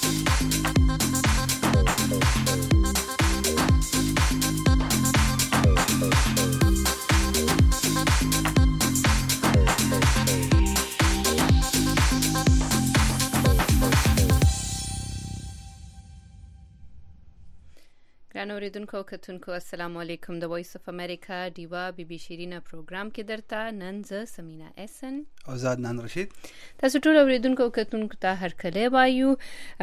ګرانو اوریدونکو او کتونکو السلام علیکم. د وایس اف امریکا دیوا بی بی شیرینا پروګرام کې درته نن زه سمینا احسن او زاد نن رشید تاسو ټول اوریدونکو او کتونکو ته هر کله وایو.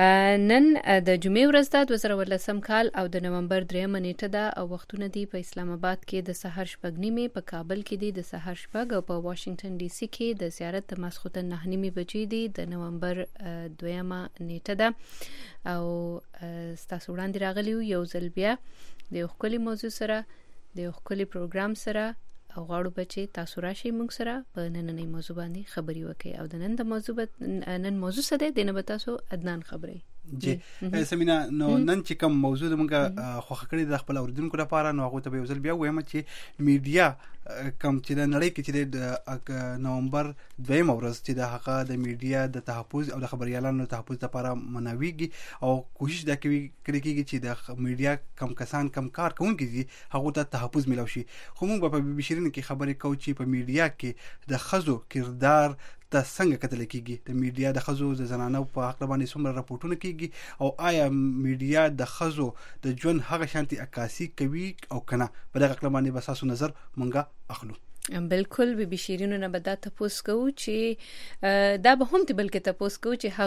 نن د جمعې ورځ ده 2018 کال او د نومبر 3 نیټه ده او وختونه دی په اسلام آباد کې د سحر شپږ نیمه، په کابل کې دی د سحر شپږ او په واشنگټن ډي سي کې د زیارت د ماسخوتن 9 نیمه بجې دی د نومبر 2 نیټه ده او تاسو وړاندې راغلیو یو ځل بیا د یو خپل موضوع سره د یو خپل پروګرام سره او غواړو بچي تاسو راشي موږ سره په نننۍ موضوع باندې خبري وکړي او د نن د موضوع نن موضوع څه دی د نه تاسو عدنان خبري جی سمینا نو نن چې کوم موضوع موږ خوښ کړی د خپل اوریدونکو لپاره نو هغه ته به وزل بیا وایم چې میډیا کوم چې د نړۍ کې چې د نومبر 2 ورځ چې د هغه د میډیا د تحفظ او د خبريالانو تحفظ لپاره مناويږي او کوشش دا کوي چې د میډیا کم کسان کم کار کوونکي دي هغه ته تحفظ ملو شي. خو موږ په بي بي شیرین کې خبرې کوو چې په میډیا کې د خزو کردار ته څنګه کتل کیږي، د میډیا د خزو د زنانو په حق باندې څومره راپورټونه کیږي او آیا میډیا د خزو د ژوند هغه شانتي عکاسي کوي او کنه. په دغه کلمه باندې بساسو نظر مونږه اخلو. بالکل بي بي شیرینو نه بدا تاسو کو چې دا به هم ته بلکې تاسو کو چې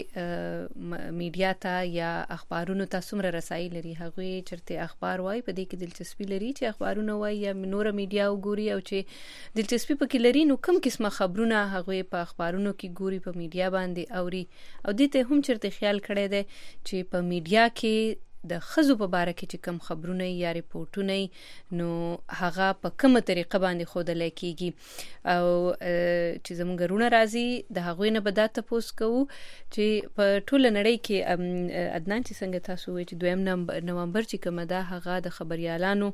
هغوی میډیا ته یا اخبارونو ته څومره رسایي لري، هغوی چرته اخبار وای په دې کې دلچسپي لري چې اخبارونه وای یا نور میډیا وګوري او چې دلچسپي پکې لري نو کوم قسمه خبرونه هغوی په اخبارونو کې ګوري په میډیا باندې اوري او دې ته هم چرته خیال کړی دی چې په میډیا کې د خزو په باره کې چې کم خبرونه یا ریپورټونه نو هغه په کومه طریقه باندې خودل کېږي او چې زموږ رونه راځي د هغوی نه بدا تاسو کوو چې په ټول نړۍ کې عدنان چې څنګه تاسو وایي چې 2 نومبر چې کومه ده هغه د خبريالانو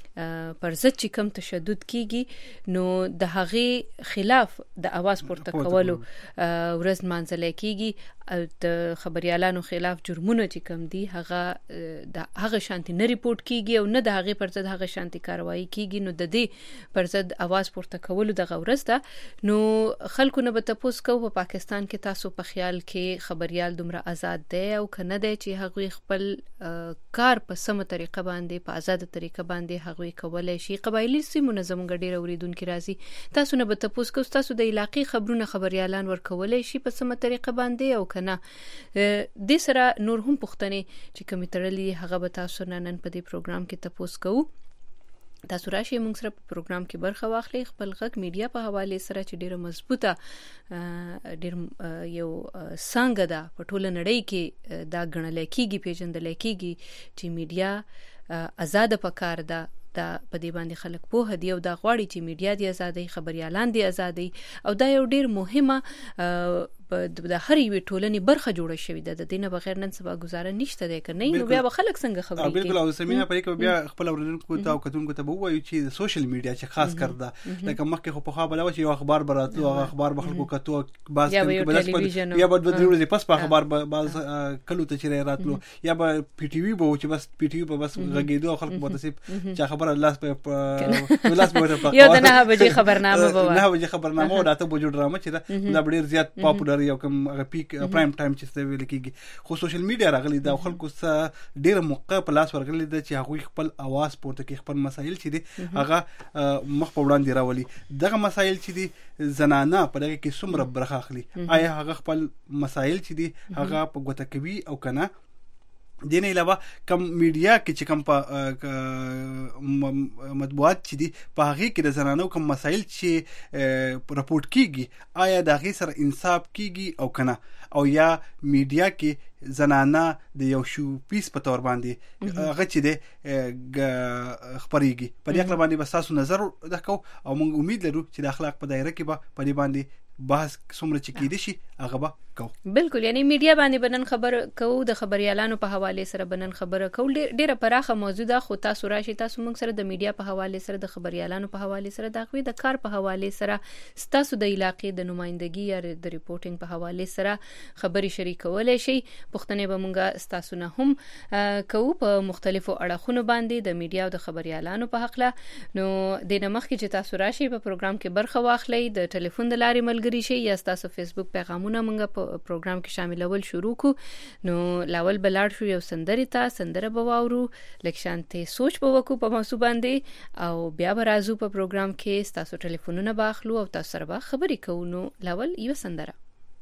پر ضد چې کم تشدد کیږي نو د هغه خلاف د आवाज پورته کولو ورځ مانځل کیږي او د خبريالانو خلاف جرمونه چې کم دي هغه د هغه شانتي نه ریپورت کیږي او نه د هغه پر ضد هغه شانتي کاروایی کیږي نو د دې پر ضد आवाज پورته کولو د ورځ ده نو خلکو نه به تاسو کو په پاکستان کې تاسو په خیال کې خبريال دومره آزاد دی او کنه دی چې هغه خپل کار په سمه طریقه باندې په آزاد طریقه باندې هغه کولای شي. قبایلی سیمونه زمونږ ډیر اوریدونکو راځي تاسو نه به تاسو کو تاسو د علاقې خبرونه خبريالان ورکولای شي په سمه طریقه باندې او کنه د سره نور هم پښتنې چې کوم تړلې هغه به تاسو نن په دې پروګرام کې تاسو کو تاسو راشي موږ سره په پروګرام کې برخه واخلي خپل غږ میډیا په حواله سره چې ډیره مضبوطه ډیر یو څنګه ده په ټول نړۍ کې دا غنل کېږي پیژندل کېږي چې میډیا آزاد پکار ده دا په دې باندې خلک په هدي او دا غواړي چې میډیا دی ازادي خبريالان دی ازادي او دا یو ډیر مهمه د هر یو ټولنې برخه جوړه شوې ده د دینه بغیر نن سبا گزاره نشته ده کنه نو بیا به خلک څنګه خبرې کوي. بالکل او سمینا په کې بیا خپل اوریدونکو ته او کتونکو ته وایي چې سوشل میډیا چې خاص کړه لکه مخکې خو په خوا بل چې یو اخبار براتلو هغه اخبار به خلکو کتو باز یا به د ورځې پس په اخبار باز کلو ته چیرې راتلو یا به پی ټی وی به چې بس پی ټی وی په بس غږیدو خلکو متصف چې خبره لاس په لاس په یو د 9 بجې خبرنامه به 9 بجې خبرنامه او داته بجو ډرامه چې دا ډیر زیات پاپولر یو کوم هغه پیک پرایم ټایم چې څه ویل کېږي خو سوشل میډیا راغلی دا خلکو سره ډیر موقع په لاس ورغلی دا چې هغه خپل आवाज پورته کوي خپل مسایل چې دي هغه مخ په وړاندې راولي. دغه مسایل چې دي زنانه په دغه کې څومره برخه اخلي آیا هغه خپل مسایل چې دي هغه په ګوته کوي او کنه. دین علاوه کم میډیا کې چې کم په مطبوعات چې دي په هغه کې د زنانو کوم مسایل چې راپورټ کیږي آیا د هغه سره انصاف کیږي او کنه او یا میډیا کې زنانه د یو شو پیس په تور باندې هغه چې د خبريږي په دې اړه باندې تاسو نظر وکړو او موږ امید لرو چې د اخلاق په دایره کې به په دې باندې بحث څومره چې کېدې شي هغه به کو. بالکل، یعنی میډیا باندې بنن خبر کوو، د خبريالانو په حواله سره بنن خبره کوو. ډیره پراخه موضوع ده، خو تاسو راشي تاسو موږ سره د میډیا په حواله سره، د خبريالانو په حواله سره، د غوي د کار په حواله سره، تاسو د علاقې د نمائندګي یا د ریپورټینګ په حواله سره خبري شریکولای شي. پښتنې به موږ تاسو نه هم کوو په مختلفو اړخونو باندې د میډیا او د خبريالانو په حق له. نو د نمخ کې چې تاسو راشي په پروګرام کې برخه واخلئ، د ټلیفون د لارې ملګری شي یا تاسو فیسبوک پیغامونه موږ په پروګرام کې شاملول شروع کو. نو لاول بلاړ شو یو سندره به واورو، لکه شانته سوچ به وکړو په موضوع باندې، او بیا به راځو په پروګرام کې تاسو ټلیفونونه باخلو او تاسو سره به خبرې کوو. نو لاول یو سندره.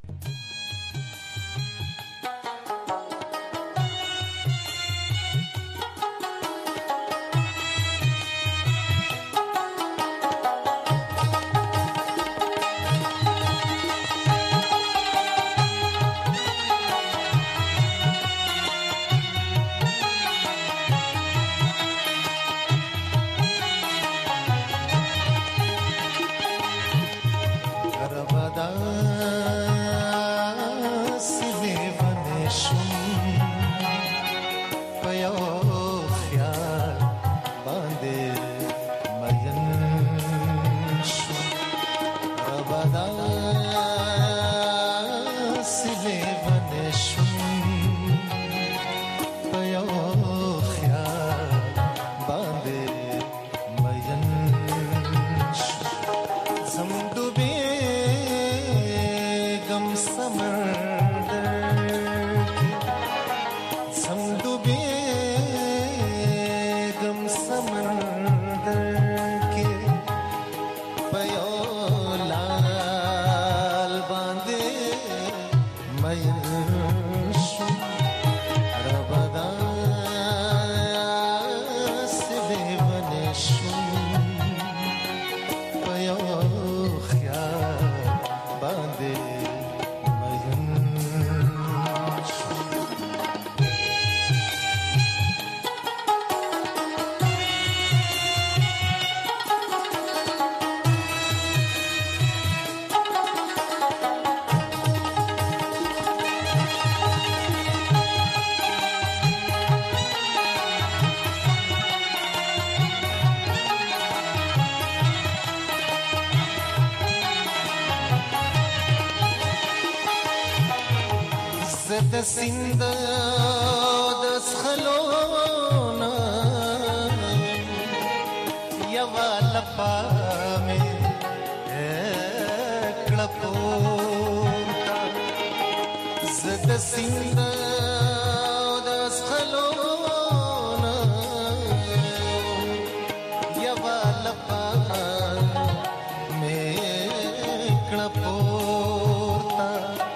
د سیند د سخلونا یوا لپا مې کړپوتا زد سیند د سخلونا یوا لپا مې کړپوتا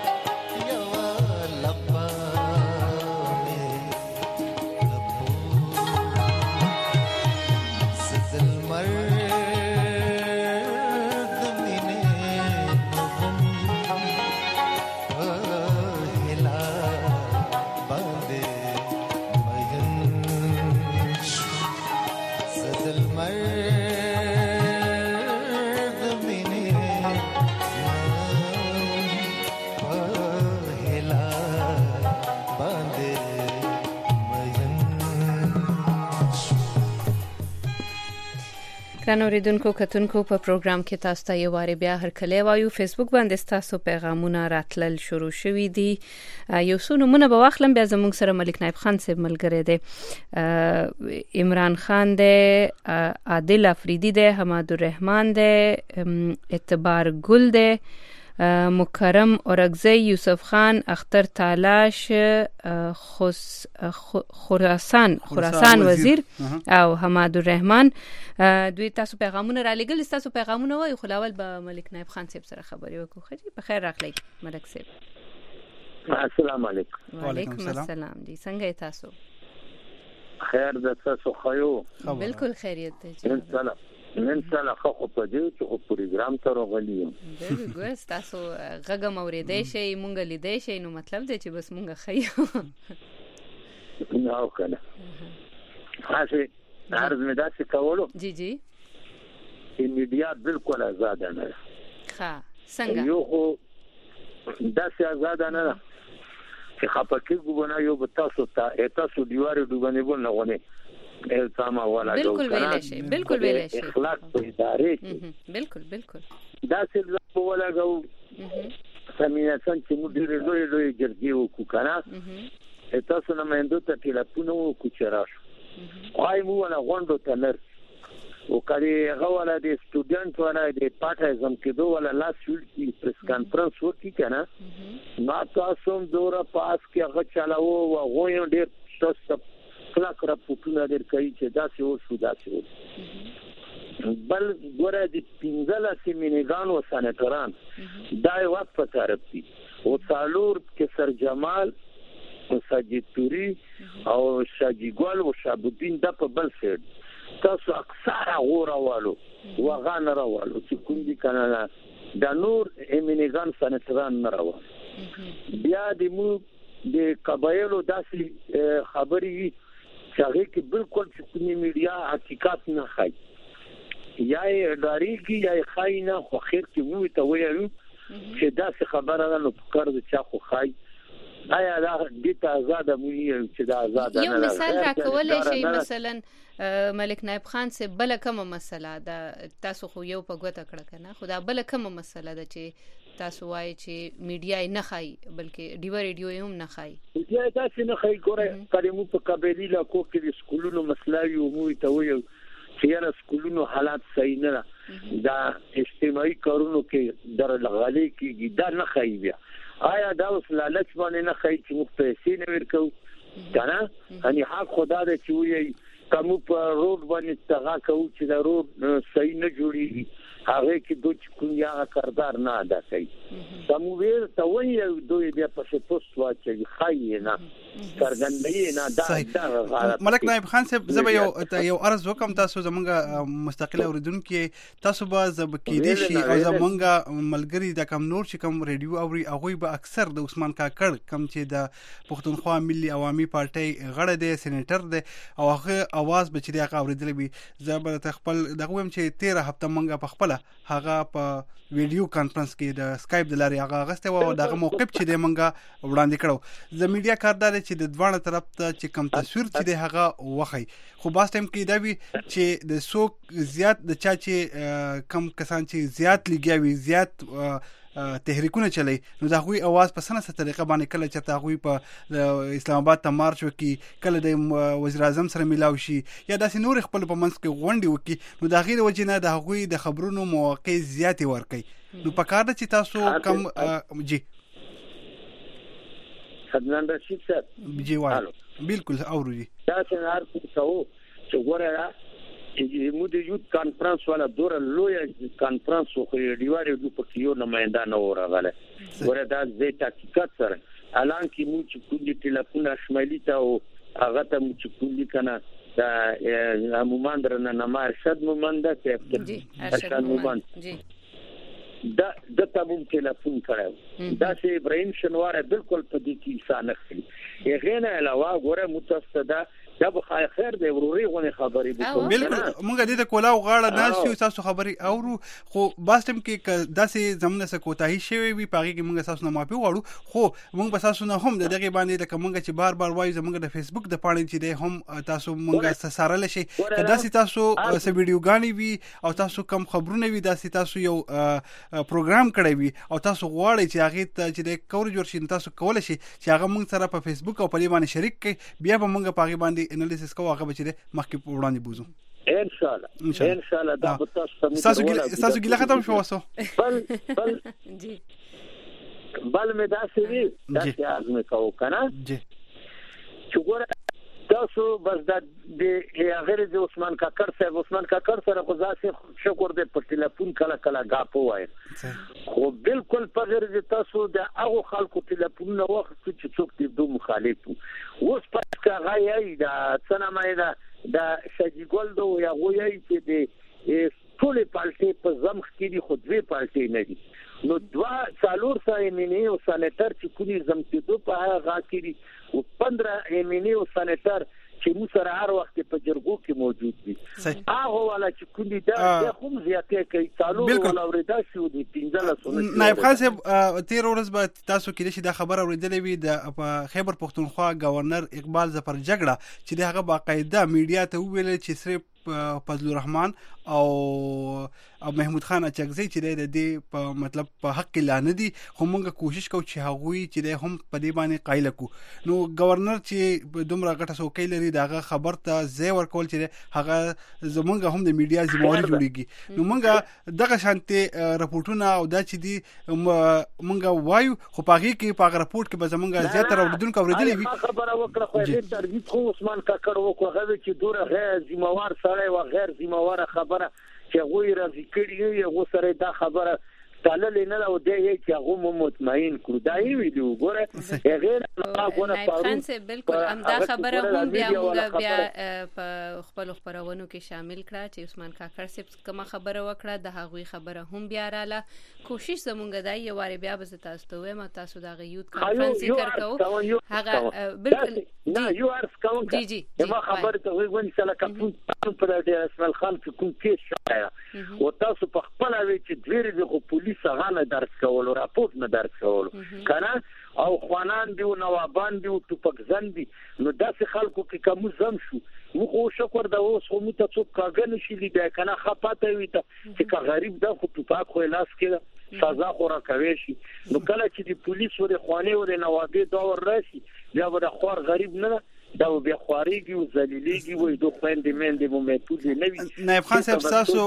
ګران اوریدونکو کتونکو په پروګرام کې تاسو ته یو واره بیا هرکلی وایو. فیسبوک باندې تاسو پیغامونه راتلل شروع شوي دي. یو څو نمونه به واخلم، بیا زموږ سره ملک نایب خان صاحب ملګری دی، عمران خان دی، عادل افریدی دی، حماد الرحمن دی، اعتبار ګل دی، مکرم اورگزی، یوسف خان، اختر تالاش، خراسان وزیر او حماد الرحمن. دوی تاسو پیغامونه را لګل، تاسو پیغامونه وای خو لاول به ملک نایب خان صاحب سره خبرې وکړو. خیر په خیر راغلی ملک صاحب. السلام علیکم. وعلیکم السلام. دی څنګه تاسو؟ خیر د تاسو خیو؟ بالکل خیریت دی. نن سره خو په دې چې خو پروګرام ته راغلی یم. ګوس تاسو غږم اورېدای شئ، مونږ لیدای شئ، نو مطلب دی چې بس مونږ خیو. نو کنه هغه عرض مې داسې کولو. جی جی چې میډیا بالکل آزاد نه ده. ښه څنګه؟ یو خو دا سي آزاد نه ده چې خپکه ګونه یو تاسو تاسو دیواره دوبنه بول نه غونه الزام ولا بالکل ویل شي اخلاق په ادارې بالکل دا سي الزام ولا غو سمیناسن چې موږ ډېر لوی جرګې وکړو کنه تاسو نه مېندو ته ټلیفون وکړو چې راشو وای مو ولا غونډو ته نر او کله غواړه د سټوډنټ ولا د پاتایزم کې دوه ولا لاس ویل پریس کانفرنس وکړي کنه ما تاسو دوره پاس کې هغه چلاو او غوې ډېر تاسو کلاک را پوتونه ډېر کوي چې دا څه وشو دا څه وشو بل ګوره د پنځله سیمینګان او سنټران دا یو وخت په طرف دي او څالور کې سر جمال او ساجد توري او شاجیګل او شابودین د په بل سید تاسو اکثر غوړاوالو وغان راوالو چې کوم دي کنه د نور ایمینګان سنټران نه راوالو بیا د مو د قبایلو داسې خبري چې هغه کې بالکل چې کومي میډیا حقیقت نه خای یا داریږي یا خاينه خو خیر کې وو ته وایو چې دا څه خبره ده نو کار د چا خو خای آیا دا د آزاد مو چې دا آزاد نه یو مثال راکول شي مثلا ملک نائب خان سے بل کومه مسله ده تاسو خو یو په ګوته کړه کنه خو دا بل کومه مسله ده چې تاسو وایي چې میډیا نه خای بلکې ډیو ریډیو هم نه خای میډیا تاسو نه خای ګوره کړي مو په قبایلی لا کو کې سکولونو مسله یو مو ته وایو چې سکولونو حالات صحیح نه ده دا اجتماعي کارونو کې در لغالي کې دا نه خای بیا آیا دا اوس لالچ باندې نه خای چې موږ پیسې نه ورکو کنه ان حق خدا دې چې وي کوم په روډ باندې تغا کوي چې دا روډ صحیح نه جوړیږي هغه کې دوی کوم یا کاردار نه ادا کوي سمو ویل ته وایي دوی بیا په پوسټ واچي خای نه څرګندې نه دا ملک نائب خان صاحب زه یو عرض وکم تاسو زمونږه مستقله اوریدونکو تاسو به زب کې دي شي او زمونږه ملګری د کم نور چې کم ریډیو اوري هغه به اکثر د عثمان کاکړ کم چې د پښتونخوا ملي عوامي پارټي غړی دی سېنیټر دی او هغه आवाज به چې دی هغه اوریدل وي زبر خپل دغه ويم چې 13 هفته مونږه په خپل هغه په ویډیو کانفرنس کې د اسکایپ د لارې هغه غسته و دغه موقف چې د منګه وړاندې کړو د میډیا کاردار چې د دوانه طرف ته چې کم تصویر چې د هغه وخی خو باس ټایم کې دا وی چې د سوق زیات د چا چې کم کسان چې زیات لګیاوي زیات تحریکونه چلی نو دا غوي आवाज په سنه طریقه باندې کله چې تا غوي په اسلام آباد ته مارچ وکي کله د وزیر اعظم سره ملاو شي یا داسې نور خپل په منځ کې غونډي وکي نو دا غیر وجنه د غوي د خبرونو مواقع زیات ورکي نو په کار چې تاسو کم جی حدنان رشید صاحب جی وای بالکل اورو جی دا څنګه ارته چې ګوره چې مو د یوت کانفرنس ولا دور لوی کانفرنس خو ډیواره د پکیو نمائنده نه ورغله ګوره دا د تحقیقات سره الان کې مو چې کوم ټلیفون شمالي ته او هغه ته مو چې کوم کنه دا عمومان درنه نه ارشد مومنده ته ارشد مومند جی دا د تابو ټلیفون کړو دا چې ابراهيم شنوار بالکل په دې کې انسان اخلي یې نه علاوه ګوره متصدا دا به خیر دی وروري غونې خبرې به بالکل مونږ دې ته کولاو غاړه ناشو تاسو خبرې اورو خو باستم کې داسې زمونه سکوتاهي شوی وي پاږي کې مونږ تاسو نه معافي وړو خو مونږ به تاسو نه هم دغه باندې لکه مونږ چې بار بار وایو زمونږ د فیسبوک د پاڼې چې دی هم تاسو مونږه سارل شي کدا سي تاسو س ویډیوګانی وي او تاسو کم خبرونه وي داسې تاسو یو پروګرام کړی وي او تاسو غواړئ چې هغه ته چې د کور جوړ شي تاسو کولای شي چې هغه مونږ سره په فیسبوک او په دې باندې شریک کړئ بیا به مونږ پاږي باندې انالیسس کوو هغه بچره مخکې وړاندې بوزو ان شاء الله دا تاسو ګیله ختم شو وسو بل جی بل مې دا سوي دا چې ازمه کوو کنه جی چې ګوره تاسو بس د غیر د عثمان کاکړ سره خو ځاسې شکر دې په ټلیفون کله غاپو وای خو بالکل په غیر د تاسو د هغه خلکو ټلیفون نو وخت چې څوک دې دوه مخالف اوس پاتکا غایي دا څنګه مې دا شجګل دو یا غوي چې د ټول پالټي په زمخ کې دي خو دوی پالټي نه دي نو دوا څالور سره مینه او سانټر چې کولی زمتدو په هغه کې دي او 15 ایمنی او سانټر چې موږ سره هر وخت په جرګو کې موجود دي هغه والا چې کوم دي دا هم زیاتې کوي څالو ولا وردا شو دي 15 نائب خان صاحب 13 ورځ بعد تاسو کې چې دا خبر اوریدلې وي د خیبر پختونخوا گورنر اقبال ظفر جګړه چې هغه باقاعده میډیا ته ویل چې صرف فضل الرحمن او محمود خان اچکزی چې د دې په مطلب په حق کې لانه دي خو موږ کوشش کوو چې هغوی چې هم په دې باندې قایل کو نو گورنر چې دومره غټه سوکې لري داغه خبر ته ځای ورکول چې هغه زمونږ هم د میډیا ذمہواری جوړیږي نو موږ دغه شانتي راپورټونه او دا چې دي موږ وایو خو پاغي کې په راپورټ کې به زمونږ زیاتره اوریدونکو اوریدلې وي خبره وکړه خو دې ترغیب خو عثمان کاکړ وکړه هغه چې دوره غیر ذمہوار سره او غیر ذمہوار خبره چې غوي راځي کړي یو سره دا خبره تعالی نه او دې چې هغه مطمئن کړو دا یې ویلو ګوره غیر نائب خان سے بالکل امدا خبره هم بیا په خپل خبرونو کې شامل کړه چې عثمان کاکړ صاحب کومه خبره وکړه د هغوی خبره هم بیا رااله کوشش زمونږ دای یو واره بیا به تاسو ته وایم تاسو دا یوت کانفرنس ذکر کوو هغه بالکل نه یو ارس کوم جی ما خبره ته وایي چې لکه په دې اسماعیل خان کې کوم کې شایا او تاسو په خپل وی چې ډېر د پولیس هغه نه درس کول او راپورټ نه درس کول کنه او خوانان دی او نوابان دی او ټوپکزن دي نو داسې خلکو کې کوم زم شو مو شکر دا اوس خو مو ته څوک کاغه نشي لیدای کنه خپاته وي ته چې غریب دا خو ټوپک خو لاس کې سزا خو را کوي شي نو کله چې د پولیس ور خواني او د نوابي دور راشي بیا به خور غریب نه دا بیا خواريږي او ذلیلېږي وای دوه خويندې مې د موټو نه وي نائب خان صاحب تاسو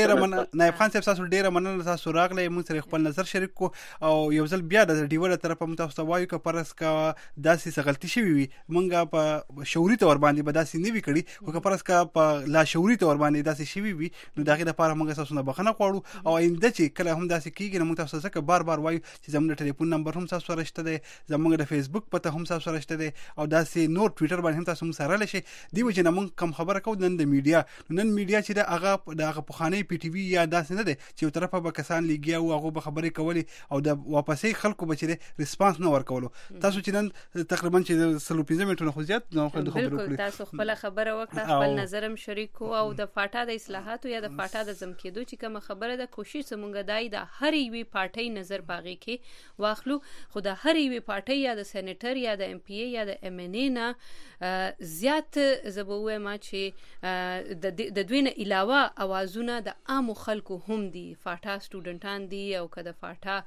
ډېر مننه تاسو راغلی موږ سره خپل نظر شریک کو او یو ځل بیا د ډیوډ طرفه موږ تاسو وایو ک پرس کا داسې غلطي شوی وي موږ په شعوري تور باندې بداسي نه وی کړی او ک پرس کا په لا شعوري تور باندې داسې شوی وي نو دغه لپاره موږ تاسو نه بخنه غواړو او آینده چې کله هم داسې کیږي نو موږ تاسو څخه بار وایو چې زموږ ټلیفون نمبر هم تاسو سره شته دی زموږ د فیسبوک پته هم تاسو سره شته دی او داسې نور ټوئیټر باندې هم تاسو سره لشي دی و چې موږ کوم خبره کوو نن د میډیا چې د هغه پخوانی پی ټی وی یا داسې نه دی چې یو طرفه به کسان لګیا او هغه به خبرې کولې او د واپسې خلکو بچره ریسپانس نه ورکولو تاسو چې نن تقریبا چې 35 منټونه خو زیات نو خبرې وکړو تاسو خپل خبره وکړه خپل نظرم شریک او د فاټا د اصلاحاتو یا د فاټا د زمکېدو چې کوم خبره د کوشش سمونګه دای د هر یوې پارټي نظر باغی کې واخلو خو د هر یوې پارټي یا د سېنیټر یا د ام پی ای یا د ام ان ای نه زیات زبوه ما چې د دوی نه علاوه اوازونه د عام خلکو هم دي فاټا سټوډنټان دي او کده فاټا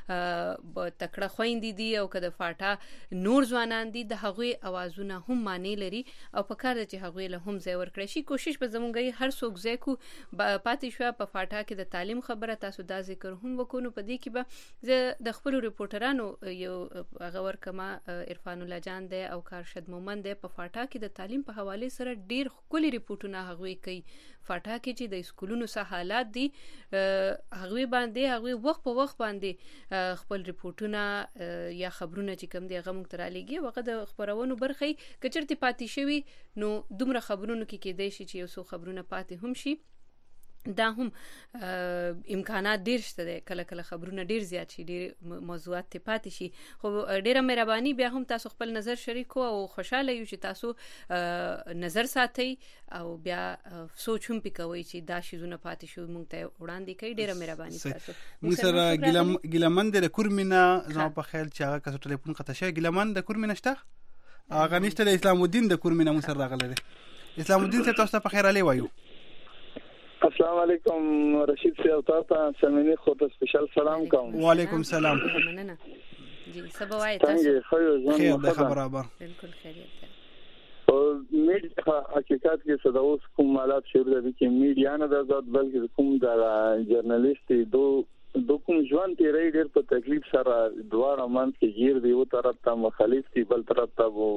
تکړه خويندې دي او کده فاټا نور ځوانان دي د هغوی اوازونه هم معنی لري او په کار چې هغوی له هم ځای ورکړي شي کوشش به زمونږ هر څوک ځای کو پاتې شو په فاټا کې د تعلیم خبره تاسو دا ذکر هم وکونو په دې کې به د خپل ریپورټرانو یو هغه ورکما عرفان الله جان دی او کارشد مومن دی په فاټا کې د تعلیم په حواله سره ډیر خولي ریپورټونه هغوی کوي فاټا کې چې د سکولونو سه حالات دي هغوی وخت په وخت باندې خپل ریپورټونه یا خبرونه چې کوم دی هغه مونږ ته رالیږي وغه د خبرونو برخه کچرتي پاتې شوی نو دومره خبرونو کې کېدای شي چې یو څو خبرونه پاتې هم شي دا هم امکانات ډیر شته دي کله خبرونه ډیر زیات شي ډیر موضوعات ته پاتې شي خو ډیره مهرباني بیا هم تاسو خپل نظر شریکو او خوشاله یو چې تاسو نظر ساتي او بیا سوچ هم پکوي چې دا شیزونه پاتې شو مونږ ته وړاندې کوي ډیره مهرباني تاسو موږ سره ګلمن د کورمینا زما په خیال چې هغه کس ټلیفون قطع شوی ګلمن د کورمینا شته هغه نشته د اسلام الدین د کورمینا موږ سره راغلی دی اسلام الدین ته تاسو په خیر علي وایو السلام علیکم رشید صاحب تاسو سمینی خو ته سپیشل سلام کوم وعلیکم السلام مننه جی سبوای تاسو خیر د خبره بالکل خیریت او میډیا حقیقت کې صداوس کوم حالات شروع دي چې میډیا نه د آزاد بلکې کوم د جرنالیست دو کوم ژوند تیرې ډېر په تکلیف سره دواړه مان کې گیر دی او طرف ته مخالف دي بل طرف ته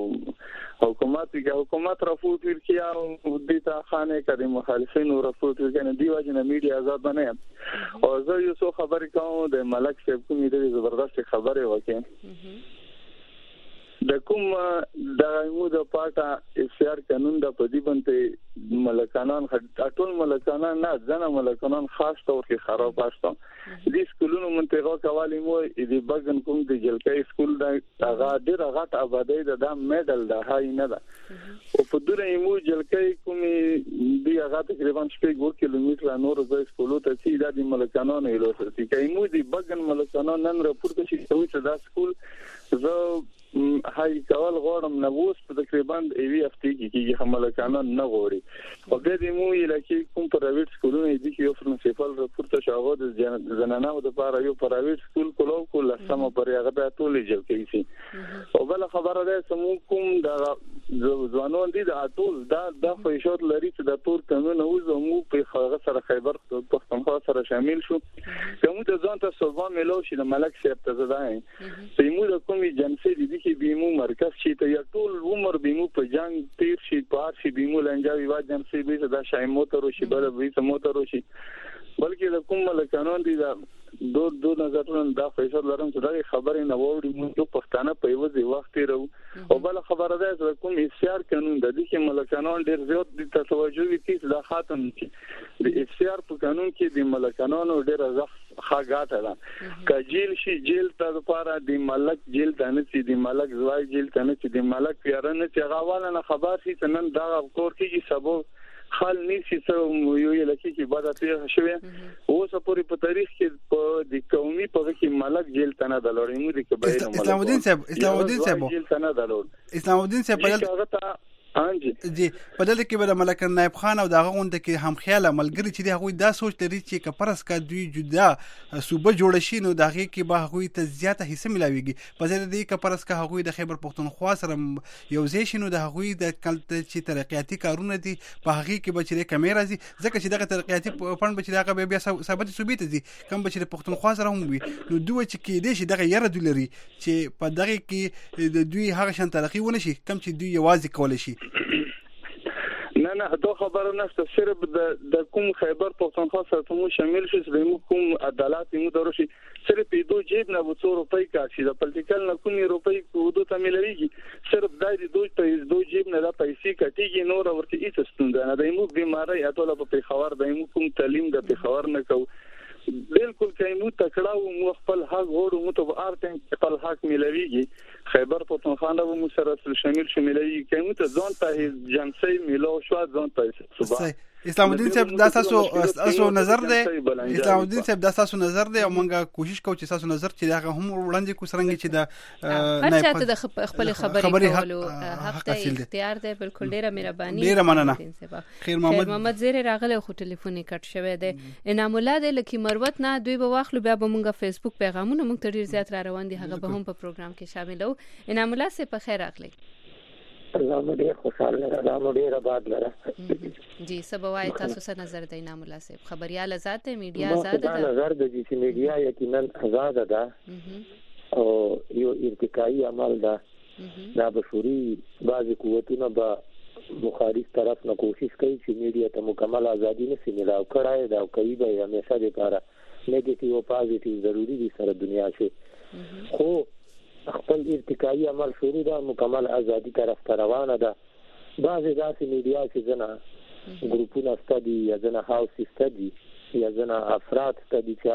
حکومت رفوت ورکیا او د تا خانه کړي مخالفین رفوت ورکنه دی واجنه میډیا آزاد نه او زه یو څه خبرې کوم د ملک صاحب کومې ډېرې زبردست خبرې وکړې د کوم د مو د پاټه اسيار قانون د پدی بنته ملکانان ټول ملکانان نه ځنه ملکانان خاص طور کې خراب پاشته د سکولونو منطقه کوالی مو د بغن کوم د جلکې سکول د هغه ډیر غټ آبادی د میډل د هاي نه ده او په دوره مو جلکې کوم دی هغه تقریبا 2 کیلومتره نور ځای سکولو ته چې د ملکانانو یلو سره چې مو د بغن ملکانان نن راپورته شي چې دا سکول زه هاي کول غوړم نه ووس په تقریبا ایوي هفته کې ملکانان نه غوړي او د دې مو لکه کوم پرایویټ سکولونه دي چې یو پرنسپل راپورته شاغو د زنانو د لپاره یو پرایویټ سکول کول سم پر هغه ته ټولې جل کوي او بل خبره ده سمو کوم د ځوانان دي د ټول د خوښوت لري چې د تور قانون او زمو په خاغه سره خیبر پښتونخوا سره شامل شو کوم د ځان ته سلطان ملو شي د ملک صاحب ته زداي چې مو د کومي جنسي دي چې بیمو مرکز شي ته ټول عمر بیمو په جنگ تیر شي پار شي بیمو لنجاوي وا جنسي به دا شای موټر شي بل به موټر شي بلکې د کوم ملکانون دي دا دو نظرونه دا فیصله لرم چې دا خبره نه ووري موږ پښتانه په یو ځای وخت راو او بل خبره ده چې کوم اسيار قانون د دې کې ملکانون ډیر زیات د توجه وکړي دا خاتم د اسيار په قانون کې د ملکانون ډیر ښاګاټه ده کجیل شي جیل ته لپاره د ملک جیل ته نه چې د ملک زوای جیل ته نه چې د ملک پیرانه چې غواله نه خبر شي چې نن دا کور کې سبب خال نيسي سره یو لکه چې بعد ته شوی اوس پورې په تاریخ کې په د قومي په کې ملک جیل ته نه دلوري مو د کبیر اسلام الدین صاحب جی په دغه کې به ملک نائب خان او دغه غونډه کې هم خیال ملګری چې هغه دا سوچ لري چې کپرس کا دوی جدا صوبه جوړ شي نو دغه کې به هغه ته زیاته حصہ ملاويږي په ځای د کپرس کا هغه د خیبر پښتونخوا سره یو ځای شنو د هغه د کلته چې ترقیاتي کارونه دي په هغه کې به چې کیمرا دي ځکه چې دغه ترقیاتي فند به چې دغه بیا ثابت ثبوت دي کوم به چې پښتونخوا سره هم وي نو دوی چې کې دي چې دغه یره دولري چې په دغه کې د دوی هغه شان ترقی ونه شي کم چې دوی یوازې کول شي نه دا خبره نشته صرف د کوم خیبر پښتونخوا سره مو شامل شي چې مو کوم عدالت مو دروشي صرف په دوه جیب نه 200 روپۍ کاشي د پولیټیکل نه کومي روپۍ کوډو ته ملويږي صرف دای دوه جیب نه د پیسې کټیږي نور ورته هیڅ ستونزه نه د مو بیماری اټوله په خبر د مو کوم تعلیم د خبر نه کو بالکل کایمو تکړه مو خپل حق غوړو مو ته ارتن خپل حق ملويږي خیبر پښتونخوا له مو سره شامل شمولي کایمو ته ځان ته جنسي ملو شو ځان ته صبح اسلام الدین صاحب دا تاسو نظر دی اسلام الدین صاحب دا تاسو نظر دی او موږ کوشش کوو چې تاسو نظر چې دا هم وړاندې کو سرنګ چې دا هر چاته د خپل خبرې کولو حق ته اختیار دی بالکل ډیره مهرباني ډیره مننه خیر محمد زیر راغله خو ټلیفون کټ شوی دی انعام الله د لکی مروت نه دوی به واخلو بیا به موږ فیسبوک پیغامونه موږ ته ډیر زیات را روان دي هغه به هم په پروګرام کې شاملو انعام الله سه په خیر راغلی الله مې خوشاله راځم ډیر آباد لره جی سبوای تاسو څه نظر دی انعام الله صاحب خبريال آزاد دی میډیا آزاد ده نظر د چې میډیا یقینا آزاد ده او یو ارتقائي عمل ده دا بشوري بعض قوتونه به مخالف طرف نه کوشش کوي چې میډیا ته مکمل ازادي نشي ملاو کړای دا کوي به همیشه لپاره نیگیټیو او پازیټیو ضروری دي سره دنیا کې خو خپل ارتقائي عمل شروع ده مکمل ازادي طرف ته روانه ده بعضی داسې میډیا چې ځنه ګروپونه ستدي یا ځنه هاوس ستدي یا ځنه افراد ستدي چې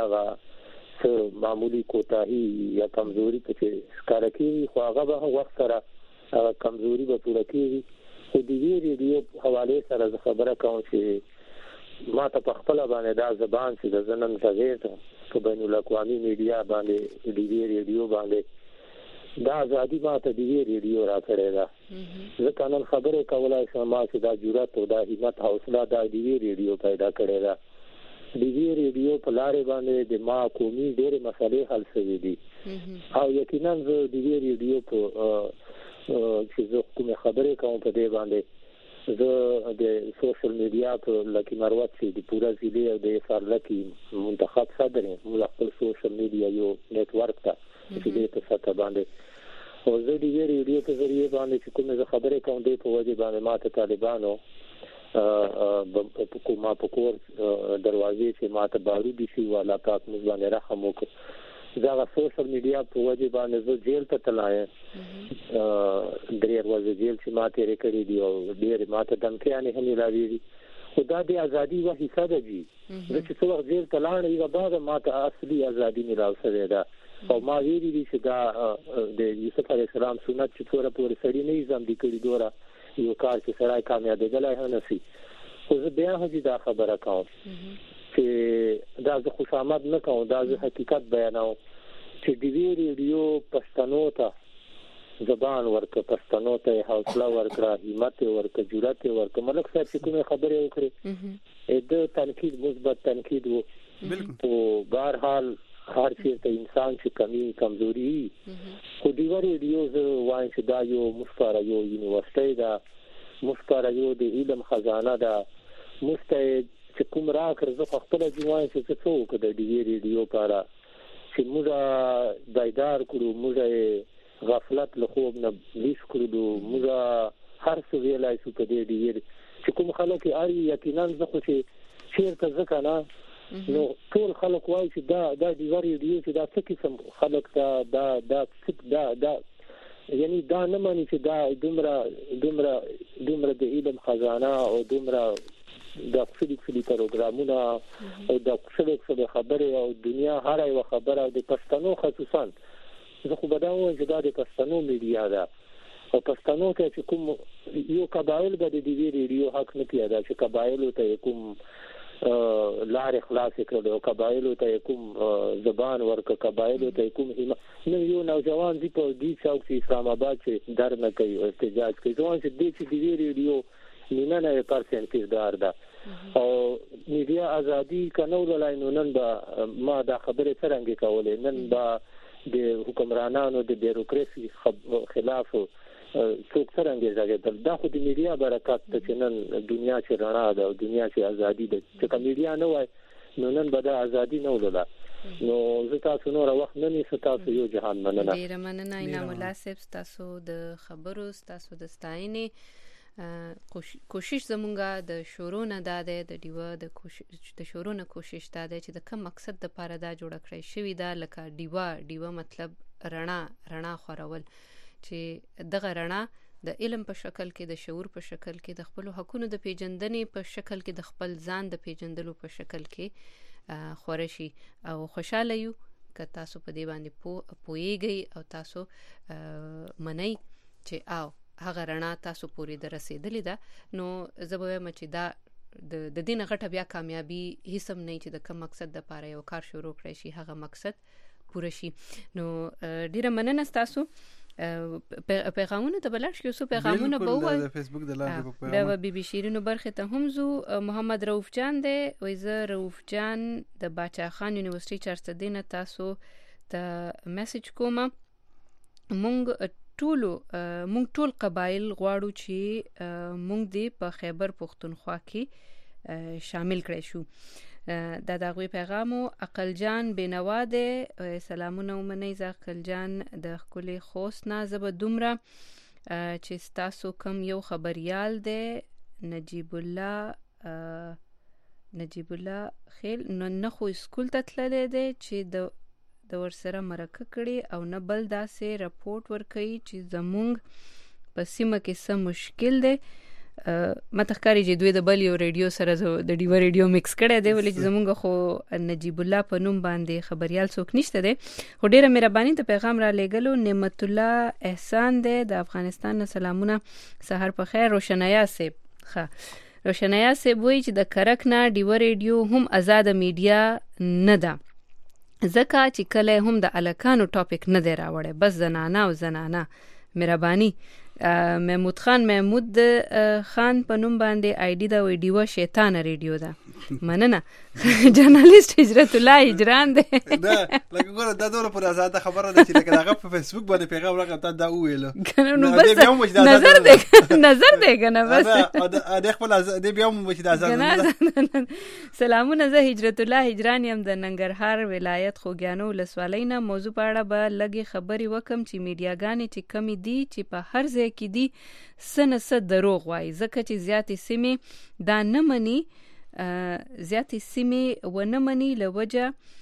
هغه معمولی کوتاهي یا کمزوري چې ښکاره کوي خو هغه به وخت سره کمزوري به پوره کوي خو د دې ریډیو حواله سره خبره کوم چې ما ته په خپل باندې دا زبان چې د زنن تغیر په بین الاقوامي میډیا باندې د دې ریډیو باندې دا ازادي ماته دی ریډیو را کړی دا ځکه نن خبره کولای شم ما چې دا جرأت او دا همت حوصله دا دی ریډیو پیدا کړی دا دی ریډیو په لارې باندې د ما قومي ډېر مسلې حل شوي دي او یقینا زه د ریډیو په چې زه کوم خبره کوم په دې باندې زه د سوشل میډیا په لکه مروت چې د پورا ضلع او د فارلکی منتخب صدر ملخص سوشل میډیا یو نتورک ته چې دې په ساته باندې او زه د ریډیو په ذریعہ باندې چې کومه خبره کوم دې په وجه باندې ماته طالبانو په کور دروازې چې ماته بارودي شي والا پاک موږ باندې رحم وکړ دا سوشل میډیا په وجه باندې زه جیل ته تلای 3 ورځې جیل چې ما تیرې کړې دي او ډېر ماته دمکیانې هم ملاوي خدا د ازادي و حصہ ده جی زه چې څو وخت جیل ته لاړم یو بعد ماته اصلي ازادي ملاو شوې ده او ما ویلي دي چې دا د یوسف علیه السلام سنت چې څوره پورې سړی نه ځم دي کړي دوره یو کار چې سړی کامیابېدلی هم نشي خو زه بیا هم دا خبره کوم چې دا زه خوشامد نه کوم دا زه حقیقت بیانوم چې د دې ریډیو پښتنو ته زبان ورکړه پښتنو ته حوصله ورکړه همت ورکړه جرأت ورکړه ملک صاحب چې کومه خبره وکړي د تنقید مثبت تنقید وو او بهر حال هر چیرته انسان چې کمی کمزوري خو دی ریډیو زه وایم چې دا یو مستعار یو یونیورسيټي دا مستعار یو د علم خزانه ده مستعد چې کوم راکړ زه خپل ځوان چې څه وکړ د دې ریډیو لپاره چې موږ دایدار کړو موږ غفلت له خوب نه لیس کړو موږ هر څه ویلای شو په دې چې کوم خلک اړ یقینا زه خو چې چیرته ځکه نه نو ټول خلک وایي چې دا د ریډیو چې دا څه قسم خلک دا یعنی دا نه مانی چې دا دومره د علم خزانه او دومره د خپل پروګرامونه او د خپل خبره او دنیا هر یو خبره د پښتنو خصوصا زه خو بداوم چې دا د پښتنو میډیا ده او پښتنو ته چې کوم یو قبایل به د دې ریډیو حق نه پیدا چې قبایل ته کوم لار اخلاص کړو او قبایل ته کوم زبان ورک قبایل ته کوم نو یو نوجوان دی په دې څوک چې اسلام آباد چې درنه کوي او احتجاج کوي ځوان چې دې ریډیو 99% کردار ده او میډیا ازادي کنول لای نو نن با ما دا خبره څنګه کولې نن با د حکمرانانو د بیروکراسي خلاف څوک څنګه ځاګدل دا خو د میډیا برکت ته چې نن دنیا چې رڼا ده او دنیا چې ازادي ده چې میډیا نه وای نو نن به دا ازادي نه ولله نو زه تاسو نور وخت نه نیسم تاسو یو جهان مننه ډیر مننه انعام الله صاحب تاسو د خبرو تاسو د ستاینې کوشش زمونږه د شورونه داده د دیوه د شورونه کوشش داده چې د کوم مقصد د پاره دا جوړ کړی شوی دا لکه دیوه مطلب رڼا خورول چې دغه رڼا د علم په شکل کې د شعور په شکل کې د خپل حقونو د پیژندنې په شکل کې د خپل ځان د پیژندلو په شکل کې خورشي او خوشاله یو که تاسو په دې باندې پوهیږئ او تاسو منئ چې هغه رڼا تاسو پورې درسېدلې ده نو زه به وایم چې دا د دې نه غټه بیا کامیابي هیڅ هم نه چې د کوم مقصد لپاره یو کار شروع کړی شي هغه مقصد پوره شي نو ډیره مننه تاسو پیغامونه ته بلل شو سو پیغامونه به وای د فیسبوک د لاندې په پیغام دا بي بي شیرینو برخه ته هم زو محمد رؤف جان دی وای زه رؤف جان د باچا خان یونیورسيټي چارسدینه تاسو ته میسج کوم مونږ ټول قبایل غواړو چې مونږ دې په خیبر پختونخوا کې شامل کړی شو دا دغه پیغامو عقل جان بنوا ده سلامونه ومني عقل جان د خپل خوست نه زب دومره چې تاسو کوم یو خبريال ده نجیب الله خیل نه خو سکول ته تللی دی چې د ورسره مرکه کړي او نه بل داسې راپورټ ورکړي چې زمونږ په سیمه کې څه مشکل دی متخکاری چې دوی د بل یو ریډیو سره د ډیو ریډیو مکس کړي دی ولې چې زمونږ خو نجیب الله په نوم باندې خبريال څوک نشته دی خو ډیره مهرباني ته پیغام را لېګلو نعمت الله احسان دی د افغانستان سلامونه سحر په خیر روشنایا سیب روشنایا سیب وایي چې د کرک نه ډیو ریډیو هم آزاد میډیا نه ده زکه چې کله هم د الکانو ټاپک نه دی راوړی بس زنانه مهرباني محمود خان خان په نوم باندې آی ډی دا وی ډیو شیطان ریډیو ده مننه جرنالیست هجرت الله هجران ده دا لکه ګوره دا ډول پر آزاد خبره ده چې لکه هغه په فیسبوک باندې پیغام راغی دا ویلو نو بس نظر دی کنه بس د خپل د بیا مو چې د آزاد سلامونه زه هجرت الله هجران يم د ننګرهار ولایت خوګیانو ولسوالینا موضوع په اړه به لګي خبري وکم چې میډیاګانې چې کمی دي چې په هر ځای کې دي سنه دروغ وایي ځکه چې زیاتې سیمې دا نه مني زیاتې سیمې ونه مني لوجه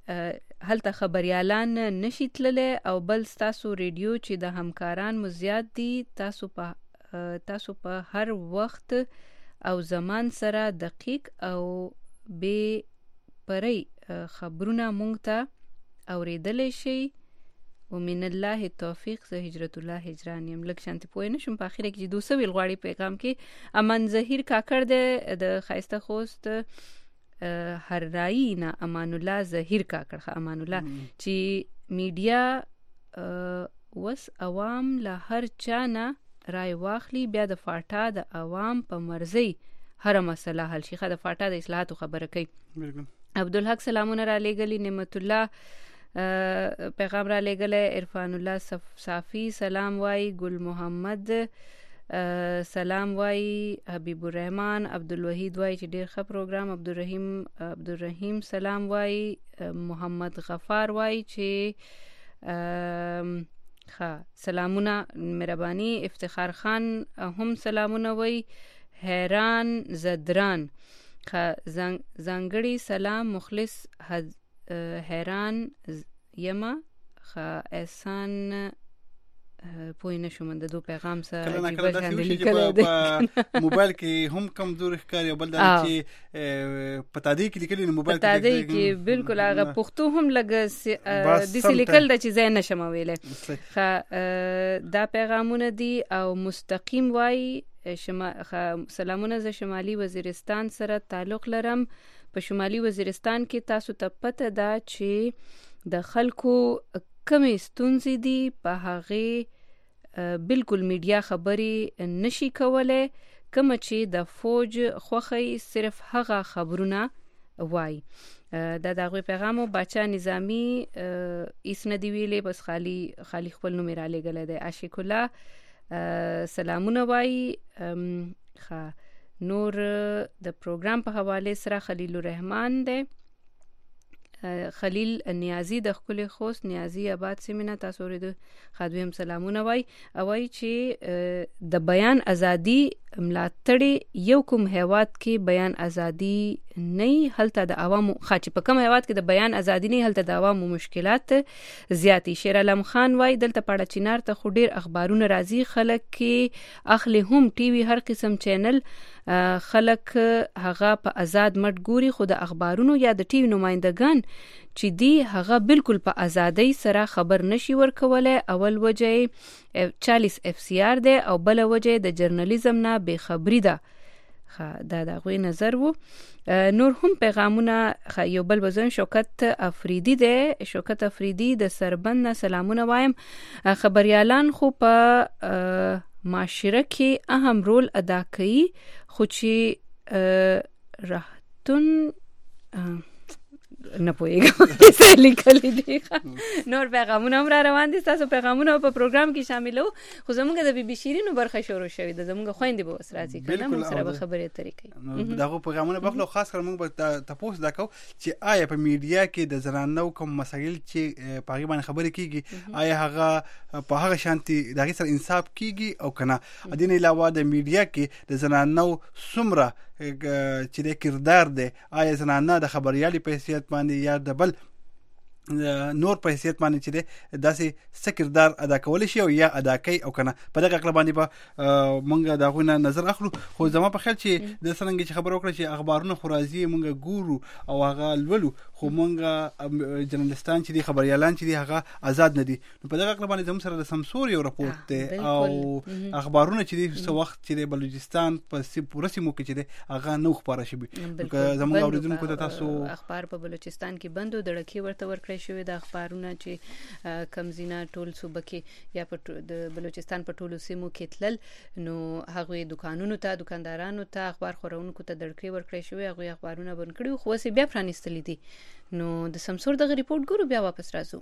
هلته خبريالان نشي تللی او بل ستاسو ریډیو چې د همکاران مو زیات دي تاسو په هر وخت او زمان سره دقیق او بے پرې خبرونه مونږ ته اوریدلی شي ومن الله توفیق. زه هجرت الله هجران یم. لږ شانتي پوه نه شم په اخره کې چې دوسه ویل غواړي پیغام کې امان ظهیر کاکړ د ښایسته خوست هر رایی نه امان الله ظهیر کاکړ امان الله چې میډیا وس عوام له هر چا نه رای واخلي بیا د فاټا د عوام په مرزي هر مسله حل شي. د فاټا د اصلاحاتو خبره کوي. عبدالحق سلامونه را لېږلي. نعمت الله پیغام را لېږلی. عرفان الله صافی سلام وای. ګل محمد سلام وای. حبیب الرحمن عبدالوحید وای چې ډیر ښه پروګرام. عبدالرحیم سلام وای. محمد غفار وای چې سلامونه مهرباني. افتخار خان هم سلامونه وای. حیران زدران ځانګړي سلام مخلص حیران یما احسان پوه نه شوم د دو پیغام سره کله نه کله داسې وشي چې په موبایل کې هم کمزوري ښکاري او بل دا چې په تادی کې لیکلي نو موبایل کې بالکل هغه پښتو هم لګ داسې لیکل د چې ځای نشم ویلی. دا پیغامونه دي او مستقیم وای. سلامونه. زه شمالي وزیرستان سره تعلق لرم. په شمالي وزیرستان کې تاسو ته پته ده چې د خلکو کمې ستونزې دي په هغې بالکل میډیا خبرې نشي کولی. کومه چې د فوج خوښی صرف هغه خبرونه وای. دا د هغوی پیغام و. باچا نظامی ایس نه دی ویلی بس خالی خپل نوم یې رالیږلی دی. عاشق الله سلامونه وای. نور د پروګرام په حواله سره خلیل الرحمن دی. خلیل نیازی د ښکلي خوست نیازی آباد سیمه تاسو ورته خادویم سلامونه وای. وای چې د بیان ازادي ملاتړي یو کوم هیواد کې بیان ازادي نه هلته د عوامو خاطر په کوم هیواد کې د بیان ازادي نه هلته د عوامو مشکلات زیاتی. شیر علم خان وای دلته پاړه چینار ته خو ډیر اخبارونه راځي خلک کې اخلي هم ټي وي هر قسم چینل خلک هغه په آزاد مټ ګوري خو د اخبارونو یا د ټي وي نمائندگان چې دی هغه بالکل په ازادۍ سره خبر نشي ورکولای. اول وجه 40 FCR ده او بل وجه د جرنالیزم نه بے خبری ده. دا غوی نظر وو. نور هم پیغامونه یو بل وزن شوکت افریدی ده. شوکت افریدی د سربند نه سلامونه وایم. خبريالان خو په معاشره کې اهم رول ادا کوي خو چې راحتون نه پوهیږم څه لیکلي دي. نور پیغامونه هم را روان دي. تاسو پیغامونه په پروګرام کې شاملو خو زموږ د بي بي شیرینو برخه شروع شوې ده. زموږ خويندې به وس راځي کنه موږ سره به خبرې اترې کوي. دغه پیغامونه بخلو خاص کر موږ به تاسو دا کو چې آیا په میډیا کې د زنانو کوم مسایل چې په هغه باندې خبرې کیږي آیا هغه په هغه شانتي دغه سره انصاف کیږي او کنه. د نه علاوه د میډیا کې د زنانو څومره چې د کردار دی آیا زنانه د خبريالي په حیثیت باندې یا د بل نور په حیثیت باندې چې داسې څه کردار ادا کولی شي او یا ادا کوي او کنه. په دغه اړه باندې به مونږ دا غوښنه نظر اخلو. خو زما په خیال چې د څنګه چې خبر وکړه چې اخبارونه خورازي مونږ ګورو او هغه لولو خو مونږ جرنالستان چې دي خبريالان چې دي هغه آزاد نه دي. په دغه اړه باندې زموږ سره د سمسور یو راپورټ دی او اخبارونه چې دي څو وخت چې د بلوچستان په پوره سیمو کې چې دي هغه نو خبره شي. زموږ اوریدونکو ته تاسو اخبار په بلوچستان کې بندو دړکی ورته ورکړی شوی د اخبارونه چې کمزینا ټول صوبه کې یا په د بلوچستان په ټولو سیمو کې تلل نو هغه دکانونو ته دکاندارانو ته اخبار خورونکو ته دړکی ورکړی شوی هغه اخبارونه بند کړي خو وسې بیا پرانیستلې دي. نو د سمسور دغه ریپورت ګورو بیا واپس راځو.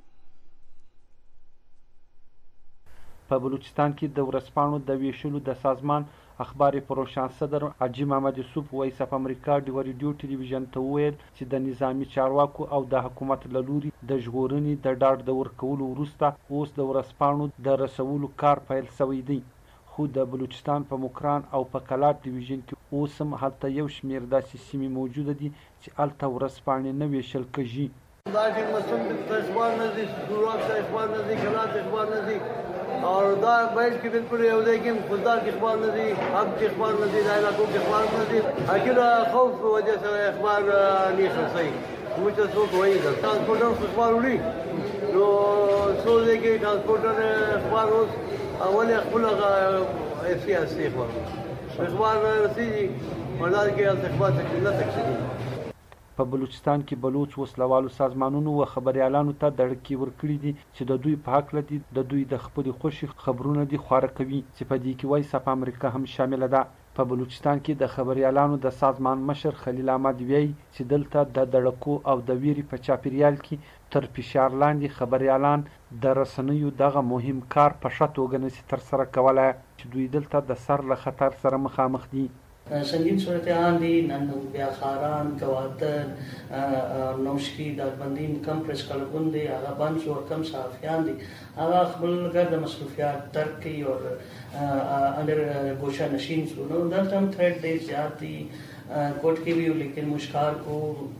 په بلوچستان کې د ورسپانو د ویشلو د سازمان اخبار پروشان صدر حاجی محمد یوسف وایس اف امریکا د ریډیو ټلویزیون ته ویل چې د نظامی چارواکو او د حکومت لوري د ژغورنې د ډاډ د ورکولو وروسته اوس د ورسپانو د رسولو کار پیل شوی دی. خو د بلوچستان په مکران او په کلات ډیویژن کې اوس هم هلته یو شمیر داسې سیمې موجوده دي چې هلته ورسپانې نه ویشل کېږي. دا خدمتون ته اخبار نه دي، ضرورت ته اخبار نه دي، کلات اخبار نه دي اور دا بیل کې بالکل یو دی کې خوددار کې اخبار نه دي، حق کې اخبار نه دي، دا علاقو کې اخبار نه دي. اکیل خوف په وجه سره اخبار نه خرڅي موږ ته څوک وایي دا ترانسپورټر اخبار وړي نو څو دی کې ترانسپورټر اخبار اوس اول خپل سیاسي اخبار رسیږي ولر کې اخبار څه نه تکشي. په بلوچستان کې بلوچ وسلوالو سازمانونو و خبريالانو ته دړکې ورکړي دي چې د دوی په حق لدی د دوی د خپل خوشي خبرونه دي خواره کوي چې په دې کې وایي سپ امریکا هم شامل ده. په بلوچستان کې د خبريالانو د سازمان مشر خلیل احمد وی چې دلته د دړکو او د ویری په چاپیریال کې تر فشار لاندې خبريالان د رسنیو دغه مهم کار په ښه توګه نشي تر سره کولای چې دوی دلته د سر له خطر سره مخامخ دي. سنگین صورتحال دی نن بیا خاران کواتر نوشکی دالبندین کم پریس کلبون دی هغه بند شو کم صحافیان دی هغه خپل ګرد مصروفیات ترک کی اور اندر گوشہ نشین شو نو دلته هم تھریڈ دی زیادتی کوٹ کی بھی لیکن مشکار کو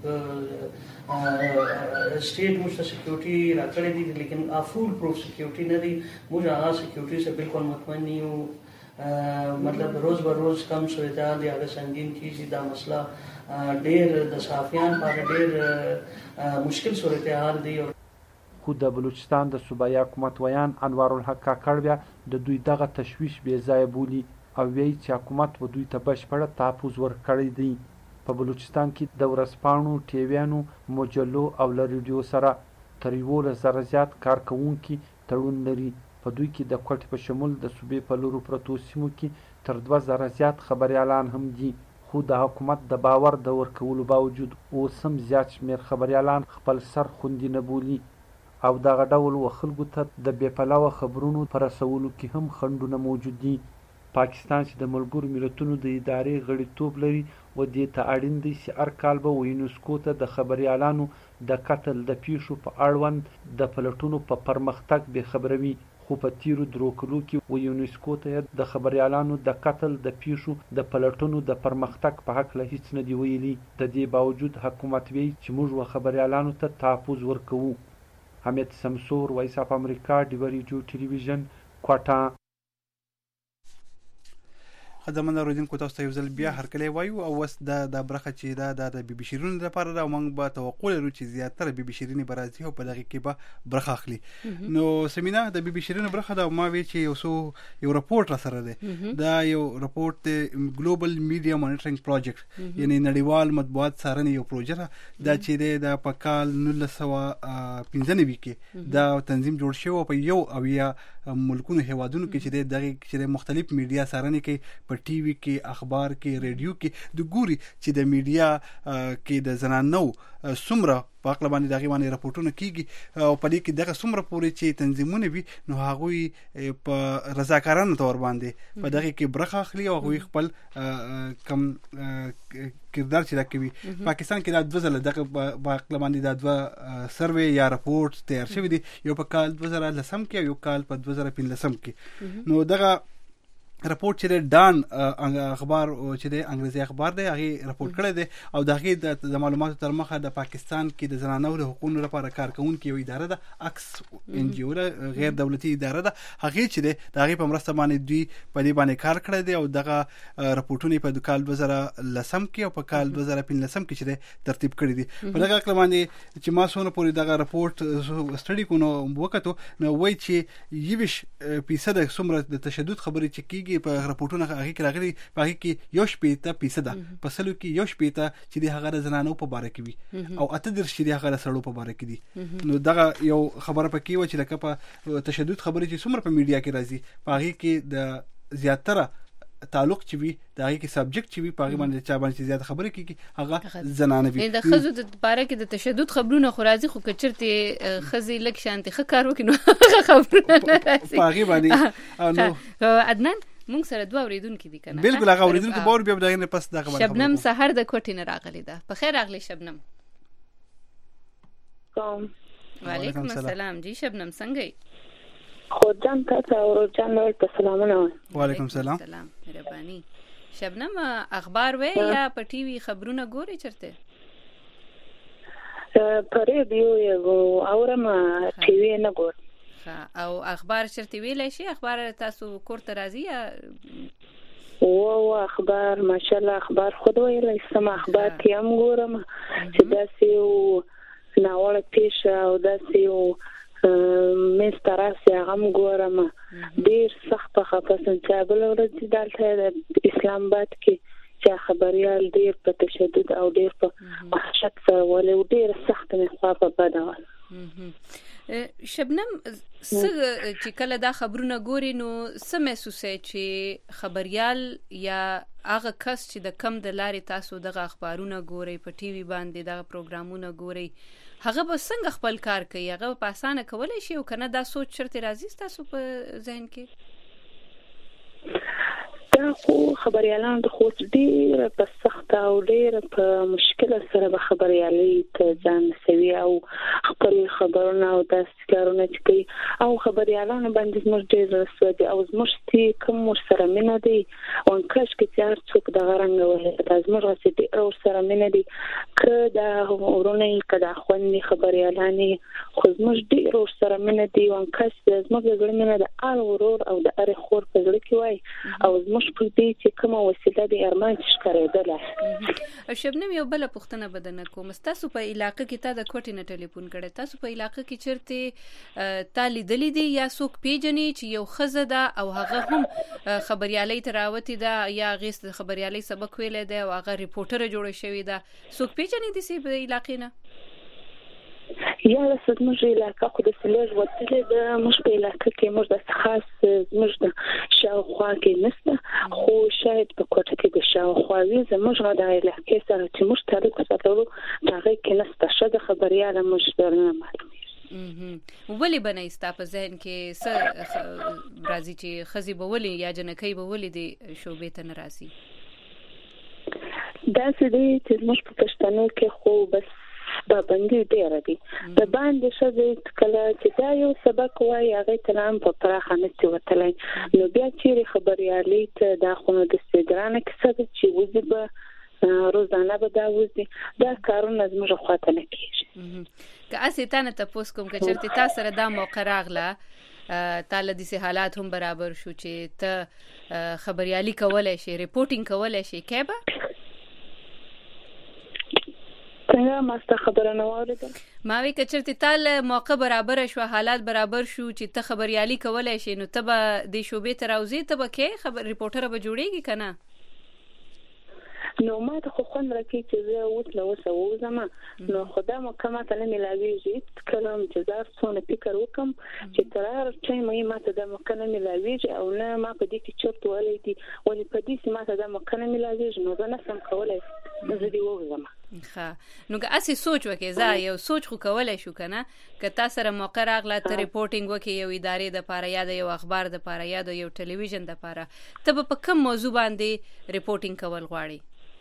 اسٹیٹ مجھ سے سیکیورٹی رکھڑے دی لیکن فول پروف سیکیورٹی نہ دی مجھے آغاز سیکیورٹی سے بالکل مطمئن نہیں ہوں. مطلب روز به روز کم صورتحال دی هغه سنگین کیږي دا مسله ډېر د صحافیان په ډېر مشکل صورتحال دی. خو د بلوچستان د صوبایي حکومت ویان انوار الحق کاکړ بیا د دوی دغه تشویش بې ځایه بولي او وایي چې حکومت و دوی ته بشپړه تحفظ ورکړی دی. په بلوچستان کې د ورځپاڼو ټیویانو مجلو او له ریډیو سره تر 11,000 زیات کارکوونکي تړون لري. په دوی کې د کوټ په شمول د صوبې په لورو پرتو سیمو کې تر 2,000 زیات خبريالان هم دي. خو د حکومت د باور د ورکولو باوجود اوس هم زیات شمېر خبريالان خپل سر خوندي نه بولي او دغه ډول و خلکو ته د بې پلوه خبرونو په رسولو کې هم خنډونه موجود دي. پاکستان چې د ملګرو ملتونو د ادارې غړیتوب لري و دې ته اړین دی چې هر کال به یونسکو ته د خبريالانو د قتل د پیښو په اړوند د پلټونو په پرمختګ به خبروي. خو په تیرو درو کلو کې و یونسکو ته د خبريالانو د قتل د پیښو د پلټونو د پرمختګ په حق له هیڅ نه دی ویلي. د دې باوجود حکومت وی چې موږ و خبريالانو ته تحفظ ورکوو. حمید سمسور وایس اف امریکا ډیوریډیو ټلویزیون کوټا. خدمت اوریدونکو تاسو ته یو ځل بیا هرکلی وایو او اوس د برخه چې دا د بي بي شیرین لپاره دا موږ به توقع لرو چې زیاتره بي بي شیرین به راځي او په دغه کې به برخه اخلي. نو سمینا د بي بي شیرین برخه دا ما وی چې یو رپورټ را سره ده. دا یو رپورټ د ګلوبل میډیا مانیټرینګ پروجیکټ یعنی نړیوال مطبوعات څارنې یو پروژه ده دا چې د په کال 1995 کې دا تنظیم جوړ شو په یو او یا ملکونو هیوادونو کې چې د مختلف میډیا څارنې کې په ټي وي کې اخبار کې ریډیو کې د ګوري چې د میډیا کې د زنانو څومره په اړه باندې دغه باندې راپورټونه کیږي او په دې کې دغه څومره پورې چې تنظیمونه وي نو هغه په رضاکارانه تور باندې په دغه کې برخه اخلي او هغه خپل کم کردار چې راکوي. پاکستان کې د 2000 دغه په اړه باندې د سروې یا راپورټ تیار شوی دی یو په کال 2010 کې یو کال په 2015 کې. نو دغه رپورټ چې ډان اخبار چې د انګریزي اخبار دی هغه رپورټ کړی دی او دغه د معلوماتو تر مخه د پاکستان کې د زنانو د حقوقو لپاره کارکونکو یو اداره ده اکس ان جی او غیر دولتي اداره ده هغه چې دغه په مرسته باندې دوی په دې باندې کار کړی دی او دغه رپورټونه په کال 2010 کې او په کال 2015 کې چې ترتیب کړی دي. په دغه کله باندې چې ما سونه پوری دغه رپورټ سټډي کو نو وکړو نو وایي چې 20% څومره د تشدد خبرې چې کیږي په راپورټونو هغه کې راغلي په هغه کې 1% په سلو کې 1% چې د هغه زنانو په باره کې وي او 38 چې د هغه سړو په باره کې دي. نو دغه یو خبره پکې و چې لکه په تشدد خبرې چې څومره په میډیا کې راځي په هغه کې د زیاتره تعلق چې وي د هغه کې سبجیکټ چې وي په هغه باندې چا باندې زیات خبرې کیږي هغه زنانه وي. د خزو د باره کې د تشدد خبرونه خو راځي خو کچرته خزي لک شانتي خکار وکینو خبرونه راځي په هغه باندې. نو عدنان مونږ سره دوه اوریدونکو دي کنه بالکل هغه اوریدونکو باور بیا دغه پس دغه شبنم سحر د کوټې نه راغلی ده. په خیر راغلی شبنم. وعلیکم السلام جی شبنم څنګه یې؟ خودم تاسو اورجان ورته سلامونه. وعلیکم السلام. سلام مهرباني. شبنم اخبار وې یا په ټي وي خبرونه ګوري چرته؟ په ریډیو یو اورم ټي وی نه ګورم. او اخبار چرته ویلای شي؟ اخبار تاسو کور ته راځي یا او اخبار ماشاءالله اخبار خود ویلای سم اخبار تیم ګورم چې داسې یو ناوړه پیښه او داسې یو مستراسي هغه ګورم. ډیر سخت خپسن چې بل ورځ دلته اسلام آباد کې چې خبريال ډیر په تشدد او ډیر په وحشت سره ولې ډیر سخت نه خواپه بدوال. شبنم چې کله دا خبرونه ګوري نو څه محسوسه چې خبريال یا هغه کس چې د کم د لارې تاسو دغه اخبارونه ګوري په ټي وي باندې دغه پروګرامونه ګوري هغه به څنګه خپل کار کوي؟ هغه په اسانه کولای شي او کنه دا سوچ چرته راځي تاسو په ذهن کې؟ دا خو خبريالان د خو ډیر په سخت او ډیر په مشکل سره به خبريالي ته ځان سوي او خپل خبرونه او داسې کارونه کوي او خبريالان باندې موږ ډیر رسوي او موږ ستې کوم سره مینه دي او کاش کې چې څوک د غرنګ ولې تاسو موږ ستې او سره مینه دي کدا ورونه کدا خوندې خبريالان خو موږ ډیر سره مینه دي او کاش موږ د مینه د ال ورور او د ار خور په ځل کې وای او موږ په دې چې کومه وسیله د ارمان ښکارېدله. شبنم یو بل پوښتنه بدنه کوم تاسو په علاقې کې تا د کوټې نه ټلیفون کړي تاسو په علاقې کې چرته تالي دلی دي یا څوک پیژنې چې یو خزه ده او هغه هم خبريالي تراوتی ده یا غیست خبريالي سبق ویل ده او هغه ریپورټر جوړ شوی ده څوک پیژنې د سی په علاقې نه یا د سدمج علاقه خو د سلېج وتلې د مش په علاقه کې موږ د خاص مش د شاوخوا کې نسته خو شاید په کوټه کې د شاوخوا وي زموږ د علاقې سره چې موږ تعلق ساتلو هغه کې نسته شته خبرياله موږ درنه معلومه ولی بنای ستا په ذهن کې څه راځي چې خزي به ولی یا جنکۍ به ولی د شوبې ته ناراضي دا څه دي چې موږ په پښتنو کې خو بس دا باندې ډیر دي د باندې شته کله چې دا یو سبق وای هغه تلام په پراخه نشي وتلای نو بیا چې خبريالي ته دا خو د استګرانه کې څه چې وځي به روزانه به دا وځي دا کارونه زموږ خواته نه کیږي. که اسی تانه تاسو کوم که چرته تاسو سره دا موقع راغله تعالی دې حالات هم برابر شو چې ته خبريالي کولای شي ریپورټینګ کولای شي کېبه څنګه ماسته خبره نه واردل ما وی کچرته تال موقع برابر شو حالات برابر شو چې ته خبريالي کولای شي نو ته به د شوبې تراوزی ته به کې خبر ریپورټر به جوړیږي کنه نو ما ته خو خوند راکې چې زه وټله وسوم نو خدای مو کومه ته نه ملاويږي کلم چې زار څونه فکر وکم چې ترار چې ما ته د مکنه ملاويږي او نه ما په دې کې چرته ولې دي ولې په دې ما ته د مکنه ملاويږي نو زه نه سم کولای زه دې وګورم ښه نو که اسی سوچ وکې زه یو سوچ خو کولای شو کنه که تاسو سره موقع راغله ته ریپورټینګ وکې یو ادارې د پاره یا د یو اخبار د پاره یا د یو ټلویزیون د پاره ته په کوم موضوع باندې ریپورټینګ کول غواړي؟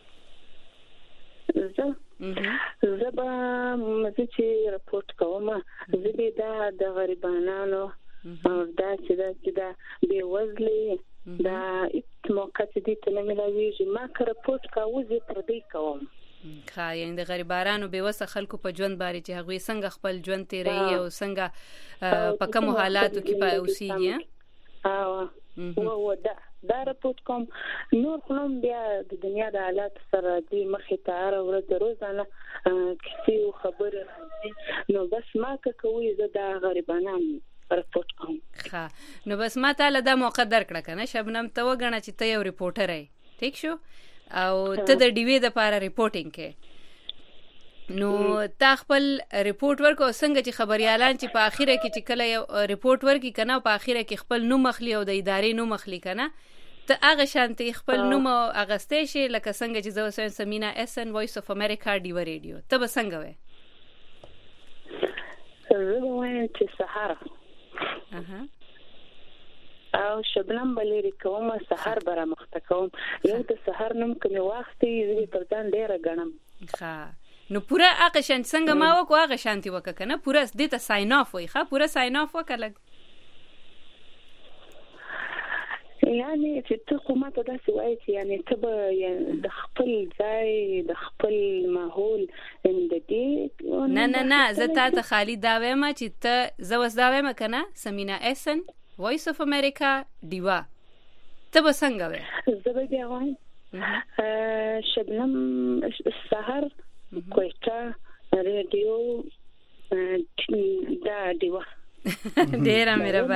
زه به مزه چې رپورټ کوم زه به د غریبانو او دا چې دا بے وزلي دا موقع دې ته نه ملاويږي ما که رپورټ کوم زه پر دې کوم ښه یعنی د غریبانو بے وسه خلکو په ژوند باندې چې هغه څنګه خپل ژوند تیري او څنګه په کوم حالاتو کې په اوسېږي او دا رپورټ کوم نور خلم بیا د دنیا د حالات سره د مخې ته ورځ روزانه کیسې او خبره نو بس ما کوي زه د غریبانو رپورټ کوم. ښه نو بس ما تعالی دا موقع درکړه کنه شبنم ته وګڼه چې ته یو ریپورټر یې ټیک شو او ته د ډیوی د پاره ریپورټینګ کې نو تا خپل ریپورټ ورکو څنګه چې خبريالان چې په اخیره کې چې کله یو ریپورټ ورکي کنه په اخیره کې خپل نوم مخلي او د ادارې نوم مخلي کنه ته هغه شانتي خپل نوم اغستې شي لکه څنګه چې زو سمینا اس ان وایس اف امریکا ډیو ریډیو ته به څنګه وې؟ زه وایم چې سهار او شبنم بلری کوم سحر برا مخته کوم یو د سحر نوم کوم وختي زه پر ځان ډیر غنم. ښه نو پورا هغه شان څنګه ما وکړه هغه شانتي وکړه کنه پورا دې ته ساين اف وای ښه پورا ساين اف وکړه یعنی چې ته خو ماته داسې وایي چې یعنی ته به د خپل ځای د خپل ماحول د دې نه زه تاسو خالی دا وایم چې ته زه وس دا وایم کنه سمینا احسن وایس اف امریکا دیوا ته به څنګه وای زه به بیا وایم شبنم سحر کوټه ریډیو دا دیوا ډیره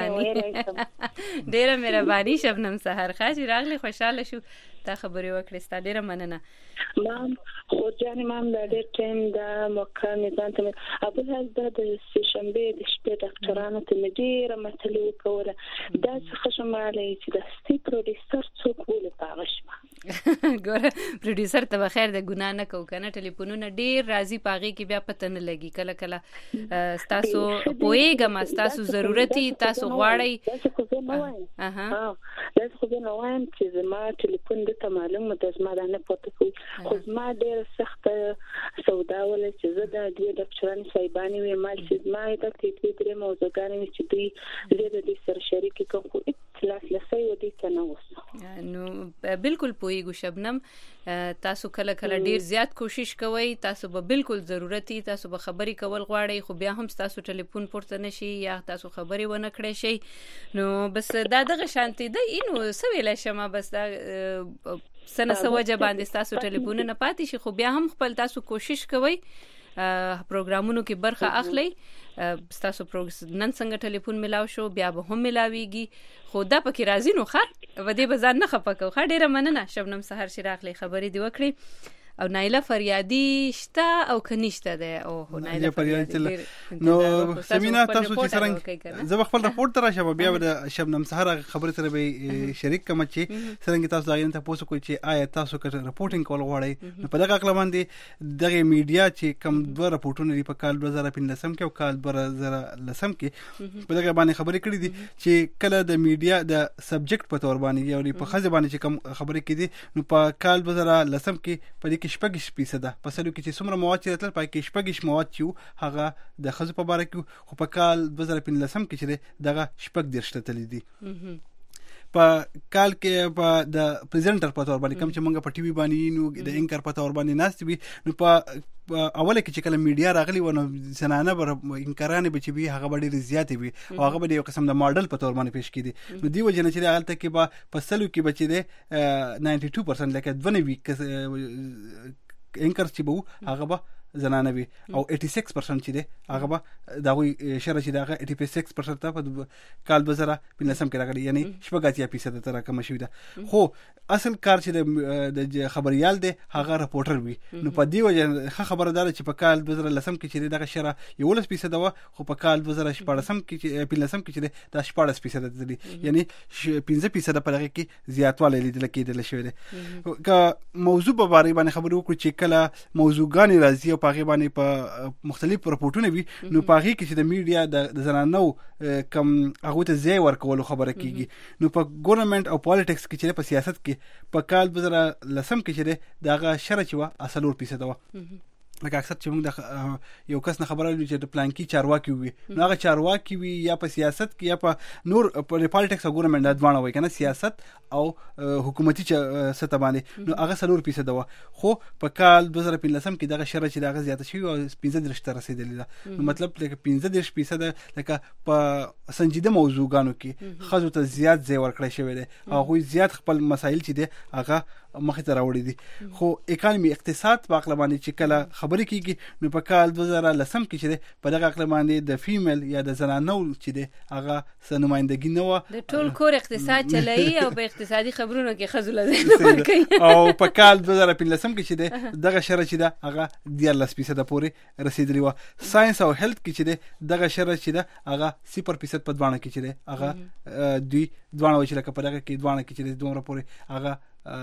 مهرباني شبنم سحر خاصی راغلی خوشاله شو تا خبرې وکړې ستا ډیره مننه مام خو جانې مام د ډېر ټایم د موقع میدان ته ابوالهز د سهشنبه د شپې ډاکټرانو ته مې ډېره مسلې وکوله دا څه خشم راغلی چې د سټي پروډیوسر څوک بوله په هغه شپه ګوره پروډیوسر ته بخیر د ګناه نه کوو کنه ټلیفونونه ډېر راځي په هغې کې بیا پته نه لګي کله کله ستاسو پوهېږم ستاسو ضرورتي تاسو غواړئ داسې خو زه نه وایم چې زما ټلیفون دته معلومه ده زما دا نه پته کوي خو زما ډېره سخته سودا وله چې زه د دوی ډاکټرانو صاحبانې وې ما چې زما دلته دوې درې موضوعګانې وې چې دوی زه د دوی سره شریکې کوم خو لاسلسی و دې ته نه اوس نو بالکل پوهېږو شبنم تاسو کله ډېر زیات کوشش کوئ تاسو به بالکل ضرورتي تاسو به خبرې کول غواړئ خو بیا هم تاسو ټلیفون پورته نشي یا تاسو خبرې ونه کړی شي نو بس دا دغه شانتي ده نو څه ویلی شمه بس دا څه وجه باندې تاسو ټلیفون نه پاتې شي خو بیا هم خپل تاسو کوشش کوئ پروګرامونو کې برخه اخلي تاسو نن څنګه ټلیفون ملاو شو بیا به هم ملاويږي خو دا پکې راځي نو خیر و دې بزان نه خپکو خا ډیره مننه شبنم سحر شراغلی خبرې دی وکړي او نایله فریادي شته او کنيشته ده او نایله فریادي نو سمینا تاسو چې څنګه زه خپل راپورټ تر شابه بیا د شبنم سحر خبرې سره به شریک کوم چې څنګه تاسو دا ته پوسو کوی چې آیا تاسو کټ راپورټینګ کول غواړئ نو په دغه کله باندې دغه میډیا چې کم دوه راپورټونه لري په کال 2015 کې او کال 2010 کې په دغه باندې خبرې کړې دي چې کله د میډیا د سبجیکټ په تور باندې یو په خزه باندې چې کم خبرې کړي نو په کال 2010 کې په 6% په سلو کې چې څومره مواد چې تل پای کې 6% مواد چې هغه د خزو په باره کې خو په کال 2015 کې چې دغه 6% تللی دي په کال کې په د پریزنټر په تور باندې کوم چې موږ په ټي وي باندې نو د انکر په تور باندې ناست وي نو په اوله کې چې کله میډیا راغلی و نو زنانه بر انکارانه به چې به هغه ډېر زیاتې وي او هغه به یو قسم د ماډل په تور باندې پیش کړي نو دی وجه نه چې حالت کې به په سلو کې بچي دي 92% لکه 92 انکر چې به هغه به زنانه وي او 86% چې دی هغه به دا وی شر چې دا 86% ته په کال 2015 کې راغلی یعنی 8% تر کم شوی ده خو اصل کار چې د خبريال دی هغه رپورټر وي نو په دی وجه خبردار چې په کال 2010 کې چې دغه شر 11% و خو په کال 2014 کې چې دا 14% دي یعنی 15% په دغه کې زیاتوالی لیدل کېدل شوی دی که موضوع په اړه باندې خبرو وکړو چې کله موضوعګان راځي پاغي باندې په مختلف راپورټونه وي نو پاغي کې چې د میډیا د زنانو کم هغه ته ځای ورکول خبره کیږي نو په ګورنمنت او پالیټکس کې چې په سیاست کې په کال 2010 کې چې دغه شرع چې وا اصلور پیسه دا لکه اکثر چې موږ د یو کس نه خبره لري چې د پلانکی چارواکي وي نو هغه چارواکي وي یا په سیاست کې یا په نور په پالیټکس او ګورنمنت د ځوان وي کنه سیاست او حکومتي سطح باندې نو هغه 100% دا خو په کال 2015 کې دغه شرع چې دغه زیاته شوی او 15 ته رسیدلی ده نو مطلب لکه 15% لکه په سنجیده موضوعګانو کې خزو ته زیات ځای ورکړی شوی دی او هغه زیات خپل مسایل چې دی هغه مخې ته راوړي دي خو اکانومي اقتصاد په اړه باندې چې کله خبرې کیږي نو په کال 2010 کې چې په دغه اړه باندې د فیمیل یا د زنانو چې دی هغه سنمایندګي نه و د ټول کور اقتصاد چلایي او په اقتصادي خبرونو کې خزو لازم کوي او په کال 2015 کې چې دی دغه شرع چې دی هغه 14% پورې رسیدلی و ساينس او هیلث کې چې دی دغه شرع چې دی هغه 0% په ځوانه کې چې دی هغه دوی ځوانه وچ لکه په دغه کې ځوانه کې چې دی دومره پورې هغه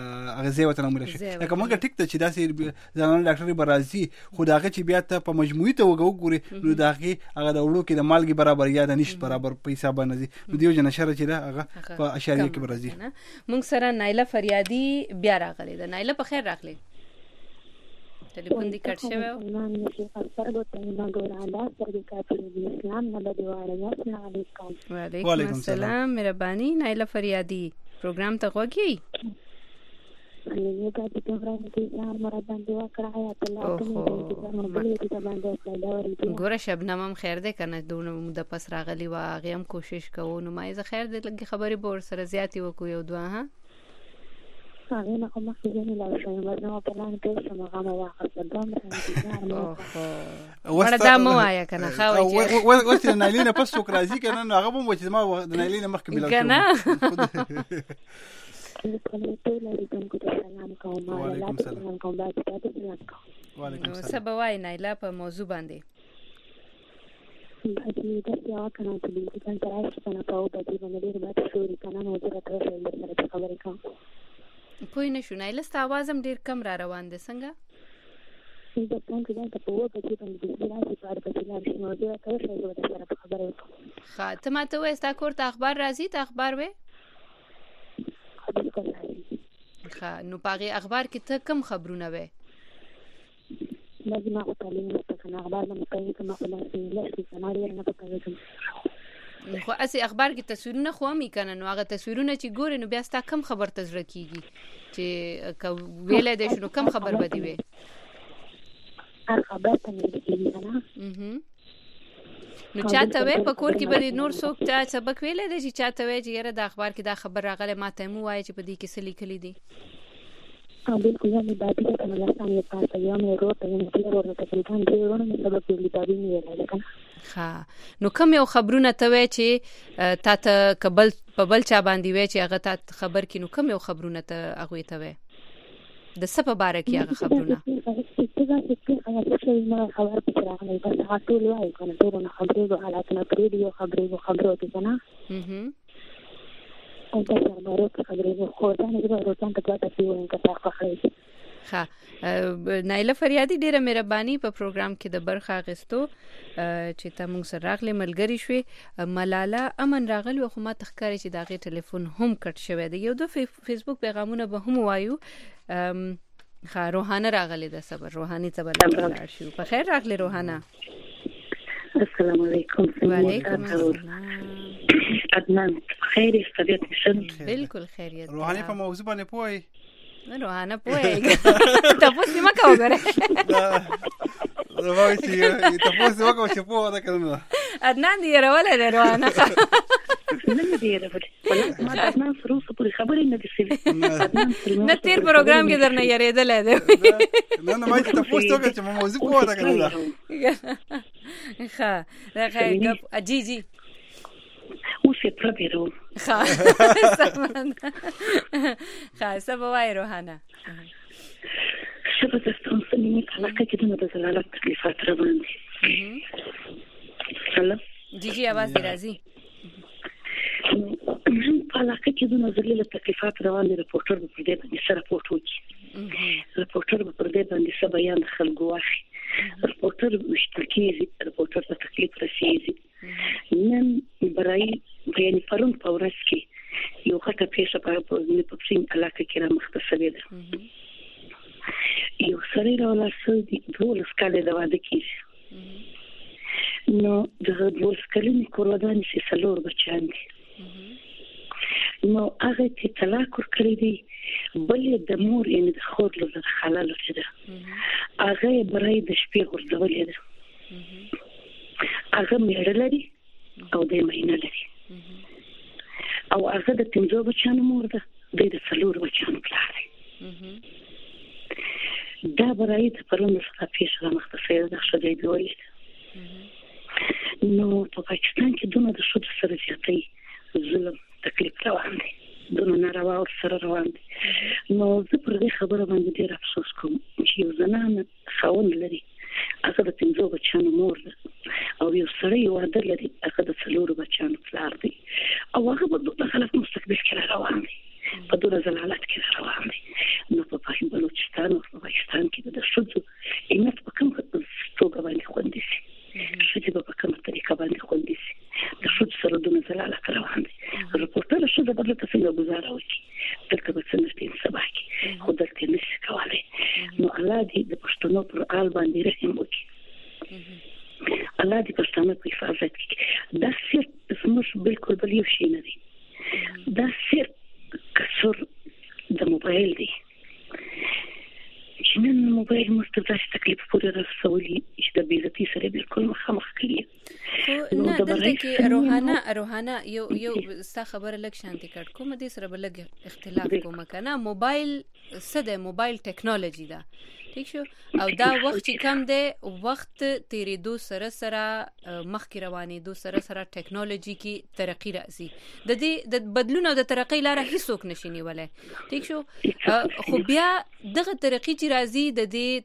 زه وته نمونه شي لکه موږ ټیک ته چې داسې ځانونه ډاکټري برازي خو داغه چې بیا ته په مجموعي ته وګوري نو داغه هغه د وړو کې د مالګي برابر یا د نشټ برابر په حساب باندې نو دیو جن شر چې دا هغه په اشاریه کې برازي موږ سره نایله فریادي بیا راغلی ده نایله په خیر راغلی ټلیفون دی کټ شوی وعلیکم السلام مهرباني نایله فریادي پروګرام ته غوږی یو دا د پروګرام کې ځان مراد باندې وکړه حیات الله کومه ځان بلې ته باندې فائدہ ورته ګوره شبنم هم خیر ده کنه دونه د پس راغلی وا هغه هم کوشش کوو نو ما زه خیر دې لګي خبرې بور سره زیاتی وکړو یو دوه ها هغه نه کومه څه نه لاوي نو په لان کې سمغه ما واخر صدام وړه دا مو آیا کنه خاوي وڅ نایلینه پس څوک راځي کنه نو هغه مو چې ما د نایلینه مخکې ملاو کنه وعلیکم السلام سبا وای نایلا په موضوع باندې باندې د یو کنه ته دې څنګه راځي کنه په او باندې باندې باندې شوري کنه نو زه راته سره خبرې کوم پوه نه شو نایلا ست आवाज هم ډیر کم را روان دي څنګه د څنګه دا په او باندې باندې راځي په اړه باندې نو زه راته سره خبرې کوم خاطر ما ته وې ستا کور ته اخبار راځي ته اخبار وې نو پاغي اخبار کې ته کم خبرونه وې لازم اخو تعلیم مستقنه اخبار نه کوي کومه خلاصې لاسي سناریو نه کوي خو اسی اخبار کې تصویرونه خو هم کنه نو هغه تصویرونه چې ګورې نو بیا ستا کم خبر تزړه کیږي چې ویلې د شنو کم خبر بدی وې خبر ته نه کیږي نه نو چاته وې په کور کې به نور څوک چا سبق ویلې دي چې چاته وې چې یاره د اخبار کې دا خبر راغله ماته مو وایي چې په دې کې څه لیکلي دي بالکل یعنی باندې ته نه لاسانه پاتې یو مې روته یې ډیر ورته تلګان دی ورونه مې سبق ویلې باندې نه ویل کنه ها نو کوم یو خبرونه ته وې چې تا ته قبل په بل چا باندې وې چې هغه ته خبر کینو کوم یو خبرونه ته هغه ته وې د څه په باره کې هغه خبرونه خبر پکې راغلی بس هغه ټول وایي کنه ټول خبرې او حالات نه پریږدي خبرو ته کنه او دا خبرو خبرې خو دا نه به روزان ته تاسو وایي که تاسو خو ها نایله فریادي ډیره مهرباني په پروګرام کې د برخه غستو چې ته موږ سره راغلي ملګری شوي ملاله امن راغلی خو ما تخکاري چې داغه ټلیفون هم کټ شوی دی یو د فیسبوک پیغامونه به هم وایو خا روحانه راغلی د صبر روحاني صبر لاړ شو په خیر راغلی روحانه السلام علیکم وعلیکم السلام عدنان خیر استدیت مشن بالکل خیریت روحاني په موضوع باندې پوي روحانه پوي تاسو ما کوو غره دا وایي چې تاسو وکړو چې په دا کړنه عدنان دی راولې روحانه نه دی راولې ما عدنان سره په خبرې نه دي سوي نه تیر پروګرام کې درنه یریدل دی نه ما ته تاسو وکړو چې موضوع په دا کړنه ښه دا غږ اجي اوسه پربیرو ښه سبا وای روحانه شبه تاسو سمې کله چې دغه د زلالت تکلیفات روان دي هلو جی आवाज راځي علاقه کې د نظریه تکلیفات روان دي رپورټر په دې باندې سره راپورټ وکړي رپورټر په دې باندې څه بیان خلکو واخی رپورټر مشترکي رپورټر په تکلیف رسیږي نن برای بیان پرون په ورځ کې یو خطه پیښه په سین علاقه کې را مختصره ده یو سړی راولاړ دي ټول سکاله د واده کیږي نو د ټول سکاله کورودان چې څلور بچان دي نو هغه چې طلاق ورکړي دي بل د مور یعنی د خور له حلال څه ده هغه برای د شپې ورځولې ده هغه مېړه لري او د مینه لري او هغه د پنځو بچانو مور ده د څلور بچانو پلار دی دا برای د پرون څخه پیښه مختصره ده شو دی ویل نو په پاکستان کې دونه د شود سره زیاتې ظلم تکلیف روان دي دونه ناروا او سره روان دي نو زه پر دې خبره باندې ډېر افسوس کوم چې یو زنانه خاوند لري هغه د پنځو بچانو مور ده او یو سړی واده لري هغه د څلورو بچانو پلار دی او هغه په دغه خلک مستقبل کې روان دي په دغه زلالت کې روان دي نو په بلوچستان او په پاکستان کې د شذو ایمت په کوم توګه باندې خوندي شي چې په کومه طریقه باندې خوندي شي د شذو سره د زلالت روان دي رپورټر شذو بدل څنګه گزاره وکړي دلته به څنګه تین سبا کې خو دلته نشي کولای نو الله دې د پښتنو پر آل باندې رحم وکړي الله دې پښتنو په حفاظت کې دا صرف زموږ بالکل بل یو شی نه دی دا صرف عنصر د موبایل دی چې نن موبایل مستر داسې تکلیف پورې رسولي چې د بیزتی سره بالکل مخامخ کړي نو دلته کې روحانه یو ستا خبره لږ شانتي کړ کوم دې سره بلګ اختلاف کوم کنه موبایل څه د موبایل ټیکنالوژي ده ٹھیک شو او دا وخت چې کم دی وخت تیریدو سره مخکې روانېدو سره ټیکنالوژي کې ترقی راځي د دې د بدلون او د ترقی لاره هیڅوک نشي نیولای ټیک شو خو بیا دغه ترقی چې راځي د دې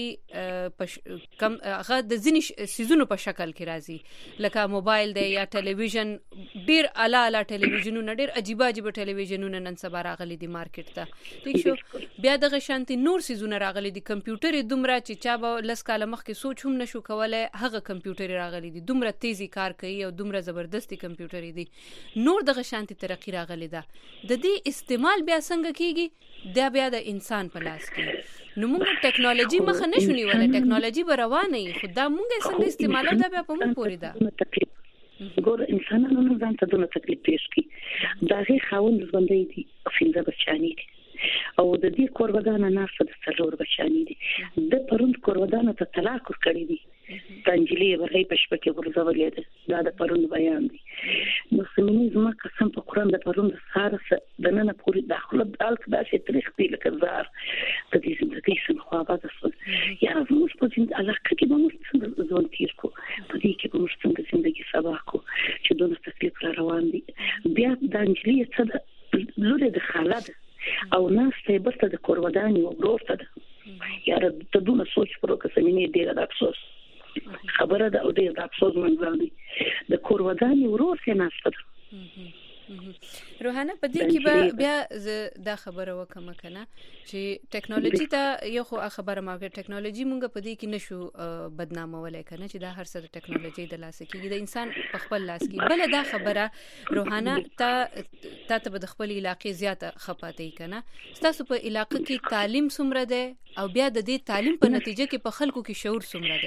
ترقی کم هغه د ځینې سيزونو په شکل کې راځي لکه موبایل دی یا ټلویزیون ډیر اعلی ټلویزیونونه ډیر عجیب ټلویزیونونه نن سبا راغلي دي مارکیټ ته ټیک شو بیا دغه شانتي نور سيزونه راغلي دي کمپیوټر دومره چې چا به لس کاله مخکې سوچ هم نشو کولای هغه کمپیوټر راغلي دي دومره تیزی کار کوي او دومره زبردستی کمپیوټر دي نور دغه شانتي ترقی راغلي ده د دې استعمال بیا څنګه کیږي دا بیا د انسان په لاس کې نو موږ ټیکنالوژي مخه نشو نیولای ټیکنالوژي به روانه وي خو دا موږ څنګه استعمالو دا بیا په موږ پورې ده ګور انسانانو نه ځان ته دونه تکلیف پیښ کی دا غي خاوند ژوندۍ دي افینده بچانی دي او د دې کورودانه ناسه د څلور بچانی دي د پروند کورودانه ته طلاق ورکړي دي تنجلی ورغی پښپکه ورزولې ده دا د پروند بیان دي مسلمانې زما قسم په قران د پروند ساره د نن پوری داخله الک داسې تاریخ دی لکه زار د دې زندګۍ سم خو آباد یا زموږ په ځین علاقه کې به موږ ځون تیر کو په دې کې به موږ څنګه زندګي سبا کو چې دونه تکلیف را روان دي بیا د انجلی څه د لوري د خاله او ناس ته برته د کورودانی او ورته ده یا د دونه سوچ پرو کسمینه ډیره د افسوس خبره ده او ډیره د افسوس منځل دي د کورودانی ورته ناس ته روحانه په دې کې بیا دا خبره وکم کنه چې ټیکنالوژي ته یو خو خبره ماګه ټیکنالوژي مونږ په دې کې نشو بدنامولای کنه چې دا هر څه د ټیکنالوژي د لاس کې د انسان په خپل لاس کې بل دا خبره روحانه ته د خپل علاقې زیاته خپاتې کنه تاسو په علاقې کې تعلیم څومره ده او بیا د دې تعلیم په نتیجه کې په خلکو کې شعور څومره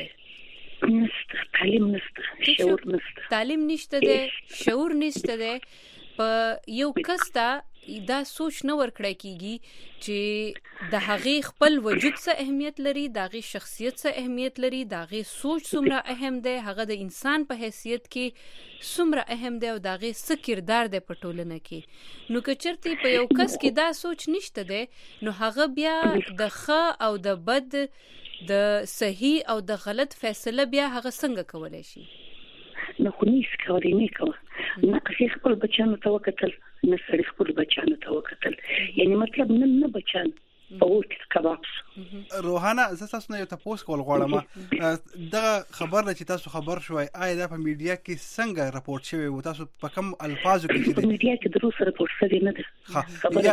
ده تعلیم نشته شعور نشته تعلیم نشته ده شعور نشته ده په یو کس ته دا سوچ نه ورکړای کیږي چې د هغې خپل وجود څه اهمیت لري د هغې شخصیت څه اهمیت لري د هغې سوچ څومره اهم دی هغه د انسان په حیثیت کې څومره اهم دی او د هغې څه کردار دی په ټولنه کې نو که چېرته په یو کس کې دا سوچ نشته دی نو هغه بیا د ښه او د بد د صحیح او د غلط فیصله بیا هغه څنګه کولی شي نو خو نیس کولی نه کوه نه اخی خپل بچانو ته وکتل نه سړي خپل بچانو ته وکتل یعنی مطلب نه بچان او کبابس روحانه زه تاسو نه یو تاسو کول غواړم دا خبر چې تاسو خبر شوي آیا دا په میډیا کې څنګه راپورټ شوی و تاسو په کوم الفاظو کې په میډیا کې دروس راپورټ شوی نه ده خبره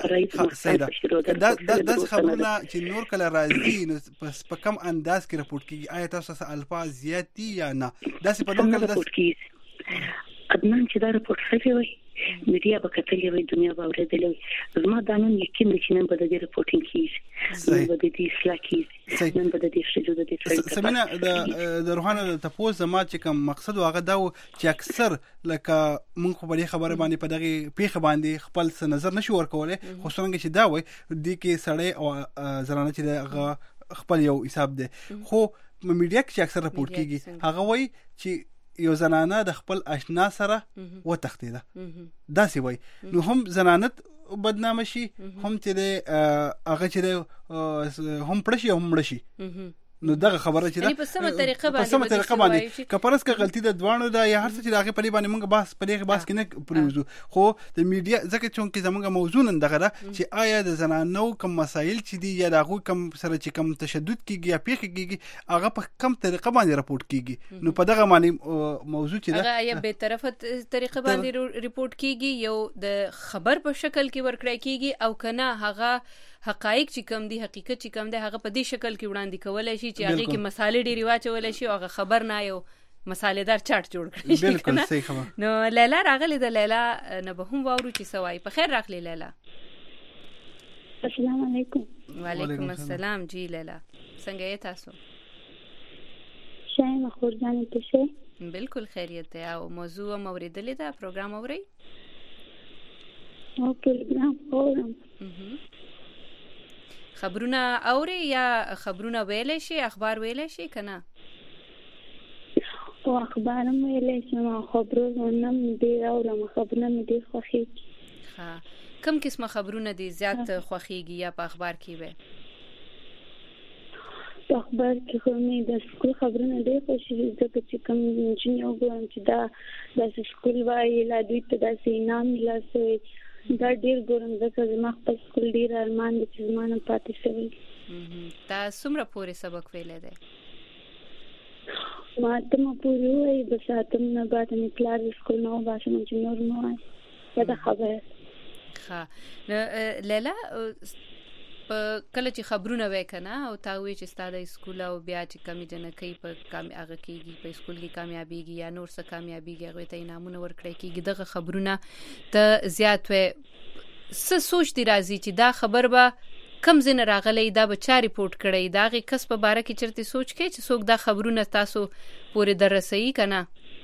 راځي دا خبرونه چې نور کله راځي نو په کوم انداز کې راپورټ کیږي آیا تاسو الفاظ زیات دي یا نه دا په نور کله راپورټ کیږي ادنان چې دا راپورټ شوی وي میډیا به کتلې وي دنیا به اورېدلې زما دا نن یقین دی چې نن به د دې رپورټینګ کیږي نن به د دې اصلاح کیږي نن به د دې شجو د دې سمینه د روحانه د تاسو زما چې کوم مقصد واغه دا چې اکثر لکه مونږ په دې خبره باندې په دغه پیښه باندې خپل نظر نشو ورکولای خو څنګه چې دا وای د کې سړی او زرانه چې خپل یو حساب دی خو میډیا کې اکثر رپورټ کیږي هغه وای چې یو زنانه د خپل آشنا سره وتښتیده داسې وای نو هم زنانت بدنامه شي هم چې هغه چې هم پړشي هم مړ شي نو دغه خبره چې په سمه طریقه باندې کپرس کا غلطی د دوانو دا یا هر څه چې دغه په باندې موږ بحث په دغه بحث کې نه پروزو خو د میډیا ځکه چې زموږ موضوع نن دغه چې آیا د زنانو کوم مسایل چې دي یا دغه کوم سره چې کوم تشدد کیږي یا پیښه کیږي هغه په کوم طریقه باندې راپورټ کیږي نو په دغه باندې موضوع چې هغه یا به طرفه طریقه باندې ریپورت کیږي یو د خبر په شکل کې ورکړی کیږي او کنه هغه حقایق چې کوم دي حقیقت چې کوم دی هغه په دې شکل کې وړاندې کولای شي چې هغه کې مسالې ډېری واچول شي او هغه خبر نه یو مسالېدار چارت جوړ کړي شي بالکل صحیح خبر نو لیلا راغلی د لیلا نه به هم واورو چې سوای په خیر راغلی لیلا السلام علیکم وعلیکم السلام جی لیلا څنګه یې تاسو شایم خورجان ته بالکل خیریت ده او موضوع موریدلې ده پروګرام اوري او پروګرام اورم. خبرونه اوري یا خبرونه ویلې شي، اخبار ویلې شي کنه؟ او اخبارم ویلې شي، خبرونه ډیر اورم، خبرونه مې ډیر خوښیږي. ها کوم قسمه خبرونه دي زیات خوښیږي یا په اخبار کې وي؟ په اخبار کې خو مې د سکول خبرونه ډیر خوښیږي، ځکه چې کوم چې یو ګورم چې دا د سکول وایي لا دوی ته داسې انعام ملاسوي، دا ډیر ګورم ځکه زما خپل سکول ډیر ارمان دی چې زما نه پاتې شوی. تا څومره پورې سبق ویلی دی؟ ما اتمه پورې ووایي، بس اتم نه بعد مې پلار د سکول نه وباسم چې نور مه وایي. دا خبره ښه. لیلا کله چې خبرونه وای کنه او تا وی چې ستاسو سکول او بیا چې کمی جنکې په هغه کېږي په سکول کې کامیابیږي یا نور څه کامیابیږي هغه ته انعامونه ورکړي کېږي، دغه خبرونه ته زیات وې څه سوچ دی راځي چې دا خبر به کم زین راغلی، دا به چا ریپورت کړی، دا غي کس په باره کې چرته سوچ کې چې څوک دا خبرونه تاسو پورې درسي کنه؟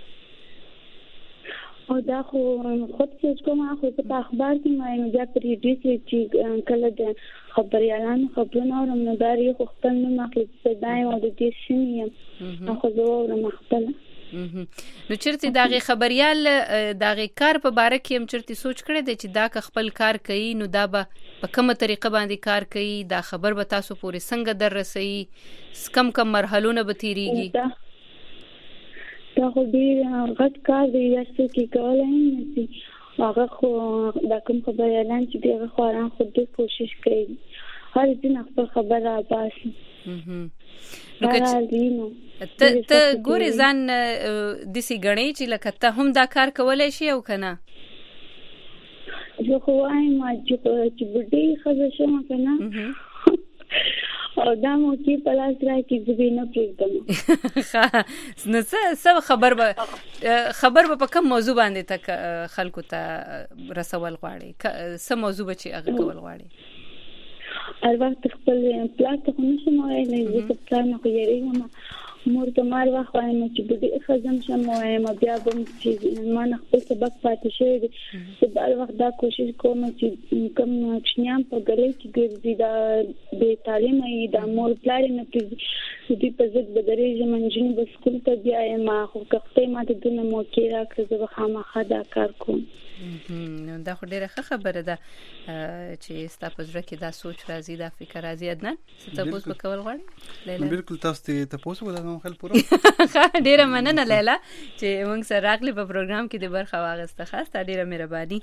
او دا خو خود سوچ کوم، خو په اخبار کې مې بیا پر دې چې کله د خبريالانو خبرونه اورم نو دا یې خپل نه مخکې صدایم او د دې شنیم خو زه اورم خپل. نو چرته داغه خبريال داغه کار په باره کې هم چرته سوچ کړی دی چې دا که خپل کار کوي نو دا به په کومه طریقه باندې کار کوي، دا خبر به تاسو پورې څنګه دررسي، کم مرحلهونه به تیریږي؟ دا خو ډیر غټ کار دی چې کې کولای نشي، هغه خو دا کوم خبريالان چې دغه خوران خو دې کوشش کوي هر دین خپل خبره باسي. نو ته ګورې ځان دسی غړې چې لکه ته هم دا کار کولای شي او کنه؟ زه خو وایم چې بډې خزه شوم کنه او دا مو کې پلاس راکې زبینه پرېږدم. نو څه خبر به په کوم موضوع باندې تک خلکو ته رسول غواړي؟ څه موضوع به چې هغه کول غواړي؟ هر وخت خپل پلاس ته نشم وایلی، زه پلان نه یریږم، مور ته مار وخت وایم چې بډې خزم شم وایم بیا به چې ما نه خپل سبق پاتې شوی دی، زه هر وخت دا کوشش کوم چې کوم ماشومان په ګلې کې ګرځي دا بې تعلیمه یې دا مور پلار نه پرېږدي، دوی په ضد به درېږم، نجونې به سکول ته بیایم، خو که خدای ماته دونه موقع راکړه زه به خامخا دا کار کوم. دا خو ډیره ښه خبره ده چې ستا په زړه کې دا سوچ راځي، دا فکر راځي. عدنان څه تاسو په کول غواړئ؟ لیلا بالکل تاسو ته تاسو ولادم خل پوره ډیره مننه لیلا چې موږ سره راغلی په پروګرام کې د برخه واغسته، خاص ته ډیره مهرباني.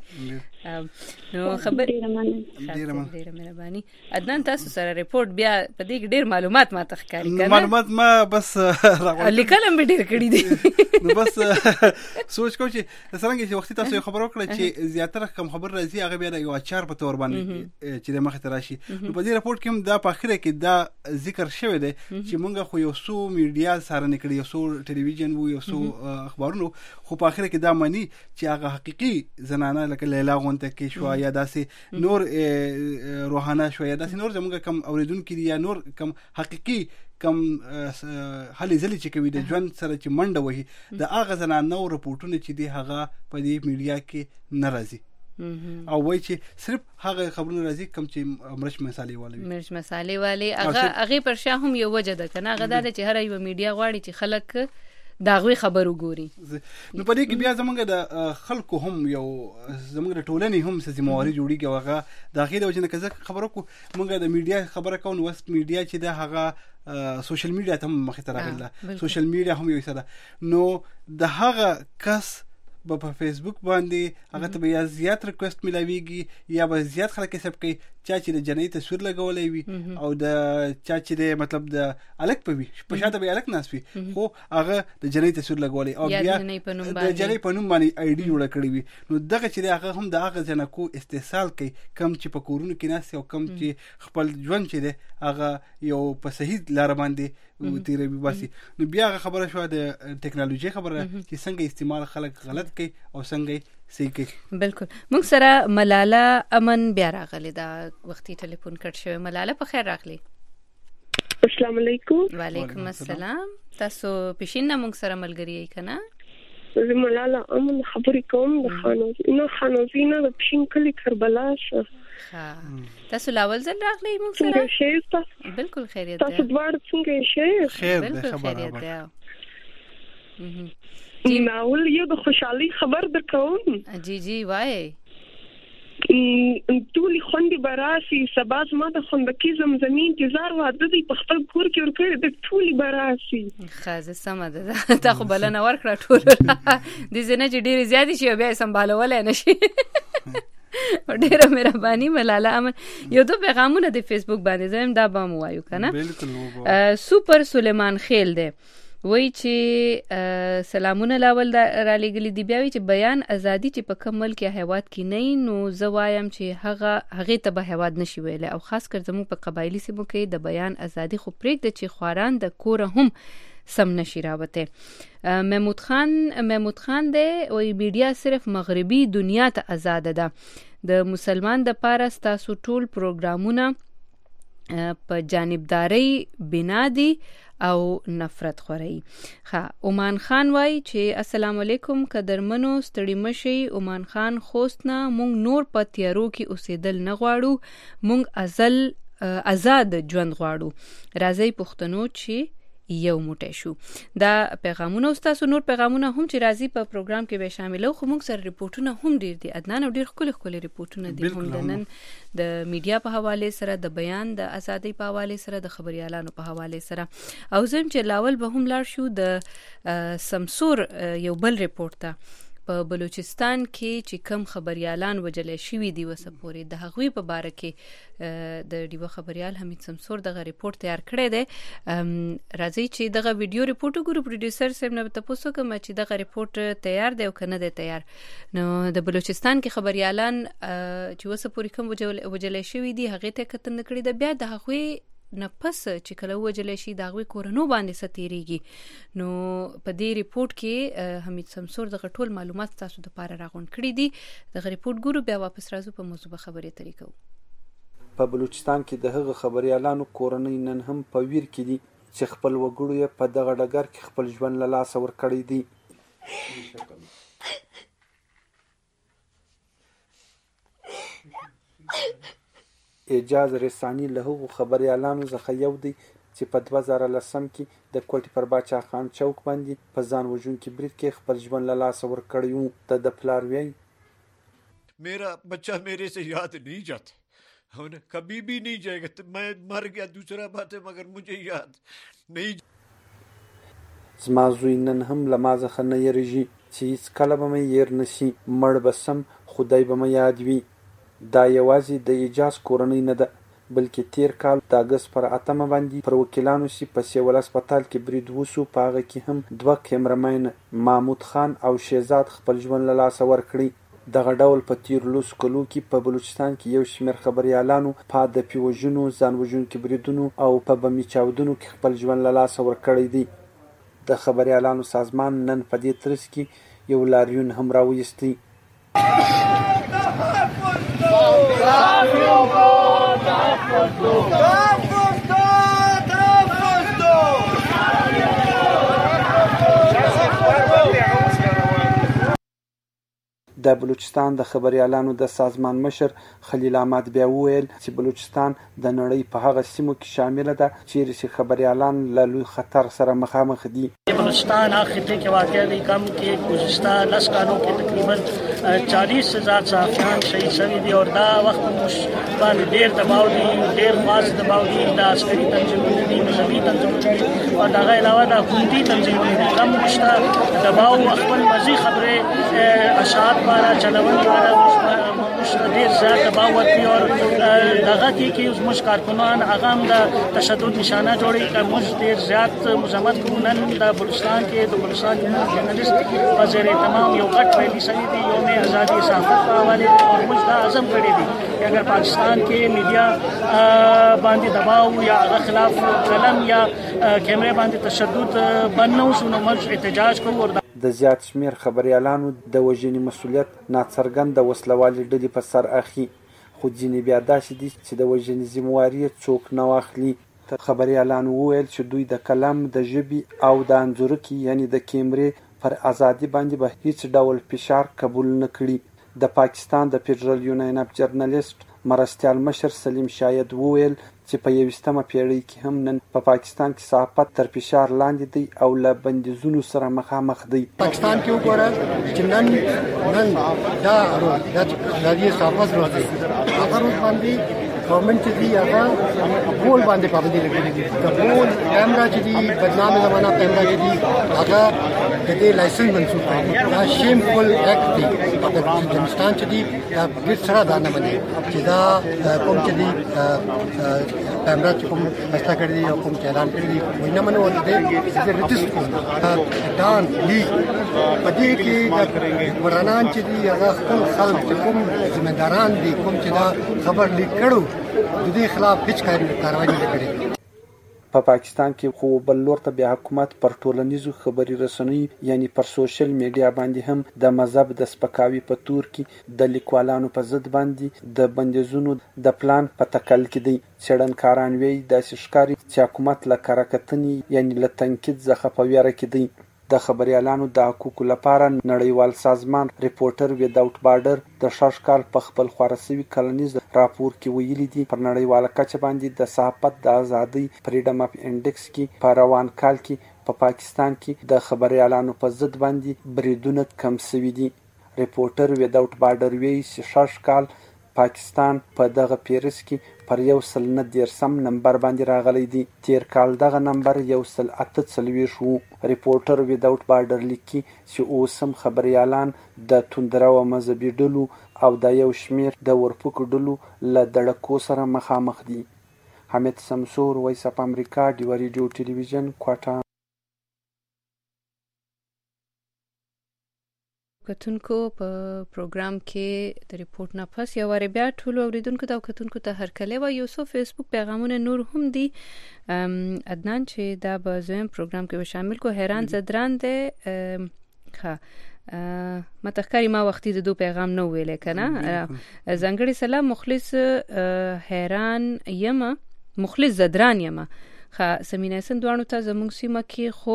نو خبر ډیره مهرباني. عدنان تاسو سره ریپورت بیا په دې ډیر معلومات ما تخکاری کړه، معلومات ما بس لیکلم به ډیر کړی دي نو بس سوچ کوم چې څنګه چې وخت تاسو خبرو کړی چې زیاتره کوم خبر راځي هغه بیا د یو اچار په تور باندې چې د مخ ته راشي. نو په دې راپورټ کې هم دا په اخره کې دا ذکر شوی دی چې مونږ خو یو څو میډیا سره نکړي، یو څو ټلویزیون وو، یو څو اخبارونو، خو په اخره کې دا مانی چې هغه حقيقي زنانه لکه لیلا غونته کې شو یا داسې نور روحانه شو یا داسې نور زموږ کم اوریدونکو یا نور کم حقيقي کم هلي ځلې چې کوي د ژوند سره چې منډه وهي د هغه زنانه رپورټونه چې دی هغه په دې میډیا کې ناراضي او وای چې صرف هغه خبرونه راځي کم چې مرچ مسالې والے هغه پر شا هم یو وجه ده کنه، هغه دا چې هر یو میډیا غواړي چې خلک داغوی خبرو ګوري. نو په دې کې بیا زمونږ د خلکو هم یو زمونږ د ټولنې هم سزمواري جوړیږي او هغه داخلي وجه نه کزه خبرو کو مونږ د میډیا خبره کوو، نو میډیا چې د هغه سوشل میډیا ته مخې ته راغله، سوشل میډیا هم یو څه ده، نو د هغه کس په فیسبوک باندې هغه ته یا زیات ریکوست ملاويږي یا به زیات خلک حساب کوي چې د جنۍ تصویر لګولې وي او د چې د مطلب د الک په وي په شاته به الک ناس وي خو هغه د جنۍ تصویر لګولې او بیا د جنۍ په نوم باندې آی ډي جوړ کړی وي، نو دغه چې هغه هم د هغه جنکو استحصال کوي کم چې په کورونو کې ناس او کم چې خپل ژوند چې دی هغه یو په صحیح لار باندې تیرې باسي. نو بیا خبره شو د ټیکنالوژي خبره چې څنګه استعمال خلک غلط کوي او څنګه صحیح کوي. بالکل. موږ سره ملاله امن بیا راغلی، دا وختي ټلیفون کټ شوی. ملاله په خیر راغلی. السلام علیکم. وعلیکم السلام. تاسو پښین موږ سره ملګری یې کنه؟ زه ملاله امن خبرې کوم د خانوزینه د پښین کلی کربلا شه. تاسو لاول ځل راغلی موږ سره؟ بالکل خیریت ده. تاسو دواړه څنګه شئ؟ خیر ده خیریت ده. ناول یو د خوشحالي خبر درکوم. جی وای. ټولې خوندې به راشي سبا زما د خوندکي زمزمې انتظار واده دی په خپل کور کې ورکړی د ټولې به راشي. ښه سمه ده تا خو بلنه ورکړه ټولو داسې نه چې ډېرې زیاتې شي او بیا یې سمبالولی نه شي. ډېره مهرباني ملاله امن. یو دو پیغامونه د فیسبوک باندې زم دا به مو وایو که نه. سوپر سلیمان خیل دی وای چې سلامونه لاول را لېږلي دي. بیا وایي چې بیان ازادي چې په کوم ملک یا هیواد کې نه نو زه وایم چې هغې ته به هیواد نشي ویلی او خاص کر زموږ په قبایلي سیمو کې د بیان ازادي خو پرېږده چې خواران د کوره هم سم نشي راوتی. محمود خان دی وایي میډیا صرف مغربي دنیا ته آزاده ده. د مسلمان د پاره ستاسو ټول پروګرامونه په جانبداري بنا دي او نفرت خوري. اومان خان وای چې السلام علیکم قدرمنو ستړي مشي. اومان خان خوستنا مونږ نور په تیارو کې اوسېدل نه غواړو، مونږ آزاد ژوند غواړو. راځي پښتنو چې یو موټی شو. دا پیغامونه استاسو نور پیغامونه هم چې راځي په پروګرام کې به شاملو. خو موږ سره ریپورتونه هم ډیر دي عدنان او ډیر ښکلي ریپورتونه دي هم د نن د میډیا په حواله سره د بیان د ازادۍ په حواله سره د خبريالانو په حواله سره او زم چې لاول به هم لاړ شو د سمسور یو بل ریپورت ته په بلوچستان کې چې کم خبريالان وجلې شوي دي وسپوري د هغوی په باره کې د ډیو خبريال حمید سمسور دغه ریپورت تیار کړی دی. راځي چې دغه ویډیو ریپورت وګورو. پروډوسر صاحب نه تاسو کوم چې دغه ریپورت تیار دی او کنه دی تیار. نو د بلوچستان کې خبريالان چې وسپوري کم وجلې شوي دي هغه ته کتن کړی دی. بیا د هغوی نه پس چې کله وجلې شي د هغوی کورنو باندې ستیریږي. نو په دې ریپورت کې حمید سمسور دغه ټول معلومات تاسو د پاره راغونډ کړي دي. دغه ریپورت ګورو بیا واپس راځو په موضوع خبرې طریقو. په بلوچستان کې د هغه خبريالانو کورنۍ نن هم په ویر کې دي چې خپل وګړو یې په دغه ډګر کې خپل ژوند له لاسه ورکړی دی. اعجاز رسانی له هغو خبريالانو څخه یو دی چې په 2010 کې د کوټې پر باچا خان چوک باندې په ځان وژونکي برید کې خپل ژوند له لاسه ورکړی و. د پلار وی मेरा बच्चा मेरे से याद नहीं जाता, कभी भी नहीं जाएगा. मैं मर गया दूसरा बात है, मगर मुझे याद नहीं. زما زوی نن هم له ما څخه نه یریږي چې هیڅ کله به مې یېر نشي. مړ به سم خدای به مې یاد وي. دا یوازې د اعجاز کورنۍ نه ده بلکې تیر کال د اګست پر 8 باندې پر وکیلانو سي په سیول هسپتال کې برید وسو. په هغه کې هم 2 کیمرمین محمود خان او شهزاد خپل ژوند له لاسه ورکړي. دغه ډول په تیر لوس کلو کې په بلوچستان کې یو شمېر خبريالانو په هدفي وژنو، ځان وژونکي بریدونو او په بمي چاودنو کې خپل ژوند له لاسه ورکړی دی. د خبريالانو سازمان نن په دې ترڅ کې یو لاریون هم راویستی. د بلوچستان د خبريالانو د سازمان مشر خلیل احمد بیا وویل چې بلوچستان د نړۍ په هغه سیمو کې شامل ده چې خبريالان له لوی خطر سره مخامخ دي. بلوچستان هغه خطے کې واقع دی کم کې گزشتہ 10 سالوں کې تقریبا 40,000 صحافیان شهید شوي دي او دا وخت باندې ډېر دباو دي، ډېر خاص دباو دي. د عسکري تنظیمونو دي، مذهبي تنظیمونو دي او دغه علاوه د حکومتي تنظیمونو دي. کم مشته دباو خپل مزي خبره اشاعت para چلون para مشته ډېر زیات دباو ورکوي او دغه کې موږ کارکنان هغه هم د تشدد نشانه جوړوي. که موږ ډېر زیات مزاحمت کوو. نن د بلوچستان کې د بلوچستان جرنالست په زیر تمام یو غټ ریلی شوی دی یوم ازادي صحافت په حواله او موږ دا عزم کړی دی چې اگر پاکستان کې میډیا باندې دباو یا هغه خلاف قلم یا کیمرې باندې تشدد بند نه وشو نو موږ احتجاج کوو. د زیات شمیر خبريالانو د وژنې مسؤلیت ناڅرګند وسلوالې ډلې په سر اخی. خو ځینې بیا داسې دي چې د وژنې ذمہواري څوک نه واخلي. خبريالانو وویل چې دوی د کلم، د ژبې او د انځورکي یعنی د کیمرې پر ازادي باندې به هیڅ ډول فشار قبول نه کړي. د پاکستان د فدرال یونین اف جرنالیست مرستیال مشر سلیم شاید وویل چې په 21مه پیړۍ کې هم نن په پاکستان کې صحافت تر فشار لاندې دی او له بندیزونو سره مخامخ دی. پاکستان کې وګوره چې نن دا ازادي صحافت ورته هغه روز باندې گورنمنٹ چې دی هغه بول باندې پابندي لګولې دي. د بول کیمرا چې دی بدنامه زمانہ کیمرا چې دی هغه د دې لایسنس منسوخ کړي. دا شیمفول اکټ دی. د افغانستان چې دی دا ډېر سره دا نه مني چې دا کوم چې دی کیمرا چې کوم مستا کړی دی او کوم اعلان کړی دی وای نه منو ولته دې رجسټر کوم دان لی پدې کې ورانان چې دی هغه خپل خلک کوم ذمہداران دي کوم چې دا خبر لیک کړو د دې خلاف هیڅ کاروایی نه کړې. په پاکستان کې خو بل لور ته بیا حکومت پر ټولنیزو خبري رسنیو یعنی پر سوشل میډیا باندې هم د مذهب د سپکاوي په تور کې د لیکوالانو په ضد باندې د بندیزونو د پلان په تکل کې دی. څېړنکاران وایي داسې ښکاري چې حکومت له کره کتنې یعنی له تنقید څخه په ویره کې دی. د خبريالانو د حقوقو لپاره نړیوال سازمان ریپورټر وداوټ بارډر د شش کال په خپل خورسوي کلنیز راپور کې ویلي دي پر نړیواله کچه باندې د صحافت د ازادۍ فریډم اف انډیکس کې په روان کال کې په پاکستان کې د خبريالانو په ضد باندې بریدونه کم شوي دي. ریپورټر وداوټ بارډر وایي چې شش کال پاکستان په دغه پیرس کې پر 119 نمبر باندې راغلی دی. تیر کال دغه نمبر 148 وو. ریپورټر وداوټ بارډر لیکي چې اوس هم خبريالان د توندرو مذهبي ډلو او د یو شمیر د ورپکو ډلو له دړکو سره مخامخ دي. حمید سمسور، وایس اف امریکا، ډیو ریډیو ټلویزیون، کوټه. کتونکو په پروګرام کې د ریپورت نه پس یو وری بیا ټول اوریدونکو ته او کتونکو ته هرکلی و. یو څو فیسبوک پیغامونه نور هم دي. عدنان چې دا به زم پروګرام کې شامل کو حیران زدران ده ښه متخکاری ما وختي د دو پیغام نو ویل کنه زنګړی سلام مخلص حیران یمه مخلص زدران یمه ښه سمینه سندوانو ته زموږ سیمه کې خو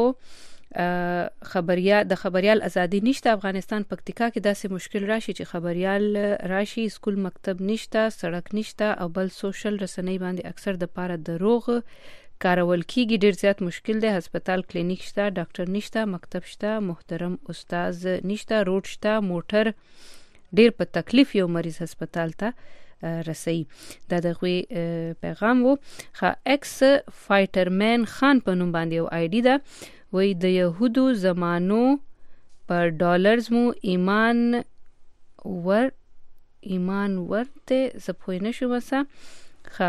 خبریال ازادي نشته. افغانستان پکتیکا کې داسې مشکل راشي چې خبریال راشي سکول مکتب نشته سړک نشته او بل سوشل رسنۍ باندې اکثر د پاره دروغ کارول کیږي. ډیر زیات مشکل دی. هسپتال کلینیک شته ډاکټر نشته مکتب شته محترم استاد نشته روډ شته موټر ډیر په تکلیف یو مریض هسپتال ته رسي. دا دغه پیغام وو. خا ایکس فایټرمن خان په نوم باندې یو آی ډی ده. وی د یهودو زمانو پر ډالرز مو ایمان ورته زپوی نشو وسه ښه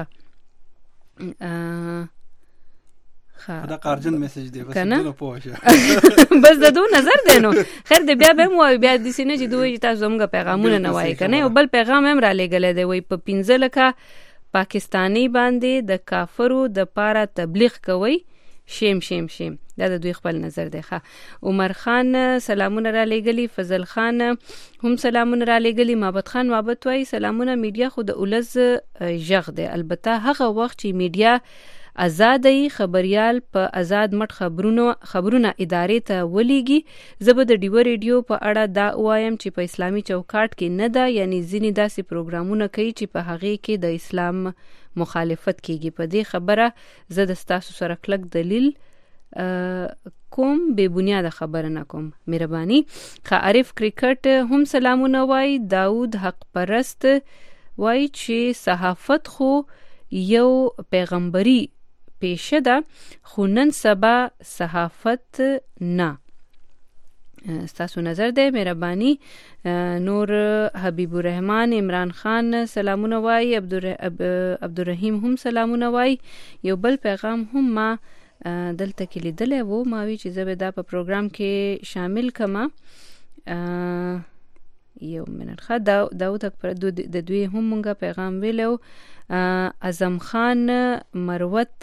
دا قارجن میسج دی بس نه پوهه بس د دوه نظر دی نو خیر دی بیا به مو بیا د سینې چې دوی تاسو زموږ پیغامونه نه وای کنه او بل پیغام هم را لګل دی وی په 15 لکه پاکستانی باندې د کافرو د پاره تبلیغ کوي. شیم دا د دوی خپل نظر دی. ښه عمر خان سلامونه را لګلی. فضل خان هم سلامونه را لګلی. محمد خان محبت وای سلامونه. میډیا خو د اولز ژغ دی. البته هغه وخت چې میډیا آزادۍ خبريال په آزاد مټ خبرونه ادارې ته ولېږي. زه به د ډیو ریډیو په اړه دا وایم چې په اسلامي چوکاټ کې نه ده یعنی ځینې داسې پروګرامونه کوي چې په هغه کې د اسلام مخالفت کیږي. په دې خبره زه د تاسو سره کلک دلیل کوم به بنیاد خبره نکوم. مهرباني. عارف کرکټ هم سلامونه وای. داود حق پرست وای چې صحافت خو یو پیغمبري پیشه ده خو نن سبا صحافت نه. ستاسو نظر ده. مهرباني. نور حبیب الرحمن عمران خان سلامونه وای. عبدالرحیم هم سلامونه وای. یو بل پیغام هم ما دلته کې لیدلې وو. ما وی چې زه به دا په پروګرام کې شامل کما. یو منټ ښه داود اکبر د دوی هم مونږه پیغام ویلو. اعظم خان مروت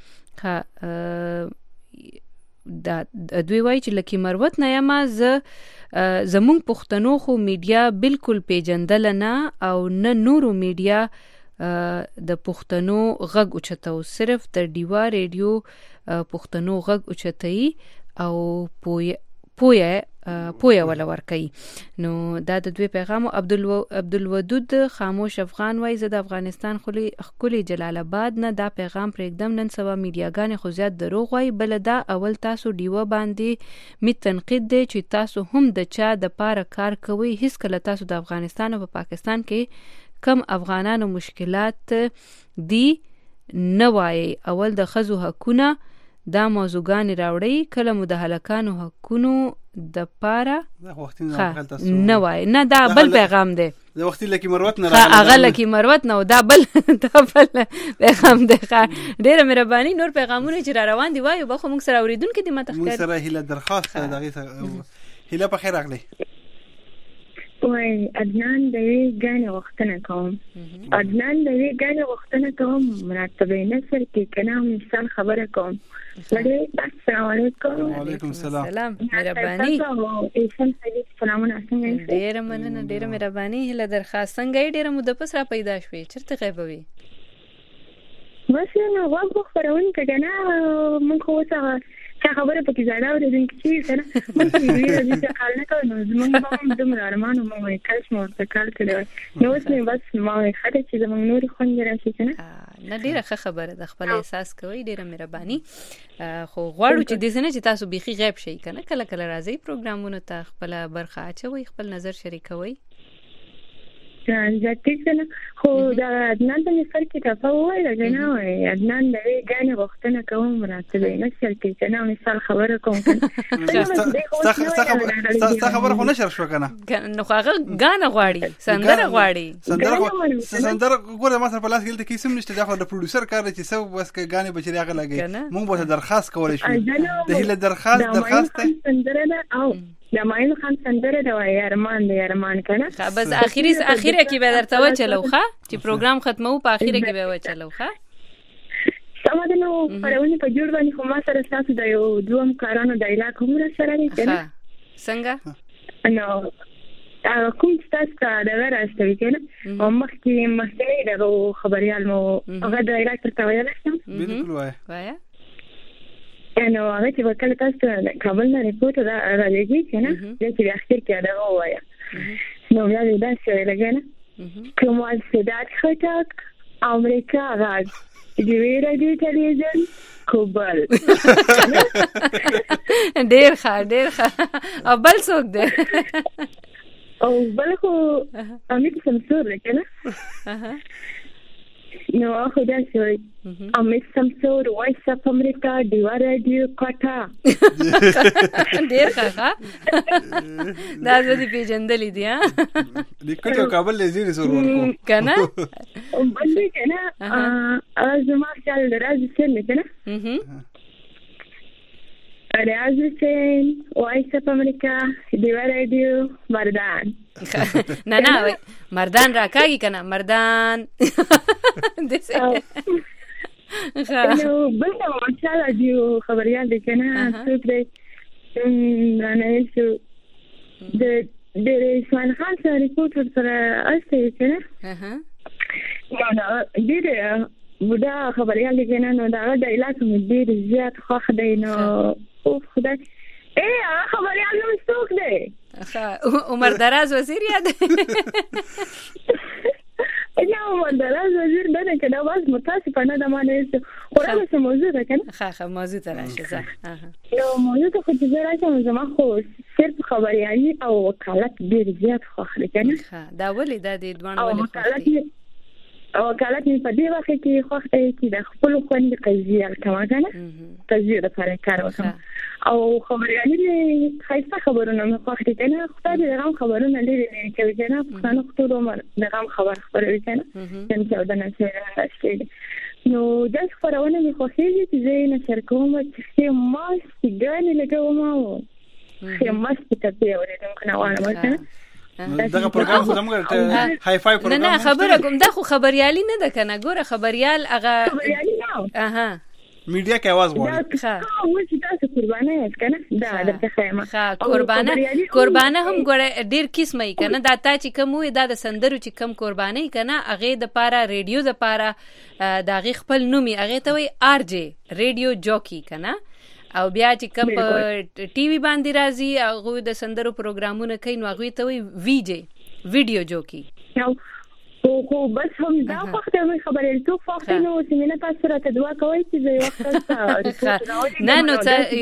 دا دوی وای چې لکه مروت نه یم زمونږ پښتنو خو میډیا بالکل پیجندل نه او نه نورو میډیا د پښتنو غږ اوچتو. صرف د ډیوا ریډیو پښتنو غږ اوچتای او پویا ولا ورکي. نو دا د دوی پیغام. عبدالودود خاموش افغان وای زه د افغانستان خولي جلال آباد نه دا پیغام پرېږدم. نن سبا میډیاګانې خو زیات دروغ وای. بل دا اول تاسو ډیوه باندې می تنقید دی چې تاسو هم د چا د پاره کار کوي. هیڅ کله تاسو د افغانستان او پاکستان کې کم افغانانو مشکلات دی نه وای. اول د ښځو حقونه دا موضوعګانې راوړي، کله مو د هلکانو حقونو د پاره نه وای. نه دا بل پیغام دی د وختي لکه مروت نه راغلی. هغه لکه مروت نه دا بل پیغام دی. ډیره مهرباني. نور پیغامونه چې را روان دي وایو به خو موږ سره اوریدونکو دي. ماته موږ سره هیله درخواست هیله په خیر راغلی. وای عدنان د غانې وختونه کوم. عدنان د غانې وختونه کوم. مرتبه نصر کې کنه مثال خبره کوم. السلام علیکم. وعلیکم السلام. مهرباني. سلامونه څنګه؟ ډیره مننه. ډیره مهرباني. هله درخواست څنګه ډیره مو د پس را پیدا شوې چرته غیبوي بس نو واغ خبرون کګنه مونږ خو څه خبره پکې زړه اورېدل کیږي کنه. مونږ یې حال نه کوو. مونږ هم د مرمانو مونږ کله مو تکل کړو. نو اوس نه بس ما خاطر چې زموږ نور خوند راشي کنه. نه ډیره ښه خبره د خپل احساس کوي. ډیره مهرباني. خو غواړو چې د سینې چې تاسو بيخي غیب شئ کنه. کله کله راځي پروګرامونو ته خپل برخه اچوي، خپل نظر شریکوي. ځکه څنګه خو دا عدنان د مثال کې تاسو وایي کنه. وای عدنان د غانې وختونه کوم مراتب نه شل کې کنه. مثال خبره کوم کنه. څه خبره خو نشر شو کنه. نو هغه غانه غواړي، سندره غواړي. سندره ګوره ما سره په لاس کې کې سم نشته. دا خو د پروډوسر کار دی چې سو بس کې غانې بچی راغی لګي. مونږ به درخواست کولای شو. د هیله درخواست سندره او د ماین خان سندره د ارمان د ارمان کنه. بس اخیره کې به درته وچلوخه چې پروګرام ختمو په اخیره کې به وچلوخه. سمه نو پرونی په جوړ باندې خو ما سره تاسو د یو دوم کارانو د علاقې هم سره دی کنه. څنګه نو کوم تاسو ته دا راستوي کنه. او مخکې د خبريال مو هغه د علاقې ته ویل شم. بالکل وای نو هغه چې وکړه تاسو کابل نه ریپورت راځي کنه. چې اخر کې دا وایا. نو بیا دا څه لګنه کومال صدات خټک امریکا راځ دی ویډیو ټلویزیون کوبل. ډیر ښه. او بل څوک دی؟ او بل خو امید سمسور کنه. نو خو دا شوی امید سمسور وایس اف امریکا دیوا رادیو کوټا. ډیر ښه. دا ځدی پیژندلې دي ها. لیکو کابل لزیری سور ورکو کنه. بل کنه ازما خیال راځي څنګه کنه. ریاض حسین وایس اف امریکا دیوا رادیو مردان. نه مردان راکاږي کنه. مردان نو بل دا ماشاءالله دیو خبريال دي کنه. څوک دی نه شو د اسماعیل خان سره ریپورت سره استه کنه. نو ډیره بودا خبريال دي کنه. نو دا د علاقې مدیر زیات خوښ دی. نو او خدای خبريال نو څوک دی؟ عمر دراز وزیر یاد. عمر دراز وزیر نه کنه. باز متاسفانه د مانه قرآن څه موضوع ده کنه. ښه موضوع ته راشه. نو موضوع ته خو چې راځم زما خو صرف خبريالي او وکالت ډیر زیات خوښ کنه. دا ولې د دوه ولې او وکالت په دې وخت کې خوښ دی چې د خپل خوند قضیه کما کنه. قضیه د فرق کار وکم او خبريالي خاصه خبرونه مې خوښ دي کنه. خدای دې غو خبرونه لري چې کنه. خدای خو ټول عمر د غو خبروي کنه. څنګه دا نه شي. نو دا خبرونه مې خوښیږي چې زه نه شرکوم چې ما ستګانې لګوم او خمس ته پیوړم کنه. وانه کنه دغه پروګرام خو زموږ هاي فای پروګرام. نه خبره کوم دا خو خبريالي نه ده کنه. ګوره خبريال هغه خبريالي نه. میډیا کې आवाज غواړي. ښه و چې تاسو قربانه یې کنه. دا د خیمه ښه قربانه هم ګوره ډیر قسمه یې کنه. دا تا چې کوم وي دا د سندرو چې کم قربانه یې کنه. هغه د پاره ریډیو د پاره دا غي خپل نومي هغه ته وي آر جی ریډیو جوکی کنه. او بیا چې کوم په ټي وي باندې راځي هغه د سندرو پروګرامونه کوي نو هغه ته وی ویډیو جوکی خو بس هم دا وخت مې خبرې ته فاخته نو سیمینه تاسو راته دعا کوئ چې زه وخت نه نو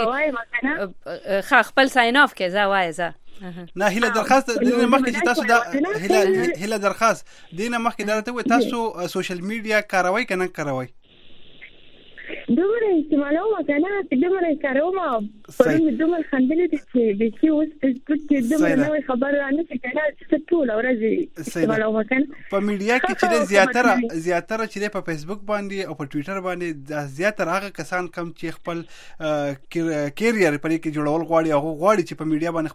خپل ساين اف کې زه وای زه نه هله درخواست دینه مخکې چې تاسو دا هله درخواست دینه مخکې درته وي تاسو سوشل میډیا کاروي کنه کاروي دومره استعمالوم کنه دومره کاروم پرون دومره خندلې چې د څه اوس چې دومره نوې خبره نه کنه چې ټول ورځ استعمالوم کنه په میډیا کې چې زیاتره چې په فیسبوک باندې او په ټوئیټر باندې زیاتره هغه کسان کم چې خپل کیریئر پرې کې جوړول غواړي او غواړي چې په میډیا باندې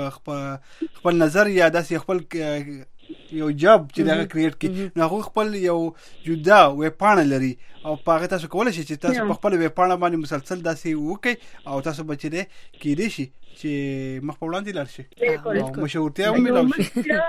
خپل نظر یا داسې خپل یو جاب چې دا کریټ کی نو هغه خپل یو جدا ویب پاڼه لري او هغه تاسو کولای شئ چې تاسو په خپل ویب پاڼه باندې مسلسل داسې وکړئ او تاسو بچی دې کېدې شي چې مخ په وړاندې لاړ شي او مشهورتیا هم ملو شي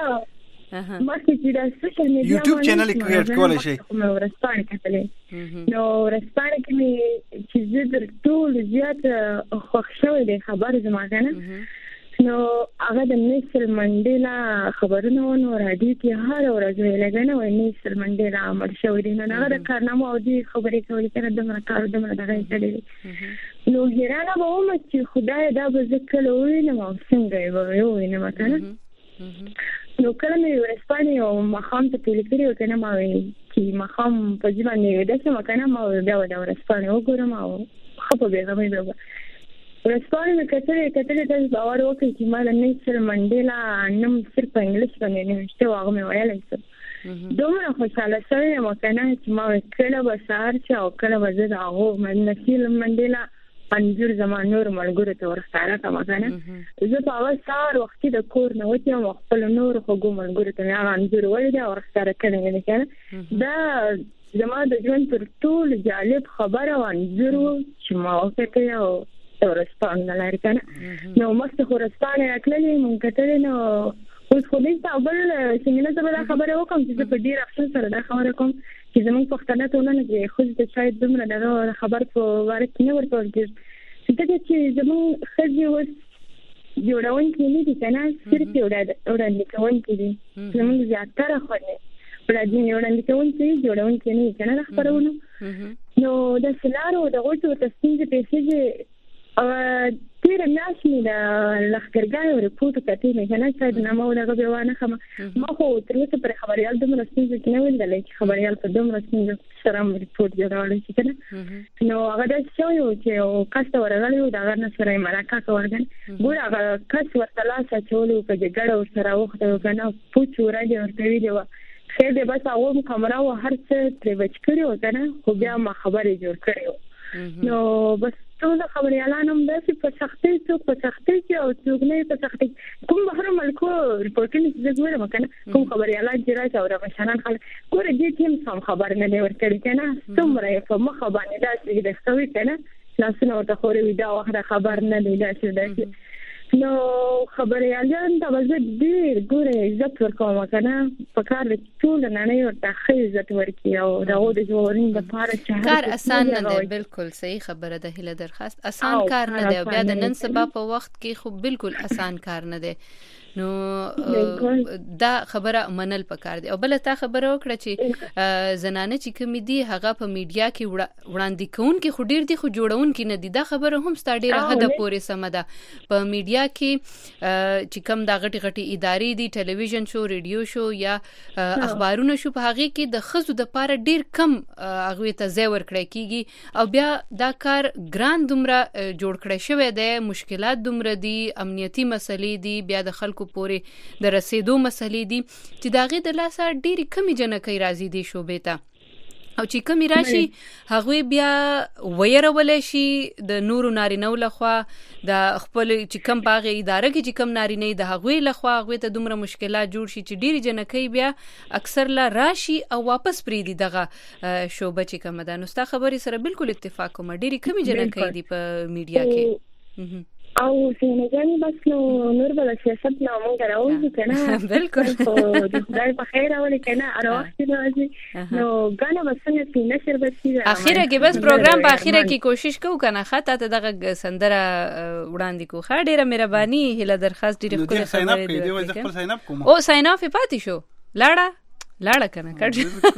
مخکې چې د سوشل میډیا یوټیوب چینل کریټ کولای شئ نو ورسپانه کتلې نو ورسپانه کې مې چې زه در ټول زیات خوښ شوې د خبر زما کنه نو هغه د نیسل منډیلا خبرونه نو راډیو کې هر ورځ لګنه وای نیسل منډیلا مړ شو دي نو هغه کارنامه او دي خبرې کولې کنه دمر کار دمر دغه چلې نو هیرانه به وم چې خدای دا به ذکر وینم او څنګه یو وینم کنه نو کله مې ورسپانه او مخام ته ټلیفون وکړم ما چې مخام په ځمانه ودا چې مکنه ما بیا ودا ورسپانه وګورم او خپل به غوې به ورسپانه مې کتلې د باور وکړ چې ما د نیسل منډیلا نوم صرف په انګلیش باندې نوشته واغ مې ویلای څه دومره خوشاله شوم مکنه چې ما کله به سهار چې او کله به زه هغه نیسل منډیلا انځور زمانور ملګرو ته ورسره کوم کنه زه په اول سهار وخت د کور نه وته خپل نور خو ملګرو ته هغه انځور ولې ورسره کړم کنه دا زما د ژوند تر ټولو جالب خبره و انځور چې ما وکړه او ورسپانه لري کنه نو مخته ورسپانه اکلې مونږ کتلې نو اوس خو دې تابل څنګه ته دا خبره وکم چې په ډیر افسوس سره دا خبره کوم چې زموږ پښتنه ټولنه کې خو د شاید دومره دا خبر په واره کې نه ورکول کېږي چې زموږ خځې اوس جوړون کې نه دي کنه صرف وړاندې کوون کې دي زموږ زیاتره خو نه وړاندې کوون کې جوړون کې نه کنه خبرونه نو د سلارو د غوټو تسنیز پیسې تیر میاش می د لخرګای ریپورت کتي نه کنه چې نه مو دا غوونه خمه ما خو تر څه پر خبريال د مرستې کې نه ویل چې خبريال په دومره څنګه سره ریپورت جوړول شي کنه نو هغه د شوی چې او کاست ورغلی دا غن سره مراکا کورګن ګور هغه کاس ورتلا چولو په جګړه سره وخت کنه پوچ ورته ورته ویلو خیر دې بس هغه کیمرا او هر څه تر وچ کړو کنه خو بیا ما خبرې جوړ کړو نو بس ټول خبريالان هم داسې په سختۍ کې او څوک نه په سختۍ کوم بهر ملکو ریپورټینګ چې زګوره مکنه کوم خبريالان چې راځي او راشنان خلک ګوره دې ټیم سم خبر نه ورکړي کنه څومره په مخ باندې داسې د ښوي کنه لاسونه ورته خوري دا وخت خبر نه دی داسې نو خبريالان دا وزه ډیر ګوره عزت ورکوم کنه په کار ټول نه نه ورته عزت ورکي او دا د جوړین د پاره چې کار آسان نه دی بالکل صحیح خبره ده هله درخواست آسان کار نه دی بیا د نن سبا په وخت کې خو بالکل آسان کار نه دی نو دا خبره منل پکار دی او بل تا خبره وکړه چې زنانه چې کوم دي هغه په میډیا کې وړاندې کون کې خډیر دي خو جوړون کې نه دي دا خبره هم ستاډي راهه د پورې سم ده په میډیا کې چې کوم دا غټي ادارې دي ټلویزیون شو ریډیو شو یا اخبارونه شو په هغه کې د خزو د پاره ډیر کم هغه ته ځای ورکړی کیږي او بیا دا کار ګران دومره جوړ کړی شوی دی مشکلات دومره دي امنیتي مسلې دي بیا د خلکو پورې د رسیدو مسلې دي چې داغه د لاسه ډېری کمی جنکې راځي دي شوبې ته او چې کمی راشي هغه بیا ويرول شي د نورو نارینه لخوا د خپل چې کم باغ اداره کې چې کم نارینه د هغه لخوا هغه ته دومره مشکلات جوړ شي چې ډېری جنکې بیا اکثر لا راشي او واپس پریدي دغه شوبه چې کوم ده نو ستا خبرې سره بالکل اتفاق کوم ډېری کمی جنکې دي په میډیا کې او سینګانی بس نو نور بل سیاست نه مونږ راوځو کنه بالکل د خدای په خیر اوري کنه اروخت راځي نو غانا وسنه چې نشر بسي اخیره کې بس پروګرام په اخیره کې کوشش کوو کنه خاطه ته دغه سندره وړاندې کو خا ډیره مهرباني هله درخواست ډیره کوله او ساين اپ پاتې شو لاړه کنه کړ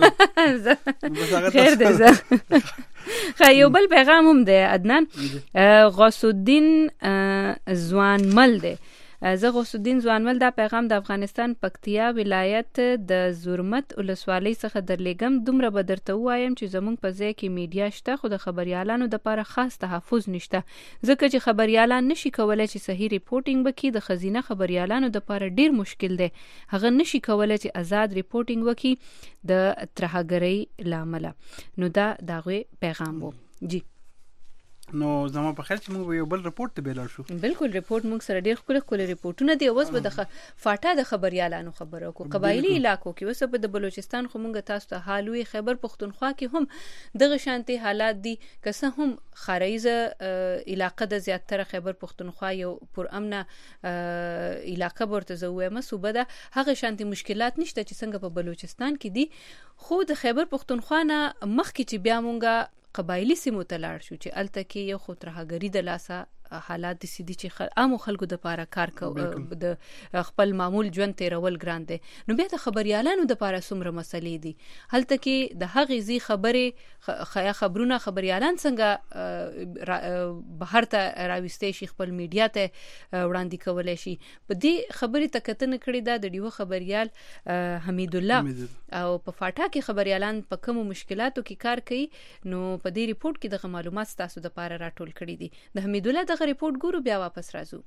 خیر دې زه خیو بل پیغام هم دی عدنان غوث الدین ځوانمل دی زه غوث الدین ځوانمل دا پیغام د افغانستان پکتیا ولایت د زورمت ولسوالۍ څخه درلېږم. دومره به درته ووایم چې زموږ په ځای کې میډیا شته خو د خبریالانو دپاره خاص تحفظ نشته ځکه چې خبریالان نشي کولی چې صحیح ریپورټینګ وکړي. د ښځینه خبریالانو دپاره ډیر مشکل دی هغه نشي کولی چې آزاد ریپورټینګ وکړي د ترهګرۍ له امله. نو دا د هغوی پیغام و. جی نو زما په خیال چې موږ یو بل رپورټ ته بیلار شو. بالکل رپورټ موږ سره ډیر ښکلي رپورټونه دي. اوس به د فاټا د خبریالانو خبرو کو قبایلی علاقو کې اوس په د بلوچستان خو موږ تاسو ته حالوي خیبر پختونخوا کې هم دغه شانتي حالات دي که څه هم خاریزه علاقه د زیاتره خیبر پختونخوا یو پر امنه علاقه ورته زویمه صوبه ده هغه شانتي مشکلات نشته چې څنګه په بلوچستان کې دي. خو د خیبر پختونخوا نه مخکې چې بیا مونږه قبایلی سیمو ته لاړ شو چې الته کې یو خو ترهګري د لاسه حالات دي سیدي چې عامو خلکو د پاره کار د خپل معمول ژوند تیرول ګران دي. نو بیا د خبریالانو د پاره څومره مسلې دي هلته کې د هغې زی خبرونه خبریالان څنګه بهر ته راوستي شي خپل میډیا ته وړاندې کولای شي. په دې خبرې ته کتنه کړې ده د ډیوه خبریال حمید الله او په فاټا کې خبریالان په کومو مشکلاتو کې کار کوي. نو په دې ریپورت کې دغه معلومات تاسو د پاره راټول کړي دي. د حمید الله دغه ریپورت ګورو بیا واپس راځو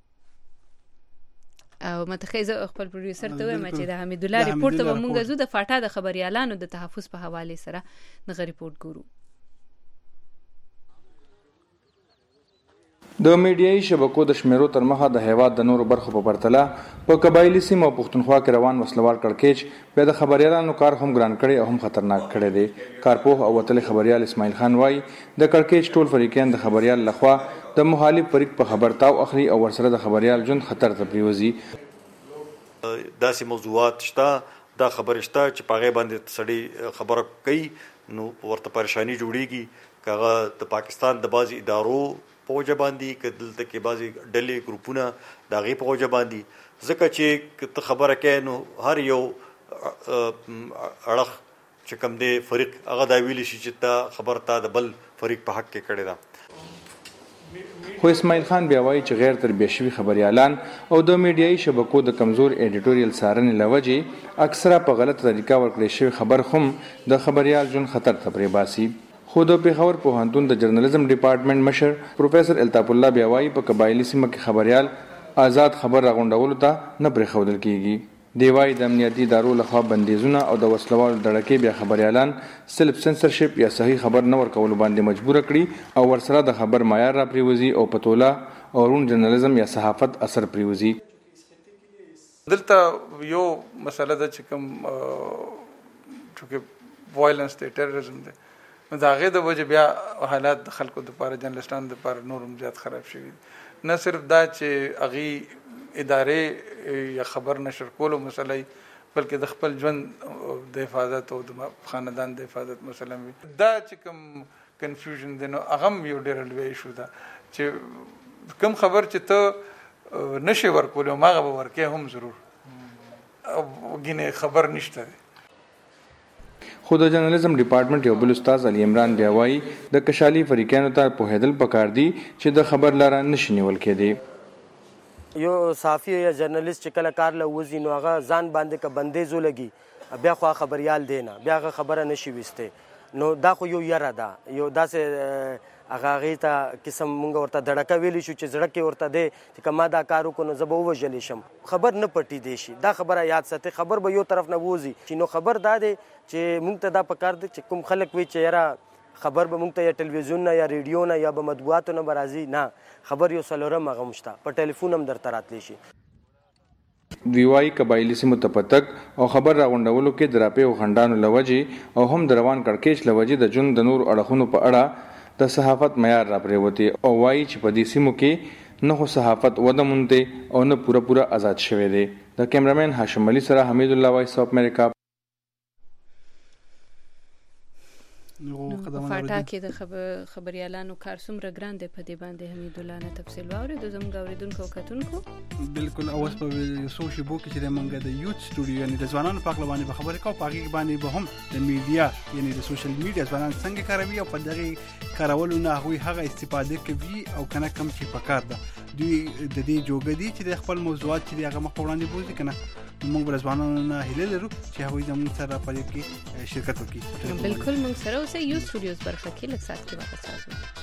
او متخیزه خپل پروډوسر ته وایم چې د حمید الله ریپورت ته مونږ زو د فاټا د خبریالانو د تحفظ په حواله سره دغه ریپورت ګورو. د میډیایي شبکو د شمیرو تر مخه د هیواد د نورو برخو په پرتله په قبایلی سیمو او پښتونخوا کې روان وسلوال کړکېچ بیا د خبریالانو کار هم ګران کړی او هم خطرناک کړی دی. کارپوه او وتلی خبریال اسماعیل خان وایي د کړکېچ ټول فریقین د خبریال لخوا د مخالف فریق په خبرتاو اخلي او ورسره د خبریال ژوند خطر ته پریوزي. داسې موضوعات شته دا خبره شته چې په هغې باندې سړی خبره کوي نو ورته پریشانی جوړیږي که هغه د پاکستان د بعضې ادارو په وجه باندې که دلته کې بعضې ډلې ګروپونه د هغې په وجه باندې ځکه چې ته خبره کوې نو هر یو اړخ چې کوم دی فریق هغه دا ویلی شي چې تا خبر تا د بل فریق په حق کې کړې ده. خو اسماعیل خان بیا وایي چې غیر تربیه شوي خبریالان او د میډیایي شبکو د کمزور ایډیټوریل څارنې له وجې اکثره په غلطه طریقه ورکړی شوي خبر هم د خبریال ژوند خطر ته پرېباسي. خو د پېښور پوهنتون د جرنالیزم ډپارټمنټ مشر پروفیسر الطاف الله بیا وایي په قبایلي سیمه کې خبریال آزاد خبر راغونډولو ته نه پرېښودل کېږي. دی وایي د امنیتي ادارو لخوا بندیزونه او د وسلوالو دړکې بیا خبریالان سلف سنسرشپ یا صحیح خبر نه ورکولو باندې مجبور کړي او ورسره د خبر معیار را پریوزي او پتوله او روڼ جرنالیزم یا صحافت اثر پریوزي. دلته یو مسله ده چې کوم چې وایلنس دی ټیرریزم دی نو د هغې د وجې بیا حالات د خلکو دپاره جرنلسټانو دپاره نور هم زیات خراب شوي. نه صرف دا چې هغې ادارې یا خبر نشر کولو مسله بلکې د خپل ژوند د حفاظت او د خاندان د حفاظت مسله وي. دا چې کوم کنفیوژن دی نو هغه هم یو ډېره لوی ایشو ده چې کوم خبر چې ته نشي ورکولی هماغه به ورکې هم ضرور ګینې خبر نشته دی. خو د جرنالیزم ډپارټمنټ یو بل استاد علي عمران بیا وایي د کشالي فریقانو ته پوهېدل پکار دي چې د خبر لاره نشي نیول کېدی. یو صحافي یا جرنالیست چې کله کار له وځي نو هغه ځان باندې که بندیز ولګي بیا خو خبریال دی نه بیا هغه خبره نشي ویستی نو دا خو یو یره ده یو داسې هغه هغې ته قسم مونږ ورته دړکه ویلی شو چې زړه کې ورته دی چې که ما دا کار وکړو نو زه به ووژلی شم. خبر نه پټي دی شي دا خبره یاد ساتي خبر به یو طرف نه ووځي چې نو خبر دا دی چې مونږ ته دا پکار دی چې کوم خلک وي چې یاره خبر به مونږ ته یا ټلویزیون نه یا ریډیو نه یا به مطبوعاتو نه به راځي نه خبر یو څلورم هغه هم شته په ټلیفون هم درته راتلی شي. دوی وایي قبایلي سیمو ته په تګ او خبر راغونډولو کې د راپې او خنډانو له وجې او هم د روان کړکېچ له وجې د ژوند د نورو اړخونو په اړه د صحافت معیار را پرېوتی او وایي چې په دې سیمو کې نه خو صحافت وده مونده او نه پوره آزاد شوی دی. د کیمرامین هاشم علي سره حمید الله وایس اف امریکا. نو په فاټا کې د خبريالانو کار څومره ګران دی په دې باندې حمید الله نه تفصیل واورېدو زموږ اوریدونکو او کتونکو. بالکل اوس په سوشل بوک کې د منګه د یوت سټوډیو یعنی د ځوانانو په اړه باندې خبرې کوو. په هغه باندې به هم د میډیا یعنی د سوشل میډیا ځوانان څنګه کاروي او په دغه کارولو نه هغه استفاده کوي او کنه کم چې پکار ده دوی د دې جوګه دي چې د خپل موضوعات چې هغه مخ په وړاندې بوزي کنه. موږ به ځوانانو نه هیله لرو چې هغوی زموږ سره په دې کې شرکت وکړي. بالکل موږ سره اوسئ. یو سټوډیوز برخه کې لږ ساعت کې واپس راځو.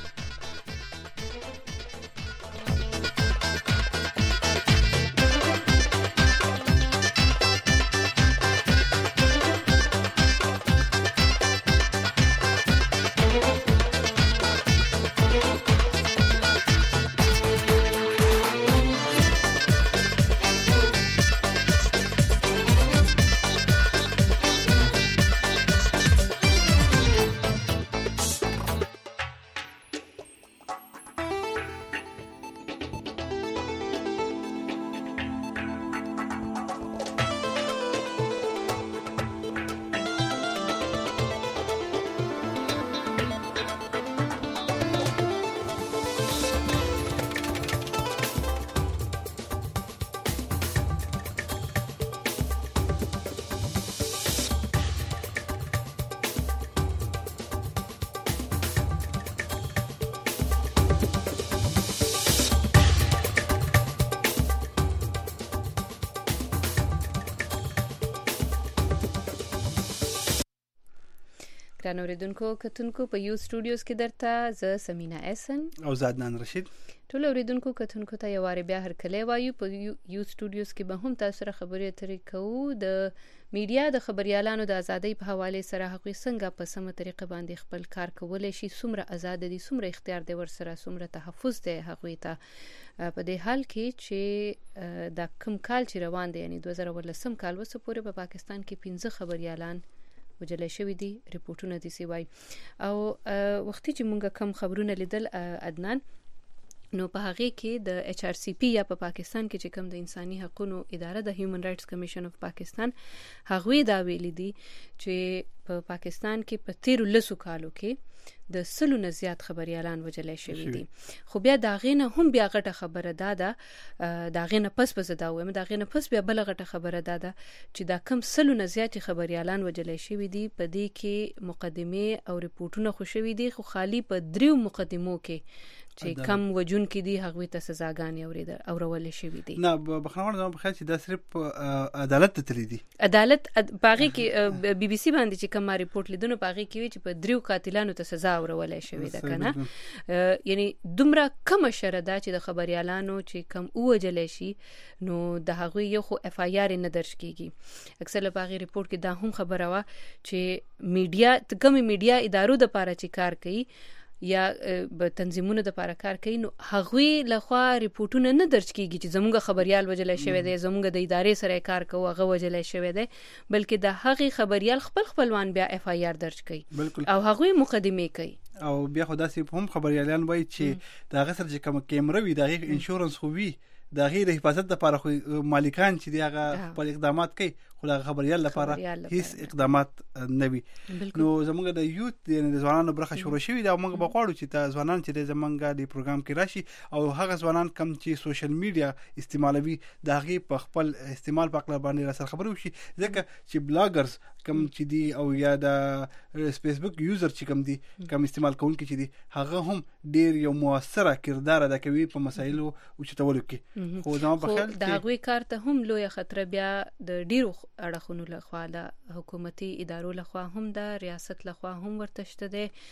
ګران اوریدونکو کتونکو په یو سټوډیوز کې درته زه سمینا احسن او زادنان رشید ټول اوریدونکو کتونکو ته یو واره بیا هرکلی وایو. په یو سټوډیوز کې به هم تاسو سره خبرې اترې کوو د میډیا د خبريالانو د ازادۍ په حواله سره هغوی څنګه په سمه طریقه باندې خپل کار کولای شي، څومره آزاد دي، څومره اختیار دی ورسره، څومره تحفظ دی هغوی ته په دې حال کې چې د کوم کال چې روان دی یعنی 2018 کال وسه پورې په پاکستان کې 15 خبريالان وجلې شوی دي ریپورتونه دي سی وای. او وختي چې مونږه کم خبرونه لیدل عدنان نو په هغه کې د ایچ آر سی پی یا په پاکستان کې چې کوم د انساني حقوقو اداره د هیومن رائټس کمیشن اف پاکستان هغه دا ویلي دي چې په پاکستان کې په 13 کالو کې د 100 نه زیات خبريالان وجلې شوی دي. خو بیا دا غینه هم بیا غټه خبره ده دا غینه پس دا وایم دا غینه پس بیا بل غټه خبره ده چې دا کم 100 نه زیات خبريالان وجلې شوی دي. په دې کې مقدمه او ریپورتونه خو شوی دي خو خالی په 3 مقدمو کې چې کم وجون کې دي هغه ته سزاګانې اورول شوی دي. نه بخنوړ زما په خیال چې دا صرف عدالت ته تللی دي. عدالت باغی کې بي بي سي باندې چې کوم ریپورت لیدنه باغی کې چې په 3 قاتلانو ته سزا اورول شوی ده کنه. یعنی دومره کم شردا چې د خبريالانو چې کم اوجل شي نو د هغه یو خو اف آی آر نه درج کیږي. اکثر باغی ریپورت کې دا هم خبره وا چې میډیا کم میډیا ادارو د پاره چې کار کوي یا به تنظیمونو د لپاره کار کوي نو هغوی لخوا ریپورتونه نه درج کیږي چې زموږ خبريال وجلې شوی دی زموږ د ادارې سره کار کوي هغه وجلې شوی دی بلکې د هغه خبريال خپلوان بیا اف آی آر درج کوي او هغوی مقدمه کوي او بیا خو داسې هم خبريالان وایي چې دا غسر چې کوم کیمره وي دا غي انشورنس خو وي دا غیر حفاظت لپاره خو مالکان چې دغه په اقدامات کوي خو د خبريال لپاره هیڅ اقدامات نه وي. نو زموږ د یوت یعنی د ځوانانو برخه شروع شوې دا موږ به غواړو چې د ځوانان چې زمونږ د پروګرام کې راشي او هغه ځوانان کم چې سوشل میډیا استعمالوي دا غي په خپل استعمال په اړه باندې را سره خبرو شي ځکه چې بلاګرز کم چې دي او یا د فیسبوک یوزر چې کم دي کم استعمال کوونکي چې دي هغه هم ډیر یو موثره کردار ادا کوي په مسایلو او چتولو کې. خو زما په خیال دا غوي کار ته هم لوی خطر بیا د ډیرو اړخونو لخوا د حکومتي ادارو لخوا هم د ریاست لخوا هم ورته شته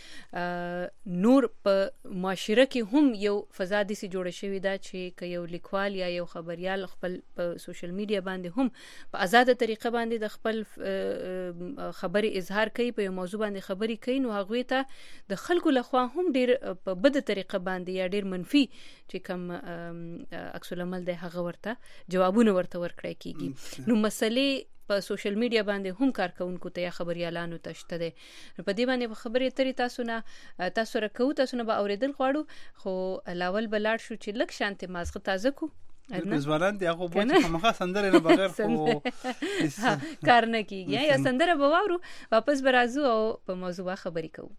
ده نور په معاشره کې هم یو فضا دي سي جوړ شوی دا چې ک یو لیکوال یا یو خبريال خپل په سوشل میډیا باندې هم په آزاد طریقه باندې د خپل خبري اظهار کوي په یو موضوع باندې خبري کوي نو هغه ته د خلکو لخوا هم ډیر په بده طریقه باندې یا ډیر منفي چې کوم عکس العمل د هغه ورته جوابونه ورته ورکړی کیږي. نو مسلې په سوشل میډیا باندې هم کارکونکو ته یا خبريالانو ته شته دي. په دې باندې خبرې اترې تاسو راکو تاسو نه به اوریدل غواړو خو لاول بلاړ شو چې لک شانته مازغه تازه کو ځوانان دی هغه به چې مخه سندره نه بغیر خو کار نه کیږي یا سندره به واورو واپس برازو او په موضوع خبرې کوو.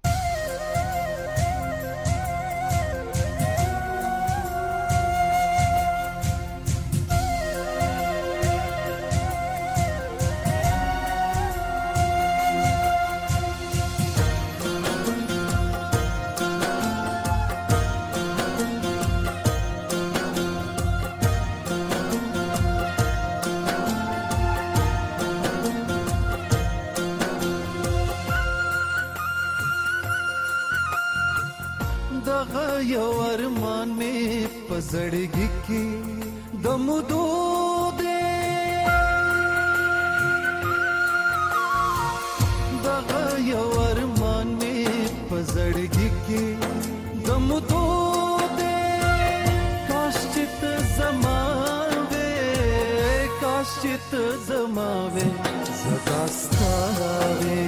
یو ارمان می پزړګي کې د مودو دې دغه یو ارمان می پزړګي کې د مودو دې کاش چې ته زما وې کاش چې ته زما وې زدا ستاره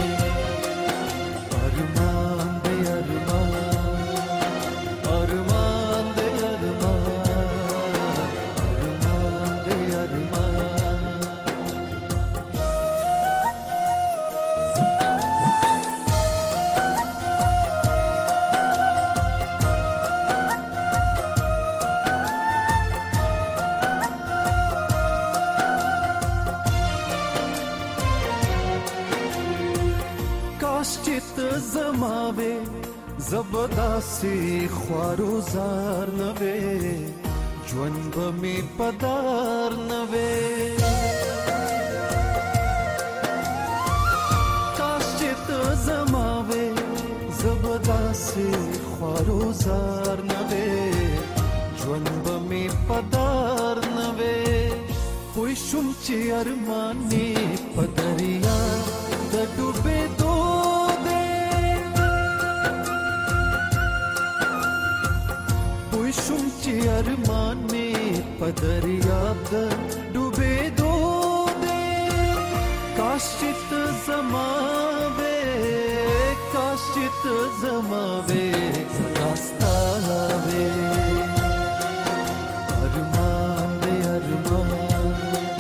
زماوي زبداسي خوارو زار نوي ژوند به می پدار نوي کاش چې ته زماوي زبداسي خوارو زار نوي ژوند به می پدار نوي پوي شوم چې ارمان می پدریا د ډوبې دو شوم چې ارمان می پدریاب د ډوبې دو دې کاش چې ته زما وې کاش چې ته زما وې راستا وې ارمان دې ارمان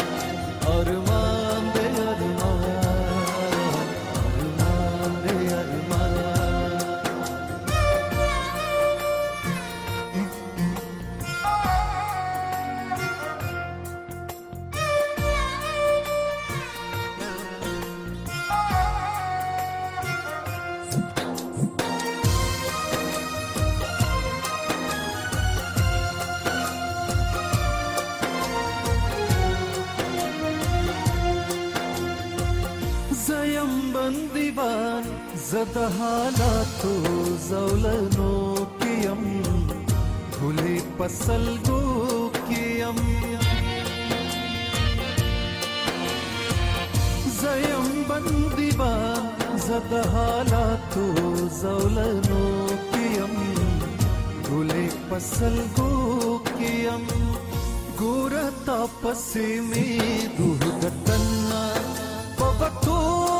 ارمان دې ارمان ارمان دې ارمان زد حالاتو زولنو کیم بھولی پسلگو کیم زیم بندیوان زد حالاتو زولنو کیم بھولی پسلگو کیم گورتا پسی می روح گتنا پبتو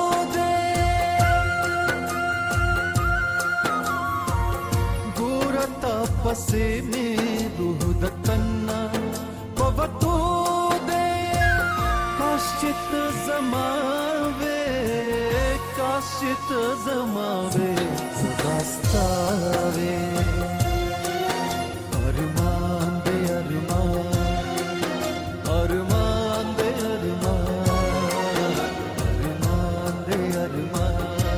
پسې مې روح د تنا پوتو دې کاش چې ته زما وې کاش چې ته زما وې زدا ستا وې ارمان دې ارمان ارمان دې ارمان ارمان دې ارمان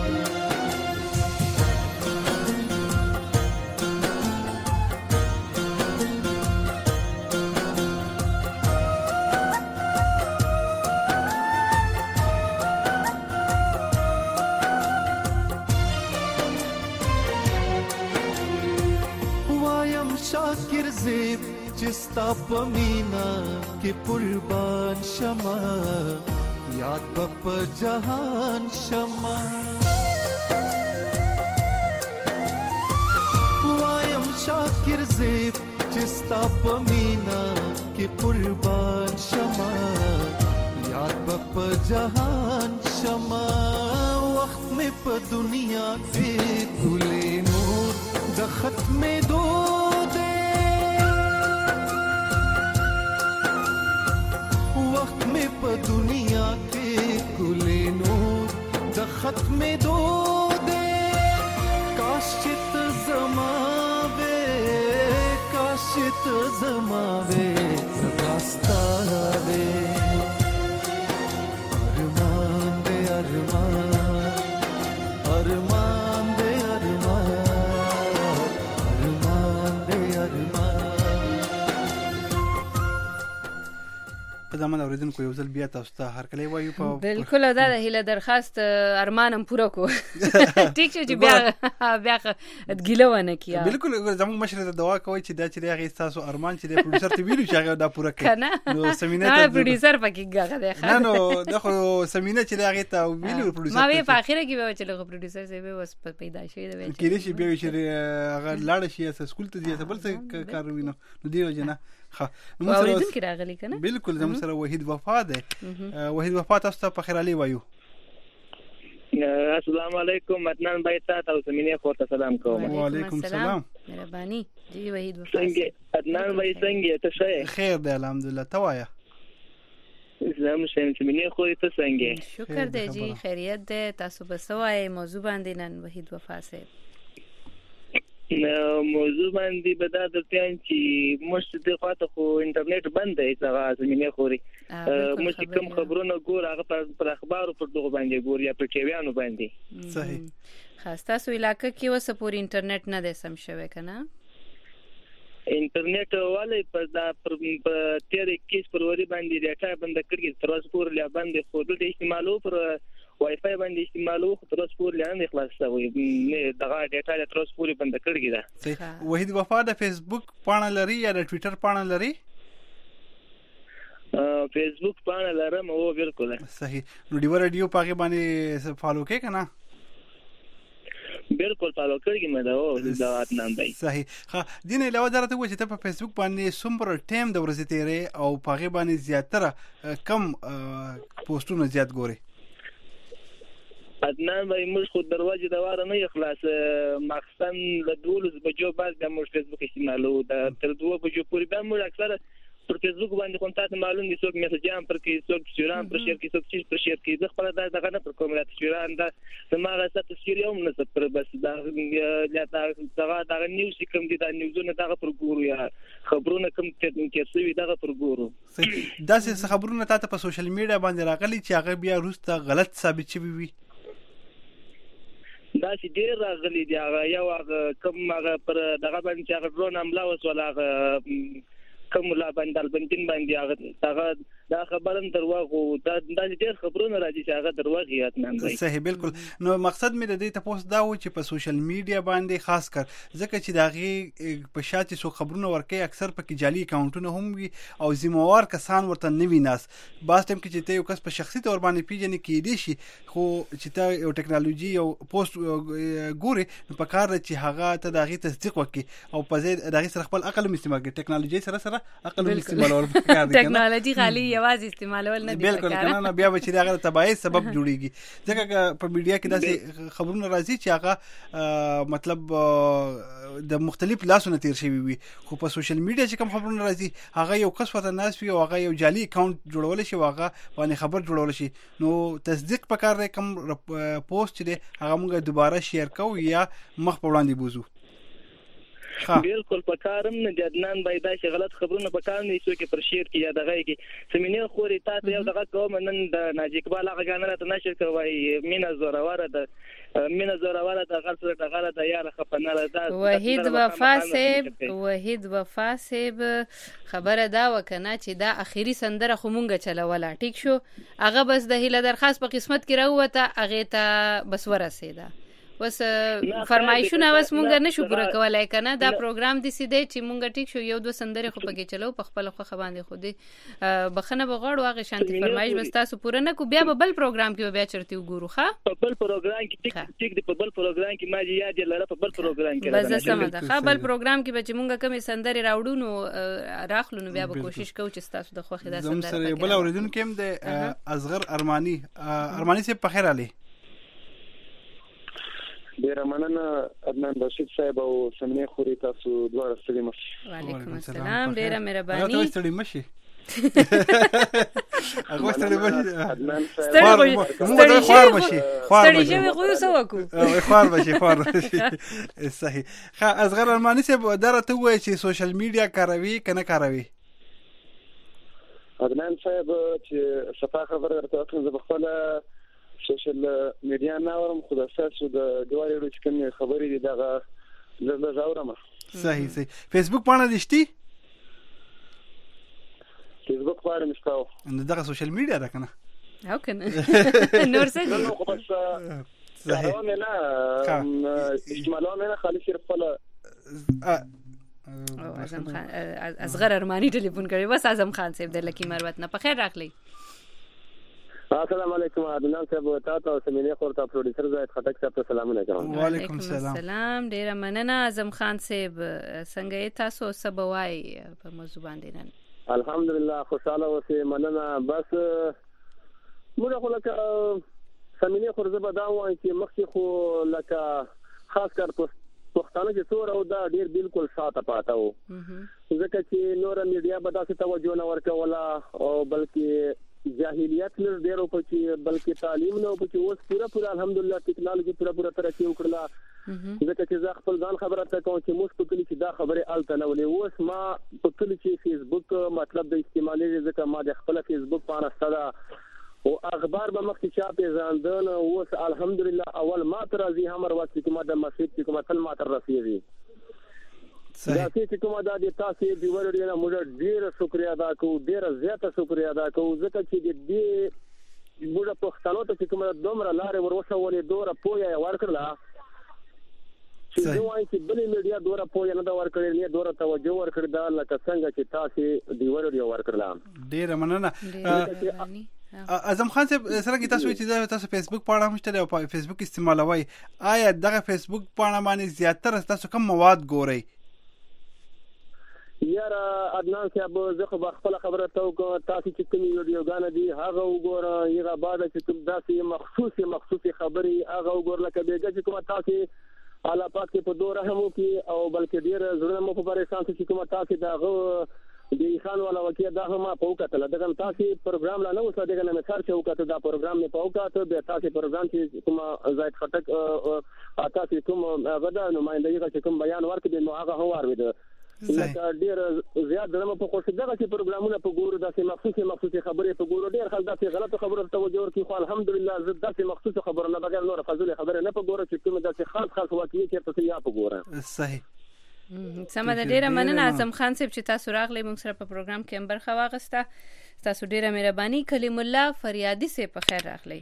شاکر زیب چستا پمینا کی قربان شما یاد بپ جهان شما وایم شاکر زیب چستا پمینا کی قربان شما یاد په جهان شما وخت مې په دنیا کې ګلې نور د ختمې دود وخت مې په دنیا کې ګلې نور د ختمې دود کاش چې ته زما وې کاش چې ته زما وې راستا وې زمون اوریدونکو یو ځل بیا تاسو ته هر کله وایو په بالکل دا د هیله درخواست ارمانم پوره کو ټیک شو چې بیا ګیلونه کیا بالکل زمون مشر ته دعا کوي چې دا چې هغه تاسو ارمان چې د پروډوسر ته ویلو چې هغه دا پوره کړي نو سمینه ته پروډوسر پکې غاغه ده نو دغه سمینه چې هغه ته ویلو پروډوسر ما به په اخره کې به چې له پروډوسر سره به وس پیدا شوی دی کله چې بیا چې هغه لاړ شي سکول ته دی بل څه کار وینو نو دی وجنه نو اوریدل کې راغلی کنه بالکل زموږ سره وحید وفا ده وحید وفا تاسو ته په خیر علي وایو السلام علیکم عدنان بھائی تاسو سمینه خو ته سلام کوم وعلیکم السلام مهرباني جی وحید وفا څنګه عدنان بھائی څنګه ته ښه خیر ده الحمدلله توایا اسلام سمینه خو ته څنګه شکر دی جی خیریت ده تاسو بسوای موضوع باندې نن وحید وفا سره موضوع باندې به دا درته چې مشت د خاطر خو انټرنیټ بند دی څنګه زمينه خوري مشت کوم خبرونه ګور هغه پر اخبارو پر دغه باندې ګور یا پر ټیویانو باندې صحیح خاص تاسو علاقې کې وسه پور انټرنیټ نه ده سم شوی کنه انټرنیټ والے په دا پر 13 فروری باندې ډاټا بند کړی تر اوسه پورې لا باندې خو د استعمالو پر وای فای باندې استعمالو تر اوسه پورې نه خلاص شوی دغه ډاټا تر اوسه پورې بند کړی دا وحید وفا د فیسبوک پاڼه لري یا د ټوئیټر پاڼه لري فیسبوک پاڼه لرم او بالکل صحیح نو دی ورډیو پاګه باندې فالو کې کنه بالکل فالو کړی مې دا او دا عدنان دی صحیح ها دینه علاوه درته و چې ته په فیسبوک باندې څومره ټایم د ورځې تیرې او پاګه باندې زیاتره کم پوسټونه زیات ګوري عدنان بھائی موږ خو دروازه د واره نه اخلاص مخصن له 12 بجو بعد د موږ فیسبوک استعمالو د تر 2 بجو پورې به موږ اکثر پر فیسبوک باندې کوم معلوم دي څوک میسجام پر کې څوک شیران پر شیر کې څوک چیز پر شیر کې د خپل دغه نه پر کومه شیران دا زموږه ست شیریوم نه پر بس دا دغه نیوز کوم دي دا نیوزونه دغه پر ګورو یا خبرونه کوم کې څه دغه پر ګورو دا څه خبرونه تاسو په سوشل میډیا باندې راغلي چې هغه بیا روسته غلط ثابت شوی وي دا چې ډیر راغلي دی هغه یو کوم هغه پر دغه باندې چې هغه ډرون حمله وسوله کوم لا باندې البنتین باندې هغه دا خبرم درواغ او دا ډیر خبرونه راځي چې هغه درواغ یاد نه وي صحیح بالکل نو مقصد مې د دې تاسو دا و چې په سوشل میډیا باندې خاص کر ځکه چې داغي په شاتي سو خبرونه ورکه اکثر پکې جعلي اکاونټونه هم وي او ذمہوار کسان ورته نوي ناس باز ټیم کې چې ته یو کس په شخصي تور باندې پیژنې کېدی شي خو چې ته یو ټکنالوژي او پوسټ ګوري په کار چې هغه ته داغي تصدیق وکړي او په ځای داغي سره خپل عقل استعمال کړي ټکنالوژي سره عقل استعمالول پکار دي ټکنالوژي خالي یوازې استعمالول نه دي بالکل کنه بیا به چې هغه تباہی سبب جوړيږي ځکه په میډیا کې داسې خبرونه راځي چې هغه مطلب د مختلف لاسونو تیر شوی وي خو په سوشل میډیا چې کوم خبرونه راځي هغه یو کس ورته ناس وي او هغه یو جعلي اکاونټ جوړول شي هغه باندې خبر جوړول شي نو تصدیق پکار دی کوم پوسټ دی هغه موږ دوباره شیر کوو یا مخ په وړاندې بوزو بالکل پکارم نه جدنان بایدا چې غلط خبرونه پکار نه شو کې پر شیر کې یا دغه کې سمینه خوري تاسو یو دغه کوم نن د ناجی اقبال هغه غانره ته نشر کوي مینا زورواره د غلط غلط د یار خپنه ده وحید وفا صاحب خبره دا وکنه چې دا اخیری سندره خو مونږه چلوله ټیک شو هغه بس د هیله درخواست په قسمت کې راوته هغه ته بس ورسېده اوس فرمایشونه اوس مونږ نشو پوره کولای کنه دا پروګرام دي سیده چې مونږ ټیک شو یو دو سندره خو پکې چلو په خپل خو باندې خو دې بخنه بغاړو هغه شانتي فرمایش بس تاسو پوره نه کو بیا بل پروګرام کې بیا چرته وګورو ښه په بل پروګرام کې ټیک دی په بل پروګرام کې ما یاد لره په بل پروګرام کې بس سم ده ښه بل پروګرام کې به چې مونږ کومې سندره راوړو نو راخلو نو بیا به کوشش کوو چې تاسو د خوخه دا سندره زم سره بل اوریدونکو هم د اصغر ارمانی سے بخیر علي ډیر مننه عدنان رشید صاحب او سمنه خوري تاسو دواړه ستړي مشي وعلیکم السلام ډیره مهرباني تاسو ستړي مشي هغه ستړي مشي عدنان صاحب ستړي شوی خو یو وکړو خوار مشي صحیح ښه اصغر ارمانی سے درته وای چې سوشل میډیا کاروي کنه کاروي عدنان صاحب چې صفه خبر درته کوم زه بخپل سوشل میډیا نه اورم خو د تاسو د دواري روچ کوم خبرې دي دغه زړه زاورم صحیح فیسبوک باندې دشتي فیسبوک باندې مستاو دغه سوشل میډیا ده کنه او کنه نور څه نو خو بس صحیح نه استعمالونه نه خالص خپل اعظم خان اصغر ارمانی ټلیفون کړی بس اعظم خان صاحب د لکی مروت نه په خیر راغلی السلام علیکم عدنان صاحب تاسو سمینه خورته پروډوسر زاید خټک صاحب ته سلامونه کوم وعلیکم السلام ډیر مننه اعظم خان صاحب څنګه تاسو سبوای په موضوع باندې نن الحمدلله خوشاله اوسه مننه بس موږ خو لکه سمینه خورزه به دا وایي چې مخکې خو لکه خاص کر پښتانه چې څور او دا ډیر بالکل شاته پاته وو ځکه چې نور میډیا به تاسو توجه نه ورکوله او بلکې جاهلیت نه ډیرو پکې بلکې تعلیم نه پکې اوس پورا الحمدلله ټیکنالوژي پورا ترقی وکړه ځکه چې زه خپل ځان خبره ته کوم چې موږ په کلی چې دا خبره الته نه ولې اوس ما په کلی چې فیسبوک مطلب د استعمالي ځکه ما د خپل فیسبوک باندې ستدا او اخبار به مخکې چاپې ځاندل اوس الحمدلله اول ما تر ازي همر وخت کې ما د مسجد کې کومه تل ما تر رسیږي دا چې کومه د تاسو دی ورډینه موږ ډیر شکریا ادا کوو ډیر زیاته شکریا ادا کوو ځکه چې دې موږ په خپلو ته کومه دومره لارې ورسه ولې دوره پویا ورکړه چې دوی چې بلې میډیا دوره پویا نه دا ورکړي نه دوره توجه ورکړي دا لکه څنګه چې تاسو دی ورډیو ورکړه ډیر مننه اعظم خان صاحب سره کی تاسو چې تاسو فیسبوک پاڼه مشته او فیسبوک استعمالوي آیا دغه فیسبوک پاڼه باندې زیاتره تاسو کوم مواد ګورئ یاره عدنان صاحب زه خو خپل خبره تاسو چې کوم ویډیوګان دي هغه وګوره یغه بعد چې کوم داسې مخصوصي خبري هغه وګور لکه دغه چې کوم تاسو اعلی پاک په دوه رحمو کې او بلکې ډیر زړه مو په پریشان چې کوم تاسو دغه دی خان والا وکي دا هم په وکړه دغه تاسو پروګرام لا نه وسه دغه نه سر چې وکړه دا پروګرام نه په وکړه به تاسو پروګرام چې کوم زاید خټک تاسو کوم غدا نمائندګي چې کوم بیان ورکړي نو هغه هو ورده لکه ډیر زیات درمه په کوشش دغه چې پروګرامونه په ګورو داسې مخصوصي خبرې په ګورو ډیر خلک داسې غلطه خبره توجه ورکړي خو الحمدلله زه داسې مخصوصه خبره نه بغیر نور فضل خبره نه په ګورو چې کوم داسې خاص واقعي چې تاسو یا په ګورو صحیح سمه ده ډیره مننه اعظم خان صاحب چې تاسو راغلی موږ سره په پروګرام کې برخه واغسته تاسو ډیره مهرباني کلیم الله فریادي سے په خیر راغلی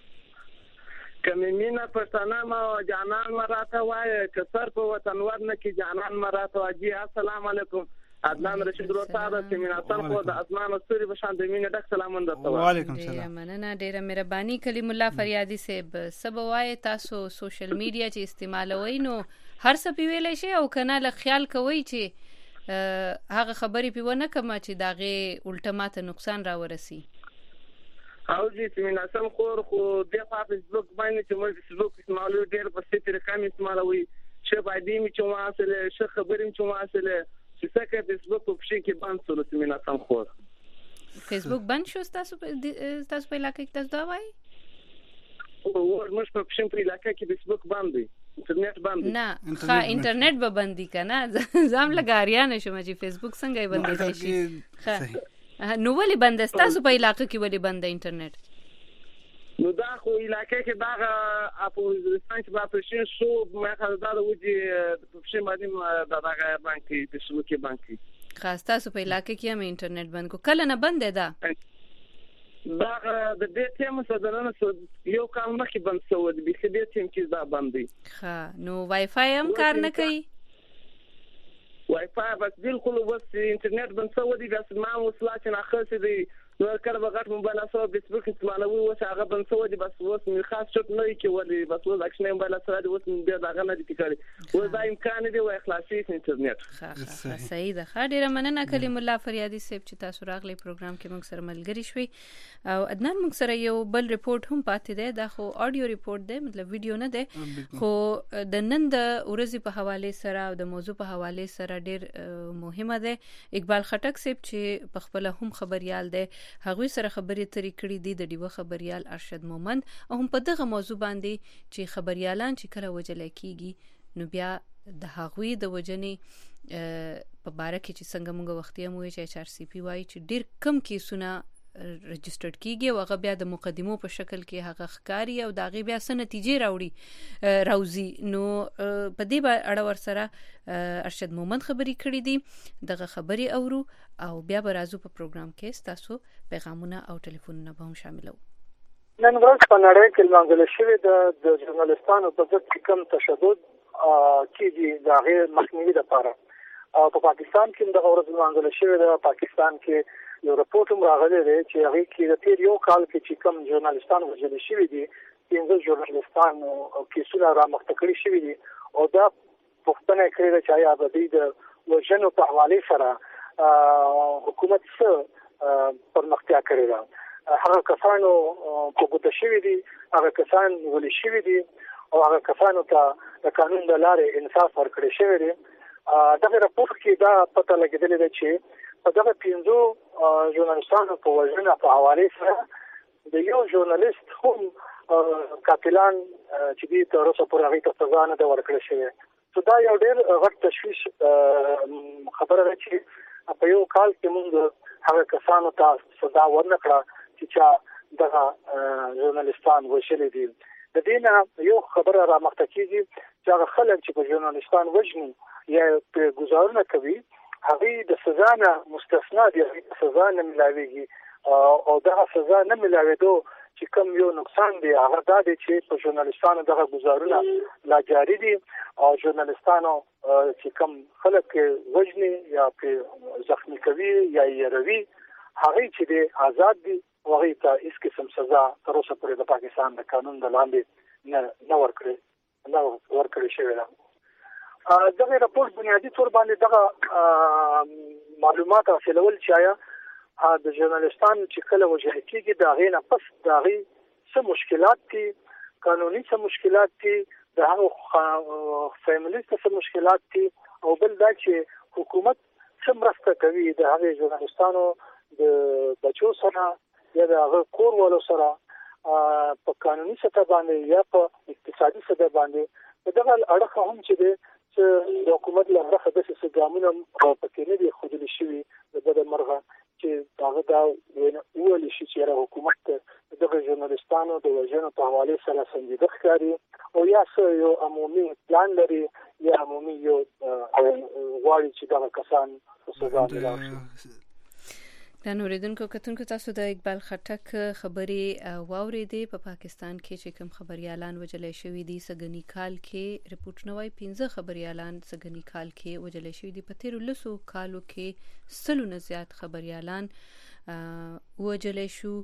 کمینا پښتانه ما جانان مراته وای کثر په وطنور نه کې جانان مراته واجی السلام علیکم عدنان رشید روساده کمینا تن خو د اسمان استوري بشان د مینه ډک سلامون درته وعلیکم السلام مننه ډیره مهرباني کلیم الله فریادي صاحب سبوای تاسو سوشل میډیا چې استعمالوي نو هر څه پیویل شي او کنه له خیال کوي چې هغه خبرې پیونه کما چې داغه الټماته نقصان را ورسي او چې مینا سم خور خو د فیسبوک باندې چې موږ فیسبوک استعمالو ډیر په ستې طریقې استعمالوي چې باندې می چې واسله ش خبرې چې واسله چې څنګه فیسبوک په شي کې باندې سره مینا سم خور فیسبوک باندې شو تاسو په علاقې کې تاسو دا وایي او موږ په شي په علاقې کې فیسبوک باندې انټرنیټ باندې نه ښه انټرنیټ به بندي کنه زم لګاریا نشم چې فیسبوک څنګه بندي شي نو ولې بند تاسو په علاقې کې ولې بند انټرنیټ نو دا خو علاقې کې دا اپوزیشن چې په شین شو ما خاله دا وځي په شین باندې دا بانکي د شلوکي بانکي خاص تاسو په علاقې کې هم انټرنیټ بند کو کله نه بند ده دا د دې ټیم صدرانه یو کال مخکې بند شو د بي سي دې ټیم کې دا بند دی. ښه نو وای فای هم کار نه کوي؟ وای فای بس بالکل بس انټرنیټ بند شو دی بس ما وصلات نه خاصه دی نو کله بغټ موبایل سره فیسبوک استعمالوي اوس هغه بند شو دی بس اوس می خاص شوت نه کی ولې بس اوس اکشن موبایل سره دی اوس بیا دا غنه دي کړی اوس دا امکان دی وای خلاصي انټرنیټ. ښه صحیح ده. ښه ډیره مننه کلیم الله فریادي صاحب چې تاسو راغلی پروګرام کې موږ سره ملګری شوي او عدنان موږ سره یو بل ریپورت هم پاتې دی دا خو آډیو ریپورت دی مطلب ویډیو نه دی خو د نن د ورځې په حواله سره او د موضوع په حواله سره ډیر مهمه ده. اقبال خټک صاحب چې په خپل هم خبريال دی هغه سره خبرې ترې کړې دي د ډیوه خبريال ارشد مومند او هم په دغه موضوع باندې چې خبريالان چې کله وجل کیږي نو بیا د هغوی د وجنې په باره کې چې څنګه موږ وختي مو چې ایچ ار سی پی وایي چې ډیر کم کیسونه رجسټرډ کیږي او هغه بیا د مقدمو په شکل کې هغه ښکاری او د هغه بیا څه نتیجې راوړي راوزي. نو په دې اړه ور سره ارشد مومند خبري کړې دي دغه خبري اورو او بیا به راځو په پروګرام کې تاسو پیغامونه او ټلیفونونه به هم شاملو. نن ورځ په نړۍ کې لمانځل شوی د ژورنالستانو په ضد کم تشدد کیږي د هغه مخنیوي لپاره او په پاکستان کې دغه ورځ لمانځل شوی د پاکستان کې یو رپورت هم راغلی دی چې هغه کې د تیر یو کال کې چې کم ژورنالستان وژل شوي دي 15 ژورنالستان کیسونه را مخته کړي شوي دي او دا پوښتنه کړې ده چې آیا د دې د وژنو په حواله سره حکومت څه پرمختیا کړې ده. هغه کسانو په ګوته شوي دي هغه کسان ولې شوي دي او هغه کسانو ته د قانون د لارې انصاف ورکړی شوی دی. دغه راپور کې دا پته لګېدلې ده چې په دغه 15 ژورنالستانو په وژنه په حواله سره د یو ژورنالیست هم قاتلان چې دې تر اوسه پورې هغه ته سزا نه ده ورکړل شوې. نو دا یو ډېر غټ تشویش خبره ده چې په یو کال کې موږ هغه کسانو ته سزا ورنکړه چې چا دغه ژورنالستان وژلي دي. د دې نه یو خبره را مخته کیږي چې هغه خلک چې په ژورنالستان وژني یا په گزارونه کوي هغه د سزا نه مستثنا دي سزا نه ملاويږي او دا سزا نه ملاويدو چې کوم یو نقصان دی هغه دا دی چې په ژورنالستانو دغه گزارونه لا جاری دي او ژورنالستانو چې کوم خلک وژني یا په زخمی کوي یا یې هغه چې دی آزاد دي او هغه ته هیڅ قسم سزا تر اوسه پورې د پاکستان د قانون د لاندې نه ورکړل شوې ده. دغه راپور بنیادی تور باندې دغه معلومات حاصلول چې آیا د ژورنالستان چې کله وجه کېږي د هغې نه پس د هغې څه مشکلات دي قانوني څه مشکلات دي د هغو فیملي څه مشکلات دي او بل دا چې حکومت څه مرسته کوي د هغې ژورنالستانو د بچو سره یا د هغه کور والو سره په قانوني سطح باندې یا په اقتصادي سطح باندې په دغه اړخ هم چې دی چې د حکومت له طرفه د څه ګامونه پکې نه دي ښودل شوي د بده مرغه چې هغه دا ویل شي چې حکومت دغه ژورنالستانو د وژنو په حواله سره سنجیده ښکاري او یا څه یو عمومي پلان لري یا عمومي یو غواړي چې دغه کسان سزا ولاړ. د نوریدونکو کتونکو تاسو د اقبال خټک خبرې واورېدې په پاکستان کې چې کوم خبريالان وجلې شوی دي سګنی کال کې رپورټ نوای 15 خبريالان سګنی کال کې وجلې شوی دي په 13 کالو کې سلو نه زیات خبريالان وجلې شو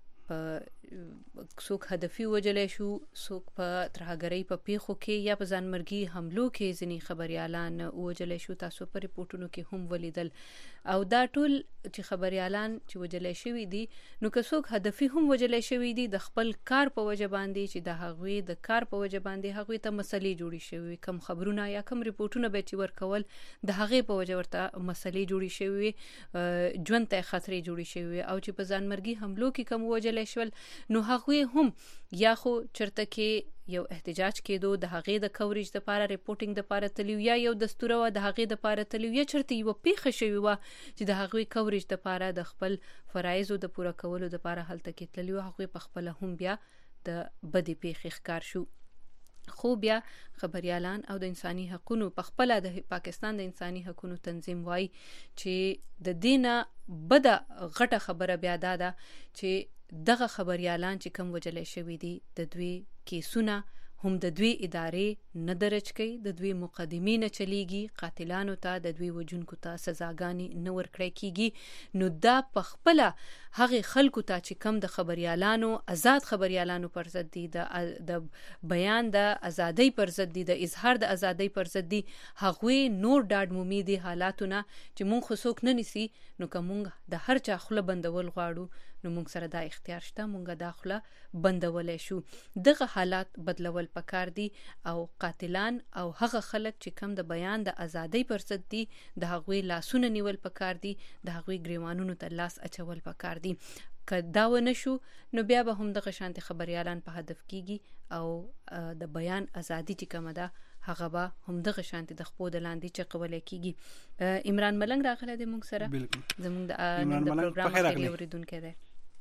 څوک هدفي وجلې شو څوک په ترهګرۍ په پیښو کې یا په ځانمرګي حملو کې ځینې خبريالان وجلې شو تاسو په ریپورتونو کې هم ولیدل او دا ټول چې خبريالان چې وجلې شوی دي نو که څوک هدفي هم وجلې شوی دي د خپل کار په وجه باندې چې د هغوی د کار په وجه باندې هغوی ته مسلې جوړې شوی کم خبرونه یا کم ریپورتونه به چې ورکول د هغه په وجه ورته مسلې جوړې شوی ژوند ته خطرې جوړې شوی او چې په ځانمرګي حملو کې کم وجلې شول نو هغوی هم یا خو چرته کې یو احتجاج کېدو د هغې د کوریج د پاره ریپورټینګ د پاره تلیو یا یو دستور و د هغې د پاره تلیو یا چرته یو پیښه شوی و چې د هغوی کوریج د پاره د خپل فرایضو د پوره کولو د پاره هلته کې تلیو هغوی په خپل هم بیا د بدی پیښې ښکار شو. خو بیا خبريالان او د انساني حقوقو په خپل د پاکستان د انساني حقوقو تنظیم وای چې د دینه بده غټه خبره بیا ده چې دغه خبريالان چې کم وجلې شوی دي د دوی کیسونه هم د دوی ادارې نه درج کوي، د دوی مقدمې نه چلیږي، قاتلانو ته د دوی وجونکو ته سزاګانې نه ورکړی کیږي. نو دا په خپله هغې خلکو ته چې کم د خبریالانو آزاد خبریالانو پر ضد دي، د بیان د ازادۍ پر ضد دي، د اظهار د ازادۍ پر ضد دي، هغوی نور ډاډ مومي دي حالاتونه چې مونږ خو څوک نه نیسي. نو که مونږ د هر چا خوله بندول غواړو نو مونږ سره دا اختیار شته، مونږ دا خوله بندولی شو. دغه حالات بدلول پکار دي او قاتلان او هغه خلک چې کم د بیان د ازادۍ پر ضد دي د هغوی لاسونه نیول پکار دي، د هغوی ګریوانونو ته لاس اچول پکار دي. که دا ونه شو نو بیا به هم دغه شانتي خبریالان په هدف کیږي او د بیان ازادي چې کومه ده هغه به هم دغه شانتي د خپو د لاندې چقولی کیږي. عمران ملنګ راغلی دی مونږ سره، زمونږ د پروګرام اخري اوریدونکی دی.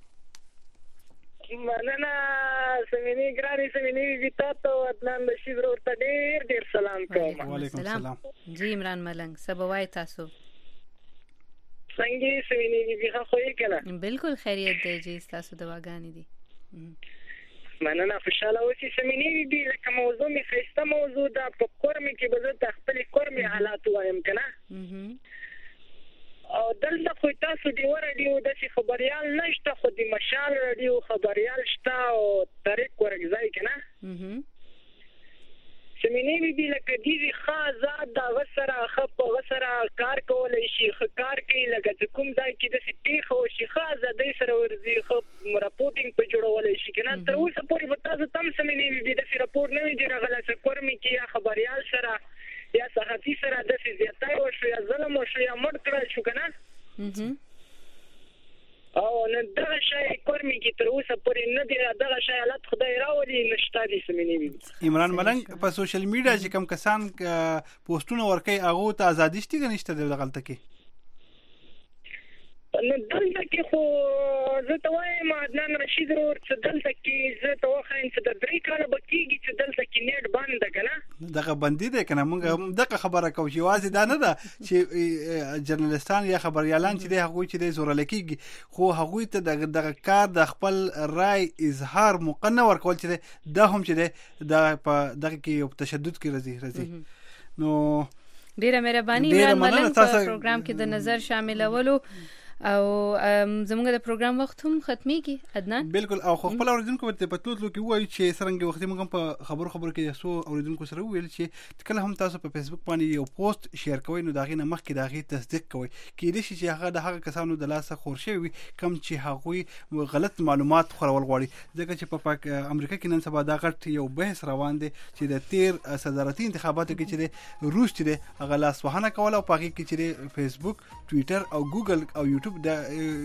مننه سمینی ګرانی سمینی ویتا ته عدنان بشیر ورته ډیر ډیر سلام کوم. وعلیکم السلام. جی عمران ملنګ سبوای تاسو څنګه سمینی بیا خو یې کنه؟ بالکل خیریت دی جی، تاسو دواګانی دي. مننه خوشاله اوسئ سمینی بیا لکه موضوع می خسته موضوع دا په کورمي کې به زه خپل کورمي حالات وایم کنه. او دلته خو تاسو دی ورډیو د خبريال نشته، خو د مشال رادیو خبريال شته او طریق ورګځای کنه. سمینی بی لکه دیوی خازاد دا غسره خپ غسره کار کولای شي، کار کوي لکه کوم ځای کې د سپیخ او شي خازادې سره ورزي خپ راپورټینګ په جوړولای شي کنه. تر اوسه پورې به تاسو تم سمینی بی د راپور نه دی راغلی چې کورمي کې یا خبريال سره یا صحافي سره د زیاتای او شو یا ظلم او شو یا مړ کړل شو کنه. او نن دغه شی کورمي کې تر اوسه پورې نه دی دغه شی حالت خدای راولي نشته دي سمینی بی. عمران ملنګ په سوشل میډیا چې کم کسان پوسټونه ورکوي هغه ته ازادي شته که نشته د غلطه کې؟ نو دلته کې خو زه ته وایم عدنان رشید ورور چې دلته کې زه ته وایم چې د 3 کاله به کېږي چې دلته کې نیټ بند ده کنه. دغه بندي ده کنه. موږ دغه خبره کوو چې واځي دا نه ده چې جرنالستان یا خبريالان چې د هغوی چې د زورل کېږي، خو هغوی ته دغه کار د خپل رائے اظهار مقنن ورکول چې دا هم چې د په دغه کې یو تشدد کې راځي. نو ډیره مهرباني عمران ملنګ په پروګرام کې د نظر شاملولو او زموږ د پروګرام وخت هم ختميږي عدنان. بالکل. او خو خپل اوریدونکو ته په تلو کې وایي چې څنګه وخت موږ په خبرو کې سو اوریدونکو سره ویل چې کله هم تاسو په فیسبوک باندې یو پوسټ شیر کوئ نو دا غي نه مخکې دا غي تصدیق کوئ کېدې شي چې هغه د هغه کسانو د لاسه خورشي وي کم چې هغه غلط معلومات خورول غواړي. ځکه چې په امریکا کې نن سبا دا غټ یو بحث روان دی چې د 13 صدارتي انتخاباتو کې چې روس چې هغه لاس وهنه کول او پاکي کې چې فیسبوک، ټوئیټر او ګوګل او یوټیوب د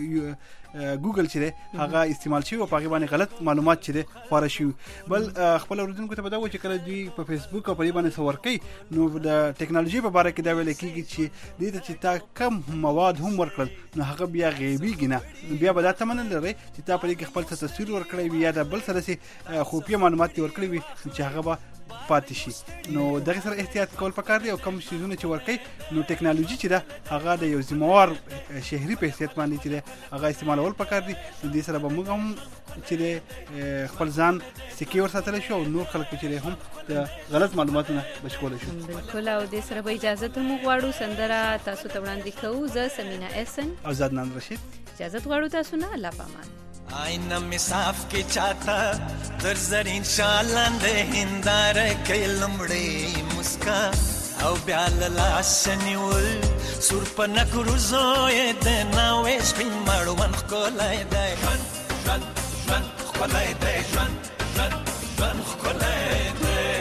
ګوګل چې هغه استعمال شي او په هغه باندې غلط معلومات چې خور شي. بل خپل اوریدونکو ته بداوي چې کله دوی په فیسبوک او په باندې څور کوي نو د ټیکنالوژي په اړه کې دا ویل کېږي چې دې ته چې تا کم مواد هم ورکړل نو هغه بیا غیبي ګنه بیا به دا تمن لري چې تا په کې خپل تصویر ورکړی وي یا د بل سره سي خوپی معلومات ورکړي وي چې هغه به پاتې شي. نو دغه سره احتیاط کول پکار دی او کوم شیزونه چې ورکي نو ټیکنالوژي چې دا هغه د یو ذمہوار شهري په حیثیت باندې چې هغه استعمالول پکار دي. دې سره به موږ هم چې خپل ځان سکیور ساتل شو او نور خلک چې هم د غلط معلوماتونو بچول شو. بالکل. او دې سره به اجازه ته موږ غواړو سندره تاسو ته وړاندې کوو. زه سمینا احسن او عدنان رشید اجازه غواړو تاسو نه. الله پامان. آینه می صاف کې چاته در زرین شالنده هندار کې لمړې مسکا او بیا لاس نیول سور په نکرو زوې د ناوې سپین مړوند خولای دی ژوند ژوند خولای دی ژوند ژوند خولای دی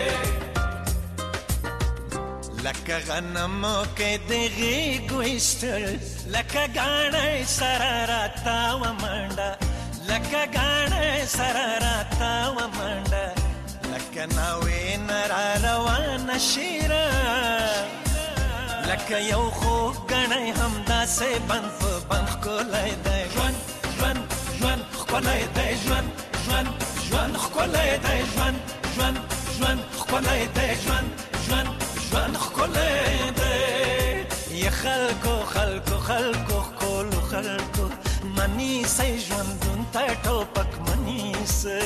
لکه غنمو کې دغه ګوښتل لکه غاڼې سره راتا و منډه لکه غاڼې سره راتا و منډه لکه ناوې نرا روانه شیره لکه یو خو غاڼې همداسې بند په بند ښکلی دی ژوند ژوند ژوند ښکلی دی ژوند ژوند ژوند ښکلی دی ژوند ژوند ژوند ښکلی دی ژوند ژوند ژوند ښکلی دی. یا خلکو خلکو خلکو ښکلو خلکو منی سي ژوندون ته ټوپک منی سي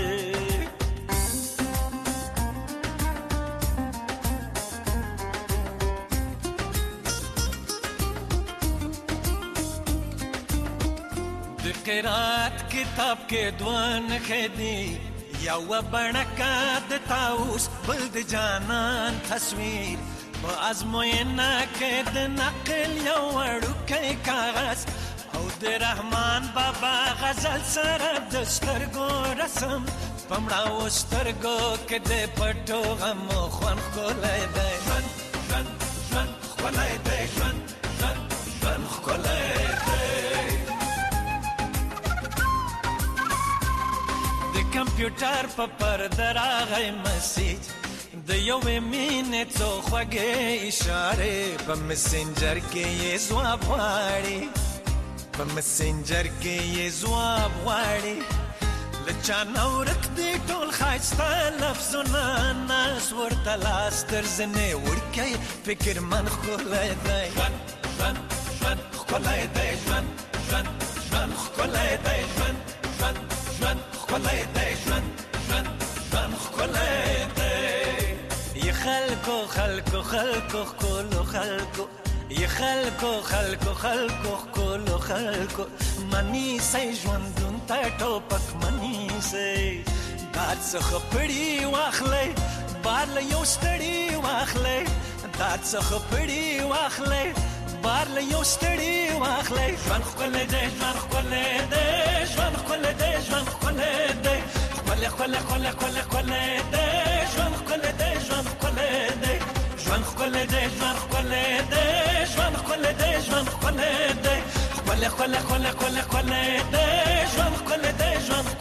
د قرات کتاب کې دوان خدي یو بڼکا د تاوس بل د جانان تصویر په ازموینه کې د نقل یو وړوکی کاغذ او د رحمان بابا غزل سره د سترګو رسم پمړاو سترګو کې د پټو غمو خوان ښکلی دی ژوند ژوند ژوند ښکلی دی ژوند ژوند ژوند ښکلی دی د کمپیوټر په پرده راغی مسیج د یوې مینې څو خوږې اشارې په مسنجر کې یې ځواب غواړي په مسنجر کې یې ځواب غواړي له چا نه ورک دي ټول ښایسته لفظونه ناز ورته لاس تر زنې وړکی فکر من ښکلی دی ژوند ژوند ژوند ښکلی دی ژوند ژوند ژوند ښکلی دی ژوند ژوند ژوند ښکلی دی ژوند ژوند ژوند ښکلی دی ی خلکو خلکو خلکو ښکلو خلکو ی خلکو خلکو خلکو ښکلو خلکو منی سي ژوندون ته ټوپک منی سي داد څخه پړي واخلئ بار له یو ستړي واخلئ داد څخه پړي واخلئ بار له یو ستړي واخلئ ژوند ښکلی دی ژوند ښکلی دی ژوند ښکلی دی ژوند ښکلی دی ښکلی ښکلی ښکلی ښکلی ښکلی دی ژوند ښکلی دی ژوند ښکلی دی ژوند ښکلی دی ژوند ښکلی دی ژوند ښکلی دی ژوند ښکلی دی ښکلی ښکلی ښکلی ښکلی ښکلی دی ژوند ښکلی دی ژوند